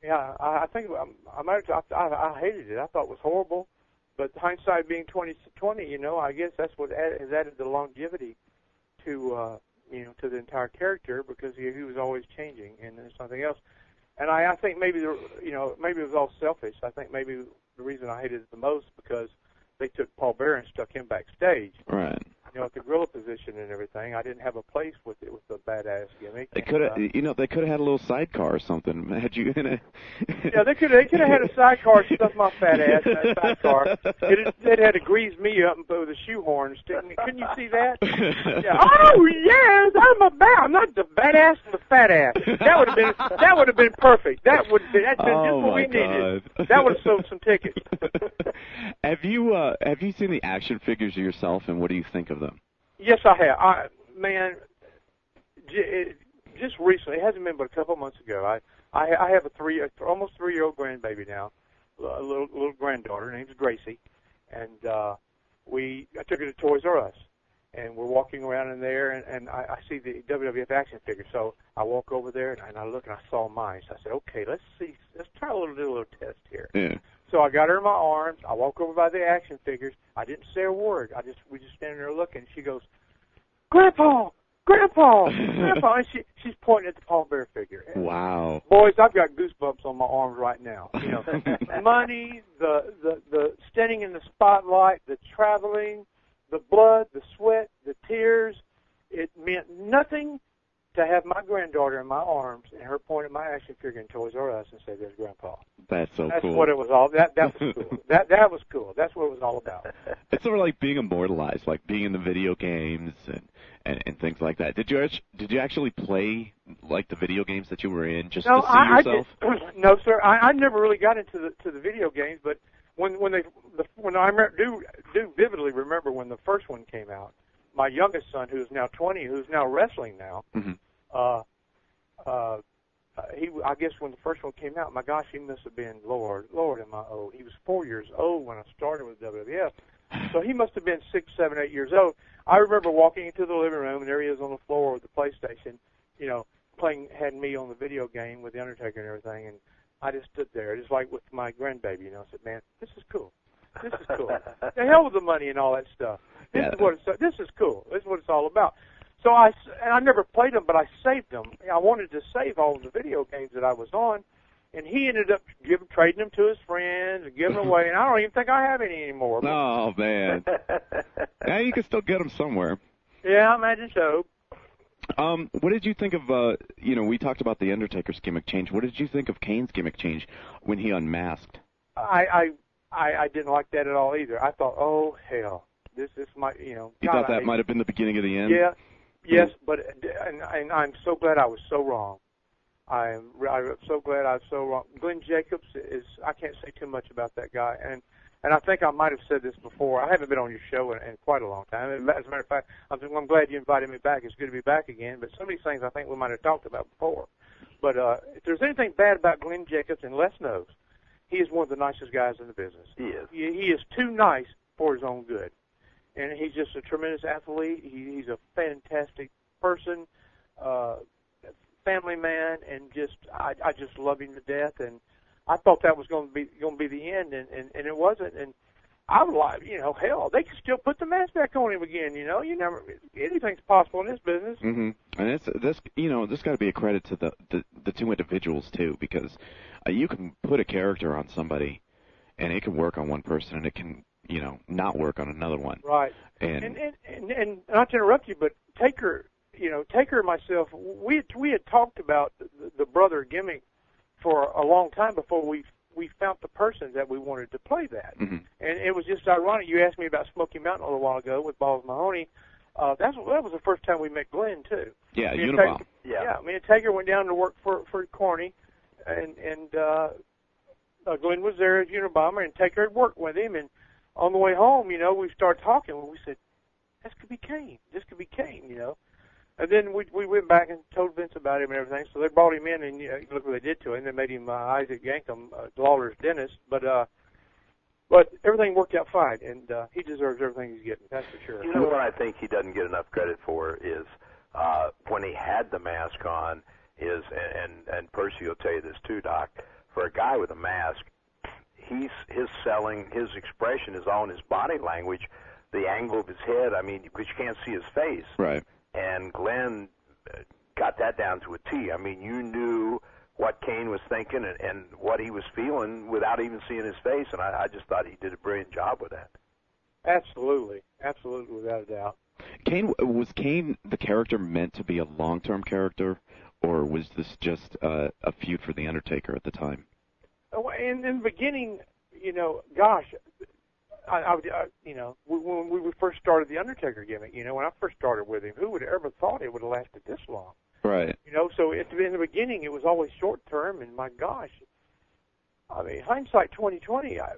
Yeah, I, I think I, I might. I, I hated it. I thought it was horrible. But hindsight being twenty twenty, you know, I guess that's what add, has added the longevity to uh, you know to the entire character, because he, he was always changing, and there's something else. And I, I think maybe the, you know maybe it was all selfish. I think maybe the reason I hated it the most because they took Paul Bearer and stuck him backstage. Right. You know, at the gorilla position and everything. I didn't have a place with it with the badass gimmick. They could have, uh, you know, they could have had a little sidecar or something. Had you in a? Yeah, they could. They could have had a sidecar, stuff my fat ass in that sidecar. It, it had to grease me up with a shoehorn. Couldn't you see that? Yeah. Oh yes, I'm a bad. I'm not the badass and the fat ass. That would have been. That would have been perfect. That would have been. That's been oh just what we God. needed. That would have sold some tickets. Have you uh, have you seen the action figures yourself, and what do you think of them? Yes, I have. I, man, j- just recently, it hasn't been but a couple of months ago. I, I, I have a three, a almost three-year-old grandbaby now, a little, little granddaughter. Her name's Gracie, and uh, we, I took her to Toys R Us, and we're walking around in there, and, and I, I see the W W F action figure. So I walk over there, and, and I look, and I saw mine. So I said, okay, let's see, let's try a little, do a little test here. Yeah. So I got her in my arms. I walk over by the action figures. I didn't say a word. I just we just standing there looking. She goes, "Grandpa, Grandpa, Grandpa," and she she's pointing at the Paul Bearer figure. Wow. Boys, I've got goosebumps on my arms right now. You know, money, the the the standing in the spotlight, the traveling, the blood, the sweat, the tears. It meant nothing to have my granddaughter in my arms and her point at my action figure in Toys R Us and say, "There's Grandpa." That's so That's cool. That's what it was all. That that was cool. that that was cool. That's what it was all about. It's sort of like being immortalized, like being in the video games and, and, and things like that. Did you did you actually play like the video games that you were in just no, to see I, yourself? I did, no, sir. I, I never really got into the to the video games, but when when they the, when I remember, do do vividly remember when the first one came out. My youngest son, who's now twenty, who's now wrestling now. Mm-hmm. Uh, uh, he, I guess when the first one came out, my gosh, he must have been, Lord, Lord, am I old? He was four years old when I started with W W F, so he must have been six, seven, eight years old. I remember walking into the living room, and there he is on the floor with the PlayStation, you know, playing, had me on the video game with The Undertaker and everything, and I just stood there, just like with my grandbaby, you know, I said, man, this is cool. This is cool. The hell with the money and all that stuff. This Yeah. is what it's, this is cool. This is what it's all about. So I, and I never played them, but I saved them. I wanted to save all of the video games that I was on, and he ended up giving, trading them to his friends and giving them away, and I don't even think I have any anymore. Oh, man. Yeah, you can still get them somewhere. Yeah, I imagine so. Um, what did you think of, uh, you know, we talked about the Undertaker's gimmick change. What did you think of Kane's gimmick change when he unmasked? I, I, I, I didn't like that at all either. I thought, oh, hell, this, this might, you know. You God, thought that I, might have been the beginning of the end? Yeah. Yes, but and, and I'm so glad I was so wrong. I'm, I'm so glad I was so wrong. Glenn Jacobs is, I can't say too much about that guy, and and I think I might have said this before. I haven't been on your show in, in quite a long time. As a matter of fact, I'm, I'm glad you invited me back. It's good to be back again. But some of these things I think we might have talked about before. But uh, if there's anything bad about Glenn Jacobs, and Les knows, he is one of the nicest guys in the business. He is. He, he is too nice for his own good. And he's just a tremendous athlete. He, he's a fantastic person, uh, family man, and just I, I just love him to death. And I thought that was going to be going to be the end, and, and, and it wasn't. And I was like, you know, hell, they could still put the mask back on him again. You know, you never anything's possible in this business. Mm-hmm. And it's this, you know, this got to be a credit to the, the the two individuals too, because uh, you can put a character on somebody, and it can work on one person, and it can, you know, not work on another one. Right. And and, and, and, and not to interrupt you, but Taker, you know, Taker and myself, we had, we had talked about the, the brother gimmick for a long time before we we found the person that we wanted to play that. Mm-hmm. And it was just ironic. You asked me about Smoky Mountain a little while ago with Balls Mahoney. Uh, that's that was the first time we met Glenn too. Yeah, me and Unabomber. Taker, yeah. yeah, me and Taker went down to work for for Corny, and and uh, uh, Glenn was there as Unabomber, and Taker had worked with him. And on the way home, you know, we started talking. And we said, "This could be Kane. This could be Kane," you know. And then we we went back and told Vince about him and everything. So they brought him in, and you know, look what they did to him. They made him uh, Isaac Yankem, uh, Lawler's dentist. But uh, but everything worked out fine, and uh, he deserves everything he's getting. That's for sure. You know what I think he doesn't get enough credit for is uh, when he had the mask on. Is and and Percy will tell you this too, Doc. for a guy with a mask, he's his selling, his expression is all in his body language, the angle of his head. I mean, because you can't see his face. Right. And Glenn got that down to a T. I mean, you knew what Kane was thinking and, and what he was feeling without even seeing his face, and I, I just thought he did a brilliant job with that. Absolutely, absolutely, without a doubt. Kane, was Kane the character meant to be a long-term character, or was this just uh, a feud for The Undertaker at the time? In, in the beginning, you know, gosh, I, I, I you know, when we first started the Undertaker gimmick, you know, when I first started with him, who would have ever thought it would have lasted this long? Right. You know, so at the, in the beginning, it was always short-term, and my gosh, I mean, hindsight twenty twenty, I,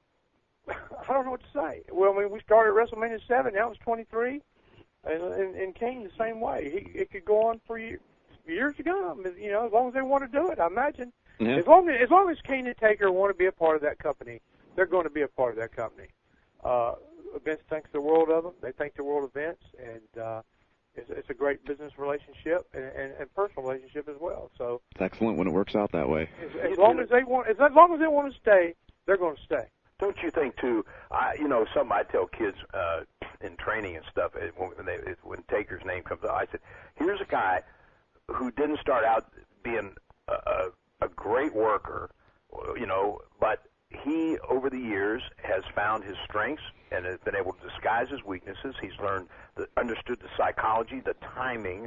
I don't know what to say. Well, I mean, we started at WrestleMania seven, now it's twenty-three, and, and, and Kane the same way. He, it could go on for years, years to come, you know, as long as they want to do it, I imagine. Yeah. As long as, as long as Kane and Taker want to be a part of that company, they're going to be a part of that company. Uh, Vince thinks the world of them. They think the world of Vince, and uh, it's, it's a great business relationship and, and, and personal relationship as well. So it's excellent when it works out that way. As, as long as they want, as, as long as they want to stay, they're going to stay. Don't you think too? I, you know, something I tell kids uh, in training and stuff. When, they, when Taker's name comes up, I said, "Here's a guy who didn't start out being a, a, a great worker, you know, but he, over the years, has found his strengths and has been able to disguise his weaknesses. He's learned, the, understood the psychology, the timing,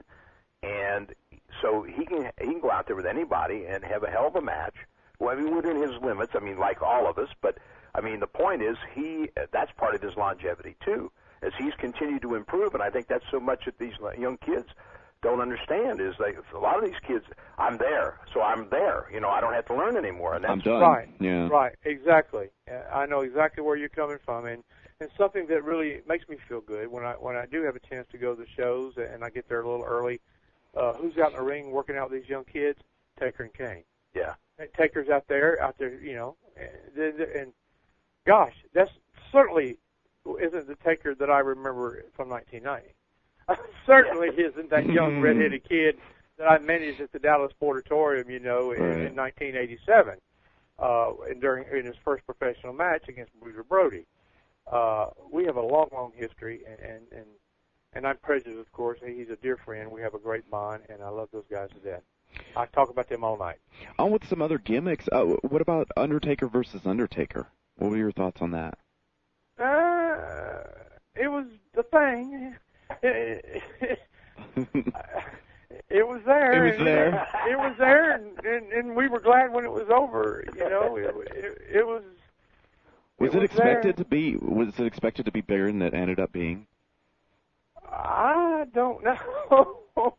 and so he can he can go out there with anybody and have a hell of a match. Well, I mean, within his limits. I mean, like all of us, but I mean, the point is, he that's part of his longevity too, as he's continued to improve. And I think that's so much that these young kids don't understand is like a lot of these kids, I'm there, so I'm there. You know, I don't have to learn anymore. And that's I'm done. Right. Yeah. Right. Exactly. I know exactly where you're coming from, and and something that really makes me feel good when I when I do have a chance to go to the shows and I get there a little early. Uh, who's out in the ring working out with these young kids? Taker and Kane. Yeah. And Taker's out there, out there, you know, and, and gosh, that's certainly isn't the Taker that I remember from nineteen ninety. Certainly isn't that young redheaded kid that I managed at the Dallas Sportatorium, you know, in, right. in nineteen eighty-seven, uh, and during in his first professional match against Bruiser Brody. Uh, we have a long, long history, and, and and and I'm prejudiced, of course. He's a dear friend. We have a great bond, and I love those guys to death. I talk about them all night. On with some other gimmicks. Uh, what about Undertaker versus Undertaker? What were your thoughts on that? Uh, it was the thing. It, it, it was there. It was there. It, it was there, and, and, and we were glad when it was over. You know, it, it, it was. Was it, it was expected there. to be? Was it expected to be bigger than it ended up being? I don't know.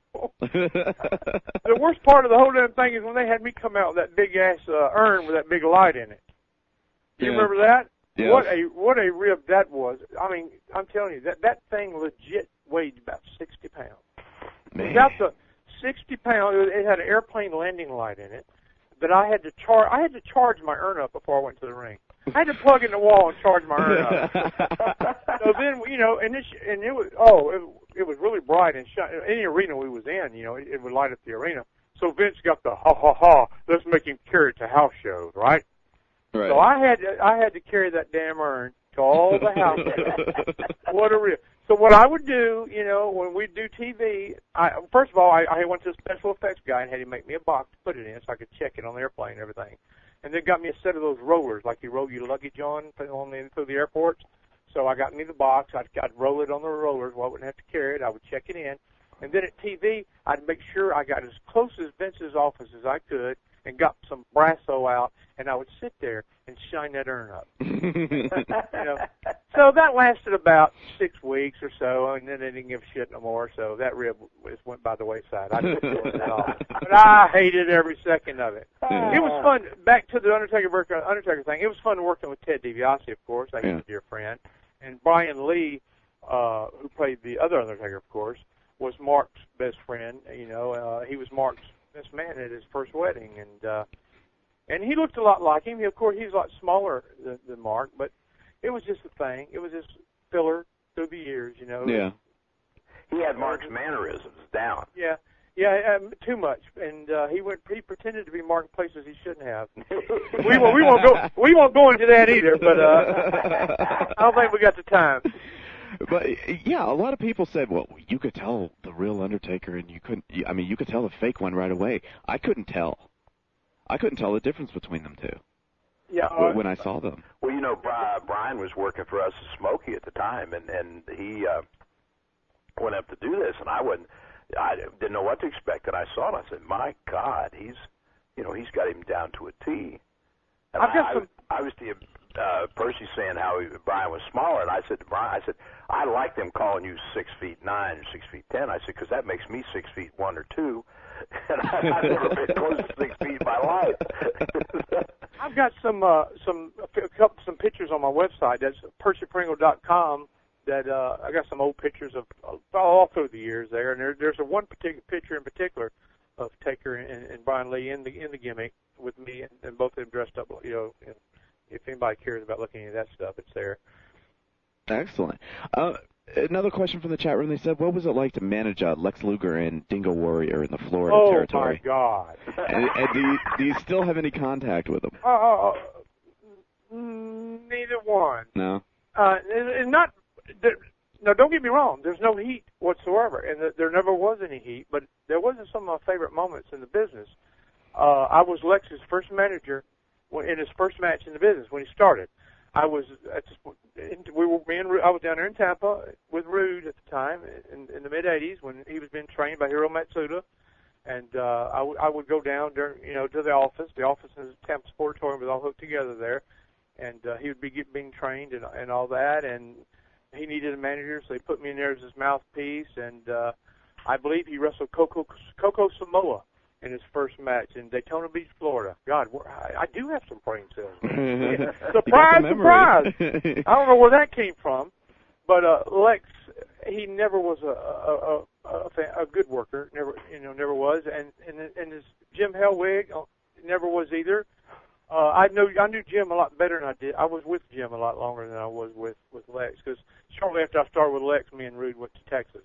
The worst part of the whole damn thing is when they had me come out with that big ass uh, urn with that big light in it. Do you Yeah. remember that? Yes. What a what a rib that was. I mean, I'm telling you that that thing legit weighed about sixty pounds. Man. Without the sixty pounds, it had an airplane landing light in it. But I had to charge. I had to charge my urn up before I went to the ring. I had to plug in the wall and charge my urn up. So then, you know, and this, and it was oh, it, it was really bright and shine. Any arena we was in, you know, it, it would light up the arena. So Vince got the ha ha ha. Let's make him carry it to house shows, right? Right. So I had to, I had to carry that damn urn to all the house shows. What a real. So what I would do, you know, when we do T V, I, first of all, I, I went to a special effects guy and had him make me a box to put it in so I could check it on the airplane and everything. And then got me a set of those rollers, like you roll your luggage on, on the, through the airports. So I got me the box. I'd, I'd roll it on the rollers where I wouldn't have to carry it. I would check it in. And then at T V, I'd make sure I got as close as Vince's office as I could and got some Brasso out, and I would sit there and shine that urn up. You know? So that lasted about six weeks or so, and then they didn't give a shit no more, so that rib just went by the wayside. I didn't feel it at all. But I hated every second of it. It was fun. Back to the Undertaker Undertaker thing, it was fun working with Ted DiBiase, of course. I Yeah. a dear friend. And Brian Lee, uh, who played the other Undertaker, of course, was Mark's best friend. You know, uh, he was Mark's best man at his first wedding, and uh, and he looked a lot like him. He, of course, he's a lot smaller than, than Mark, but it was just a thing. It was just filler through the years, you know. Yeah. He had Mark's mannerisms down. Yeah, Yeah, um, too much, and uh, he went. He pretended to be marking places he shouldn't have. we won't. We won't go. We won't go into that either. But uh, I don't think we got the time. But yeah, a lot of people said, "Well, you could tell the real Undertaker, and you couldn't. I mean, you could tell the fake one right away." I couldn't tell. I couldn't tell the difference between them two. Yeah. Uh, when I saw them. Well, you know, Brian was working for us as Smokey at the time, and and he uh, went up to do this, and I wasn't. I didn't know what to expect, and I saw it. I said, "My God, he's, you know, he's got him down to a T." And I've I, got some... I, I was to uh, Percy saying how he, Brian was smaller, and I said to Brian, I said, "I like them calling you six feet nine or six feet ten." I said, "Because that makes me six feet one or two, and I, I've never been close to six feet in my life." I've got some uh, some a couple some pictures on my website. That's Percy Pringle dot com. That uh, I got some old pictures of uh, all through the years there, and there, there's a one particular picture in particular of Taker and, and Brian Lee in the in the gimmick with me, and, and both of them dressed up. You know, and if anybody cares about looking at that stuff, it's there. Excellent. Uh, another question from the chat room. They said, "What was it like to manage uh, Lex Luger and Dingo Warrior in the Florida oh, territory?" Oh my God! and, and do you do you still have any contact with them? Uh, uh, neither one. No. Uh, and not. There, now, don't get me wrong. There's no heat whatsoever, and the, there never was any heat. But there wasn't some of my favorite moments in the business. Uh, I was Lex's first manager when, in his first match in the business when he started. I was at this, we were me and I was down there in Tampa with Rude at the time in, in the mid eighties when he was being trained by Hiro Matsuda, and uh, I, w- I would go down during you know to the office. The office in the Tampa Sportatorium was all hooked together there, and uh, he would be get, being trained and and all that and. He needed a manager, so they put me in there as his mouthpiece, and uh, I believe he wrestled Coco, Coco Samoa in his first match in Daytona Beach, Florida. God, I, I do have some brain cells. Surprise, surprise! I don't know where that came from, but uh, Lex, he never was a a, a, a, fan, a good worker, never you know never was, and and and his Jim Hellwig never was either. Uh, I know I knew Jim a lot better than I did. I was with Jim a lot longer than I was with with Lex because shortly after I started with Lex, me and Rude went to Texas.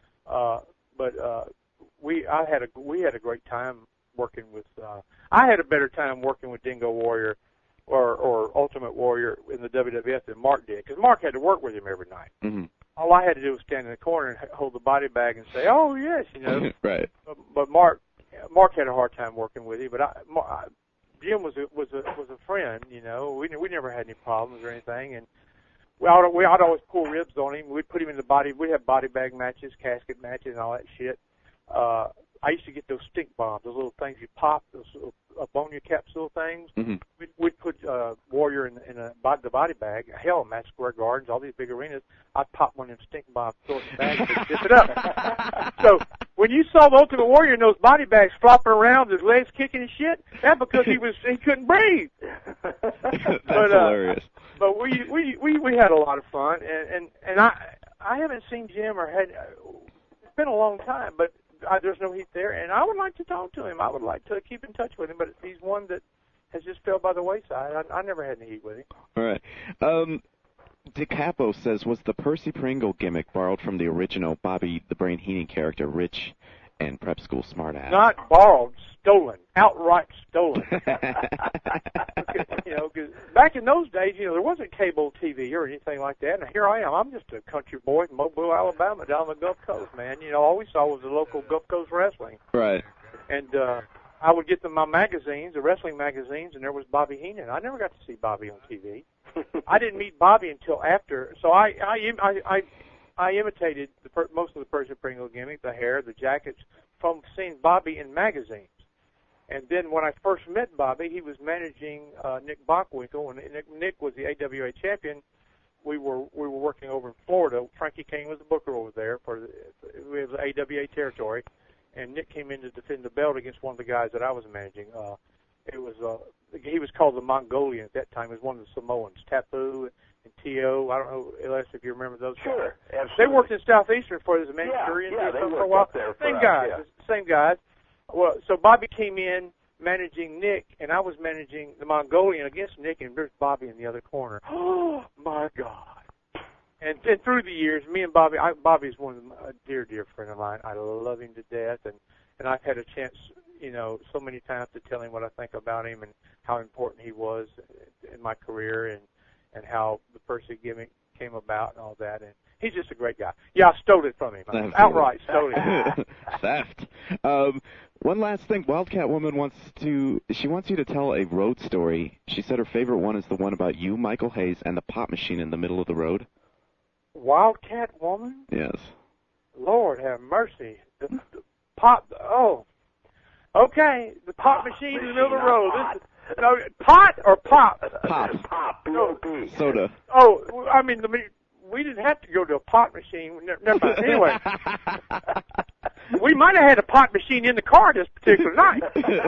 Uh, but uh, we I had a we had a great time working with. Uh, I had a better time working with Dingo Warrior or or Ultimate Warrior in the W W F than Mark did because Mark had to work with him every night. Mm-hmm. All I had to do was stand in the corner and hold the body bag and say, "Oh yes," you know. Right. But, but Mark Mark had a hard time working with him, but I. I Jim was a was a was a friend, you know. We we never had any problems or anything, and we ought we I'd always pull ribs on him. We'd put him in the body. We'd have body bag matches, casket matches, and all that shit. Uh, I used to get those stink bombs, those little things you pop, those little ammonia capsule things. Mm-hmm. We'd, we'd put uh, Warrior in, in a body, the body bag. Hell, Madison Square Gardens, all these big arenas. I'd pop one of them stink bombs, throw it in the bag, and dip it up. So when you saw the Ultimate Warrior in those body bags flopping around, his legs kicking and shit, that's because he was he couldn't breathe. That's but, uh, hilarious. But we we we we had a lot of fun, and and and I I haven't seen Jim or had. It's been a long time, but. I, there's no heat there, and I would like to talk to him. I would like to keep in touch with him, but he's one that has just fell by the wayside. I, I never had any heat with him. All right. Um, DeCapo says, was the Percy Pringle gimmick borrowed from the original Bobby the Brain Heenan character, Rich and Prep School Smartass? Not borrowed, stolen, outright stolen. You know, cause back in those days, you know, there wasn't cable T V or anything like that. And here I am. I'm just a country boy in Mobile, Alabama, down the Gulf Coast, man. You know, all we saw was the local Gulf Coast wrestling. Right. And uh, I would get them my magazines, the wrestling magazines, and there was Bobby Heenan. I never got to see Bobby on T V. I didn't meet Bobby until after. So I, I, I, I, I imitated the per, most of the Percy Pringle gimmick, the hair, the jackets, from seeing Bobby in magazines. And then when I first met Bobby, he was managing uh, Nick Bockwinkel, and Nick, Nick was the A W A champion. We were we were working over in Florida. Frankie King was the booker over there for the, we have the A W A territory, and Nick came in to defend the belt against one of the guys that I was managing. Uh, it was uh, he was called the Mongolian at that time. He was one of the Samoans, Tapu and T O. I don't know, Elias, if you remember those sure, guys. Absolutely. They worked in Southeastern for the Manchurian yeah, yeah, for a while. There for same us, guys, yeah. same guys. Well, so Bobby came in managing Nick, and I was managing the Mongolian against Nick, and there's Bobby in the other corner. Oh, my God. And, and through the years, me and Bobby, I, Bobby's one of them, a dear, dear friend of mine. I love him to death, and, and I've had a chance, you know, so many times to tell him what I think about him and how important he was in my career, and and how the Percy gimmick came about and all that. And he's just a great guy. Yeah, I stole it from him. I outright stole it. Theft. Um, one last thing. Wildcat Woman wants to, she wants you to tell a road story. She said her favorite one is the one about you, Michael Hayes, and the pop machine in the middle of the road. Wildcat Woman? Yes. Lord have mercy. The, the pop, oh. Okay, the pop machine in the middle of the road. This, no, pot or pop? Pop. Pop. No. Soda. Oh, I mean, the, we didn't have to go to a pot machine. Never mind. Anyway, we might have had a pot machine in the car this particular night.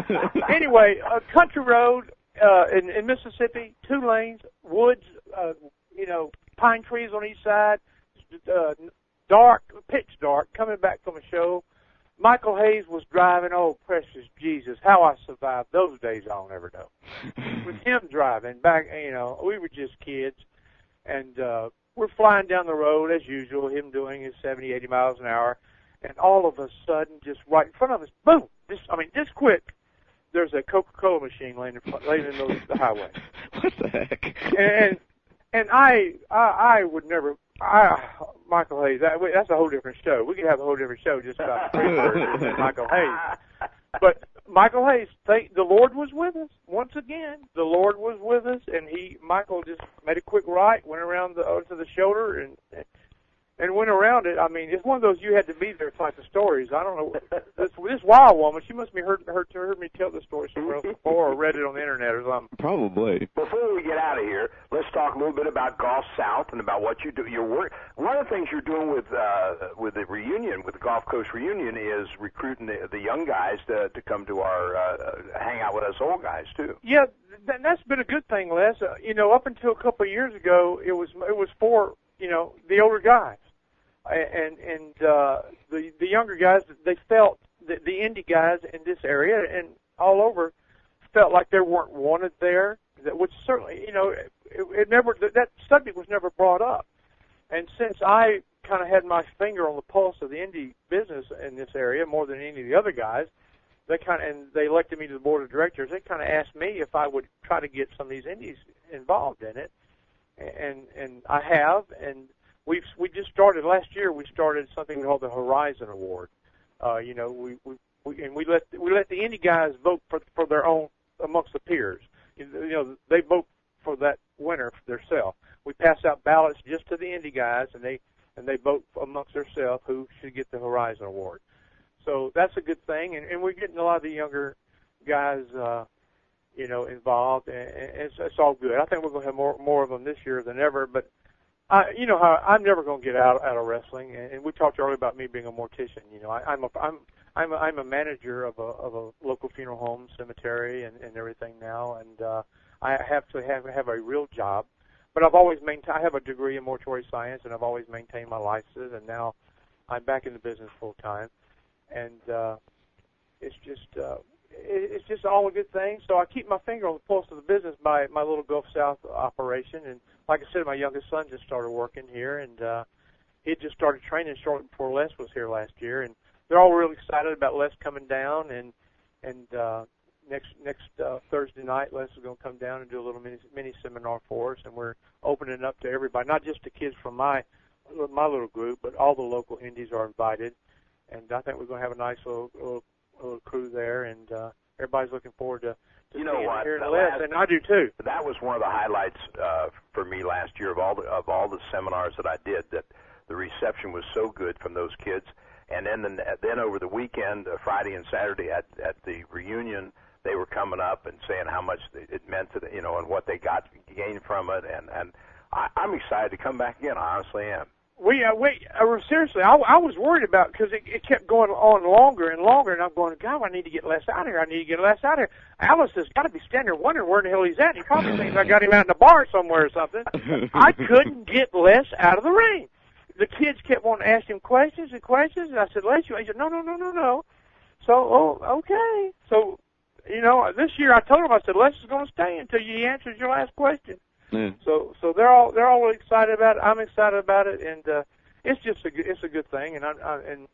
Anyway, a country road uh, in, in Mississippi, two lanes, woods, uh, you know, pine trees on each side, uh, dark, pitch dark, coming back from a show. Michael Hayes was driving. Oh, precious Jesus, how I survived those days I'll never know. With him driving back, you know, we were just kids, and uh, we're flying down the road as usual, him doing his seventy, eighty miles an hour, and all of a sudden, just right in front of us, boom, just, I mean, just quick, there's a Coca-Cola machine laying in, front, laying in the, the highway. What the heck? And, and I, I, I would never, I, Michael Hayes, that, that's a whole different show. We could have a whole different show just about Michael Hayes. But Michael Hayes, thank, the Lord was with us once again. The Lord was with us, and he, Michael, just made a quick right, went around the uh, to the shoulder, and and went around it. I mean, it's one of those you had to be there type of stories. I don't know. This, this wild woman, she must be heard, heard, heard me tell the story somewhere else before, or read it on the internet or something. Probably. Before we get out of here, let's talk a little bit about Golf South and about what you do. Your work. One of the things you're doing with uh, with the reunion, with the Gulf Coast reunion, is recruiting the, the young guys to to come to our uh, hang out with us old guys too. Yeah, th- that's been a good thing, Les. Uh, you know, up until a couple of years ago, it was it was for you know the older guys. And and uh, the the younger guys, they felt the, the indie guys in this area and all over felt like they weren't wanted there. That which certainly, you know, it, it never that subject was never brought up. And since I kind of had my finger on the pulse of the indie business in this area more than any of the other guys, they kind of and they elected me to the board of directors. They kind of asked me if I would try to get some of these indies involved in it, and and I have and. We've we just started last year. We started something called the Horizon Award. Uh, you know, we, we we and we let we let the indie guys vote for for their own amongst the peers. You know, they vote for that winner for themselves. We pass out ballots just to the indie guys, and they and they vote amongst themselves who should get the Horizon Award. So that's a good thing, and, and we're getting a lot of the younger guys, uh, you know, involved, and, and it's, it's all good. I think we're going to have more more of them this year than ever, but. I, you know how I'm never going to get out out of wrestling, and, and we talked earlier about me being a mortician. You know, I, I'm a I'm I'm a, I'm a manager of a of a local funeral home, cemetery, and, and everything now, and uh, I have to have have a real job. But I've always maintained. I have a degree in mortuary science, and I've always maintained my licenses, and now I'm back in the business full time, and uh, it's just uh, it, it's just all a good thing. So I keep my finger on the pulse of the business by my little Gulf South operation, and. Like I said, my youngest son just started working here, and uh, he just started training shortly before Les was here last year. And they're all really excited about Les coming down. And and uh, next next uh, Thursday night, Les is going to come down and do a little mini, mini seminar for us. And we're opening it up to everybody, not just the kids from my my little group, but all the local indies are invited. And I think we're going to have a nice little little, little crew there, and uh, everybody's looking forward to. You know what? Here in Les, and I do too. That was one of the highlights uh, for me last year of all the of all the seminars that I did. That the reception was so good from those kids, and then the, then over the weekend, uh, Friday and Saturday at at the reunion, they were coming up and saying how much it meant to the, you know, and what they got gained from it, and and I, I'm excited to come back again. I honestly am. We, uh, we, uh, seriously, I, I was worried about because it, it kept going on longer and longer, and I'm going, God, I need to get Les out of here. I need to get Les out of here. Alice has got to be standing there wondering where the hell he's at. He probably thinks I got him out in the bar somewhere or something. I couldn't get Les out of the ring. The kids kept wanting to ask him questions and questions, and I said, Les, you, he said, no, no, no, no, no. So, oh, okay. So, you know, this year I told him, I said, Les is going to stay until you answers your last question. Yeah. So, so they're all they're all really excited about it. I'm excited about it, and uh, it's just a it's a good thing. And I, I and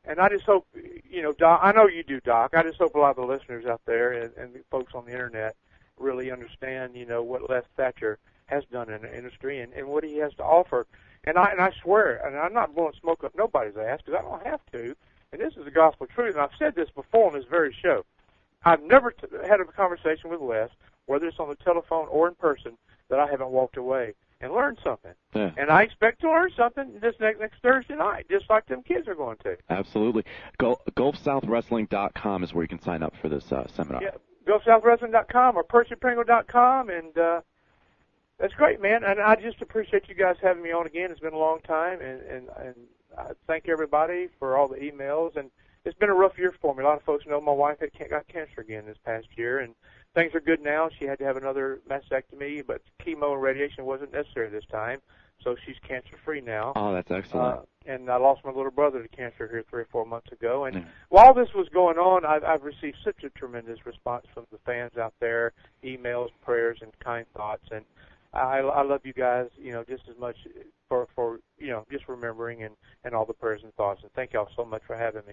and I just hope, you know, Doc, I know you do, Doc. I just hope a lot of the listeners out there and, and the folks on the internet really understand, you know, what Les Thatcher has done in the industry and, and what he has to offer. And I and I swear, and I'm not blowing smoke up nobody's ass because I don't have to. And this is the gospel truth. And I've said this before on this very show. I've never t- had a conversation with Les, whether it's on the telephone or in person, that I haven't walked away and learned something. Yeah. And I expect to learn something this next next Thursday night, just like them kids are going to. Absolutely. Gul- Gulf South Wrestling dot com is where you can sign up for this uh, seminar. Yeah, Gulf South Wrestling dot com or Percy Pringle dot com, and uh, that's great, man. And I just appreciate you guys having me on again. It's been a long time, and and, and I thank everybody for all the emails. And it's been a rough year for me. A lot of folks know my wife had got cancer again this past year, and things are good now. She had to have another mastectomy, but chemo and radiation wasn't necessary this time, so she's cancer-free now. Oh, that's excellent. Uh, and I lost my little brother to cancer here three or four months ago. And Yeah. while this was going on, I've, I've received such a tremendous response from the fans out there, emails, prayers, and kind thoughts. And I, I love you guys, you know, just as much for, for you know, just remembering and, and all the prayers and thoughts. And thank y'all so much for having me.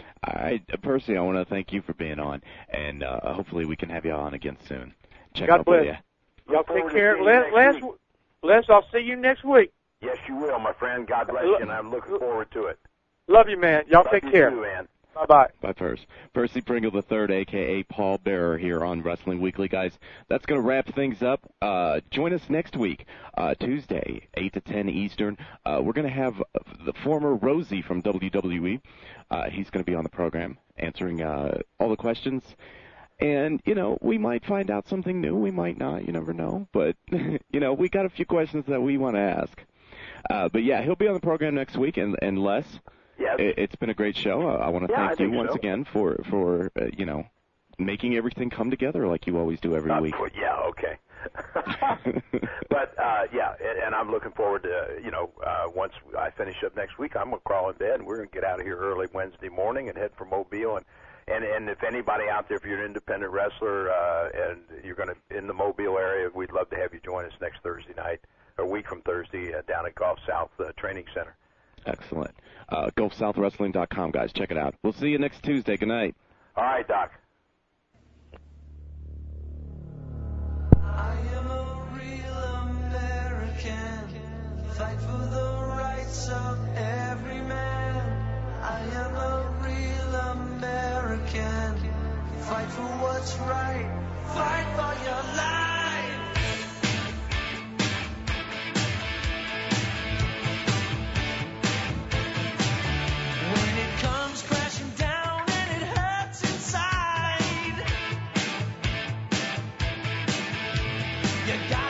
I, Percy, I want to thank you for being on, and uh, hopefully we can have you on again soon. Check God up bless. with you. Y'all forward take to care. seeing you Les, next Les, week. Les, I'll see you next week. Yes, you will, my friend. God bless you, and I'm looking forward to it. Love you, man. Y'all Love take you care. too, man. Bye-bye. Bye, Percy. Percy Pringle the third, a k a. Paul Bearer, here on Wrestling Weekly. Guys, that's going to wrap things up. Uh, join us next week, uh, Tuesday, eight to ten Eastern. Uh, we're going to have the former Rosie from W W E. Uh, he's going to be on the program answering uh, all the questions. And, you know, we might find out something new. We might not. You never know. But, you know, we got a few questions that we want to ask. Uh, but, yeah, he'll be on the program next week. And, and Les, Yes. it, it's been a great show. I, I want to Yeah, I thank you think once so. again for, for uh, you know, making everything come together like you always do every Not week. for- yeah, okay. But, uh, yeah, and, and I'm looking forward to, you know, uh, once I finish up next week, I'm going to crawl in bed, and we're going to get out of here early Wednesday morning and head for Mobile. And, and, and if anybody out there, if you're an independent wrestler uh, and you're going to in the Mobile area, we'd love to have you join us next Thursday night, or a week from Thursday, uh, down at Gulf South uh, Training Center. Excellent. Uh, Gulf South Wrestling dot com, guys. Check it out. We'll see you next Tuesday. Good night. All right, Doc. I am a real American. Fight for the rights of every man. I am a real American. Fight for what's right. Fight for your life. When it comes crashing down and it hurts inside, you got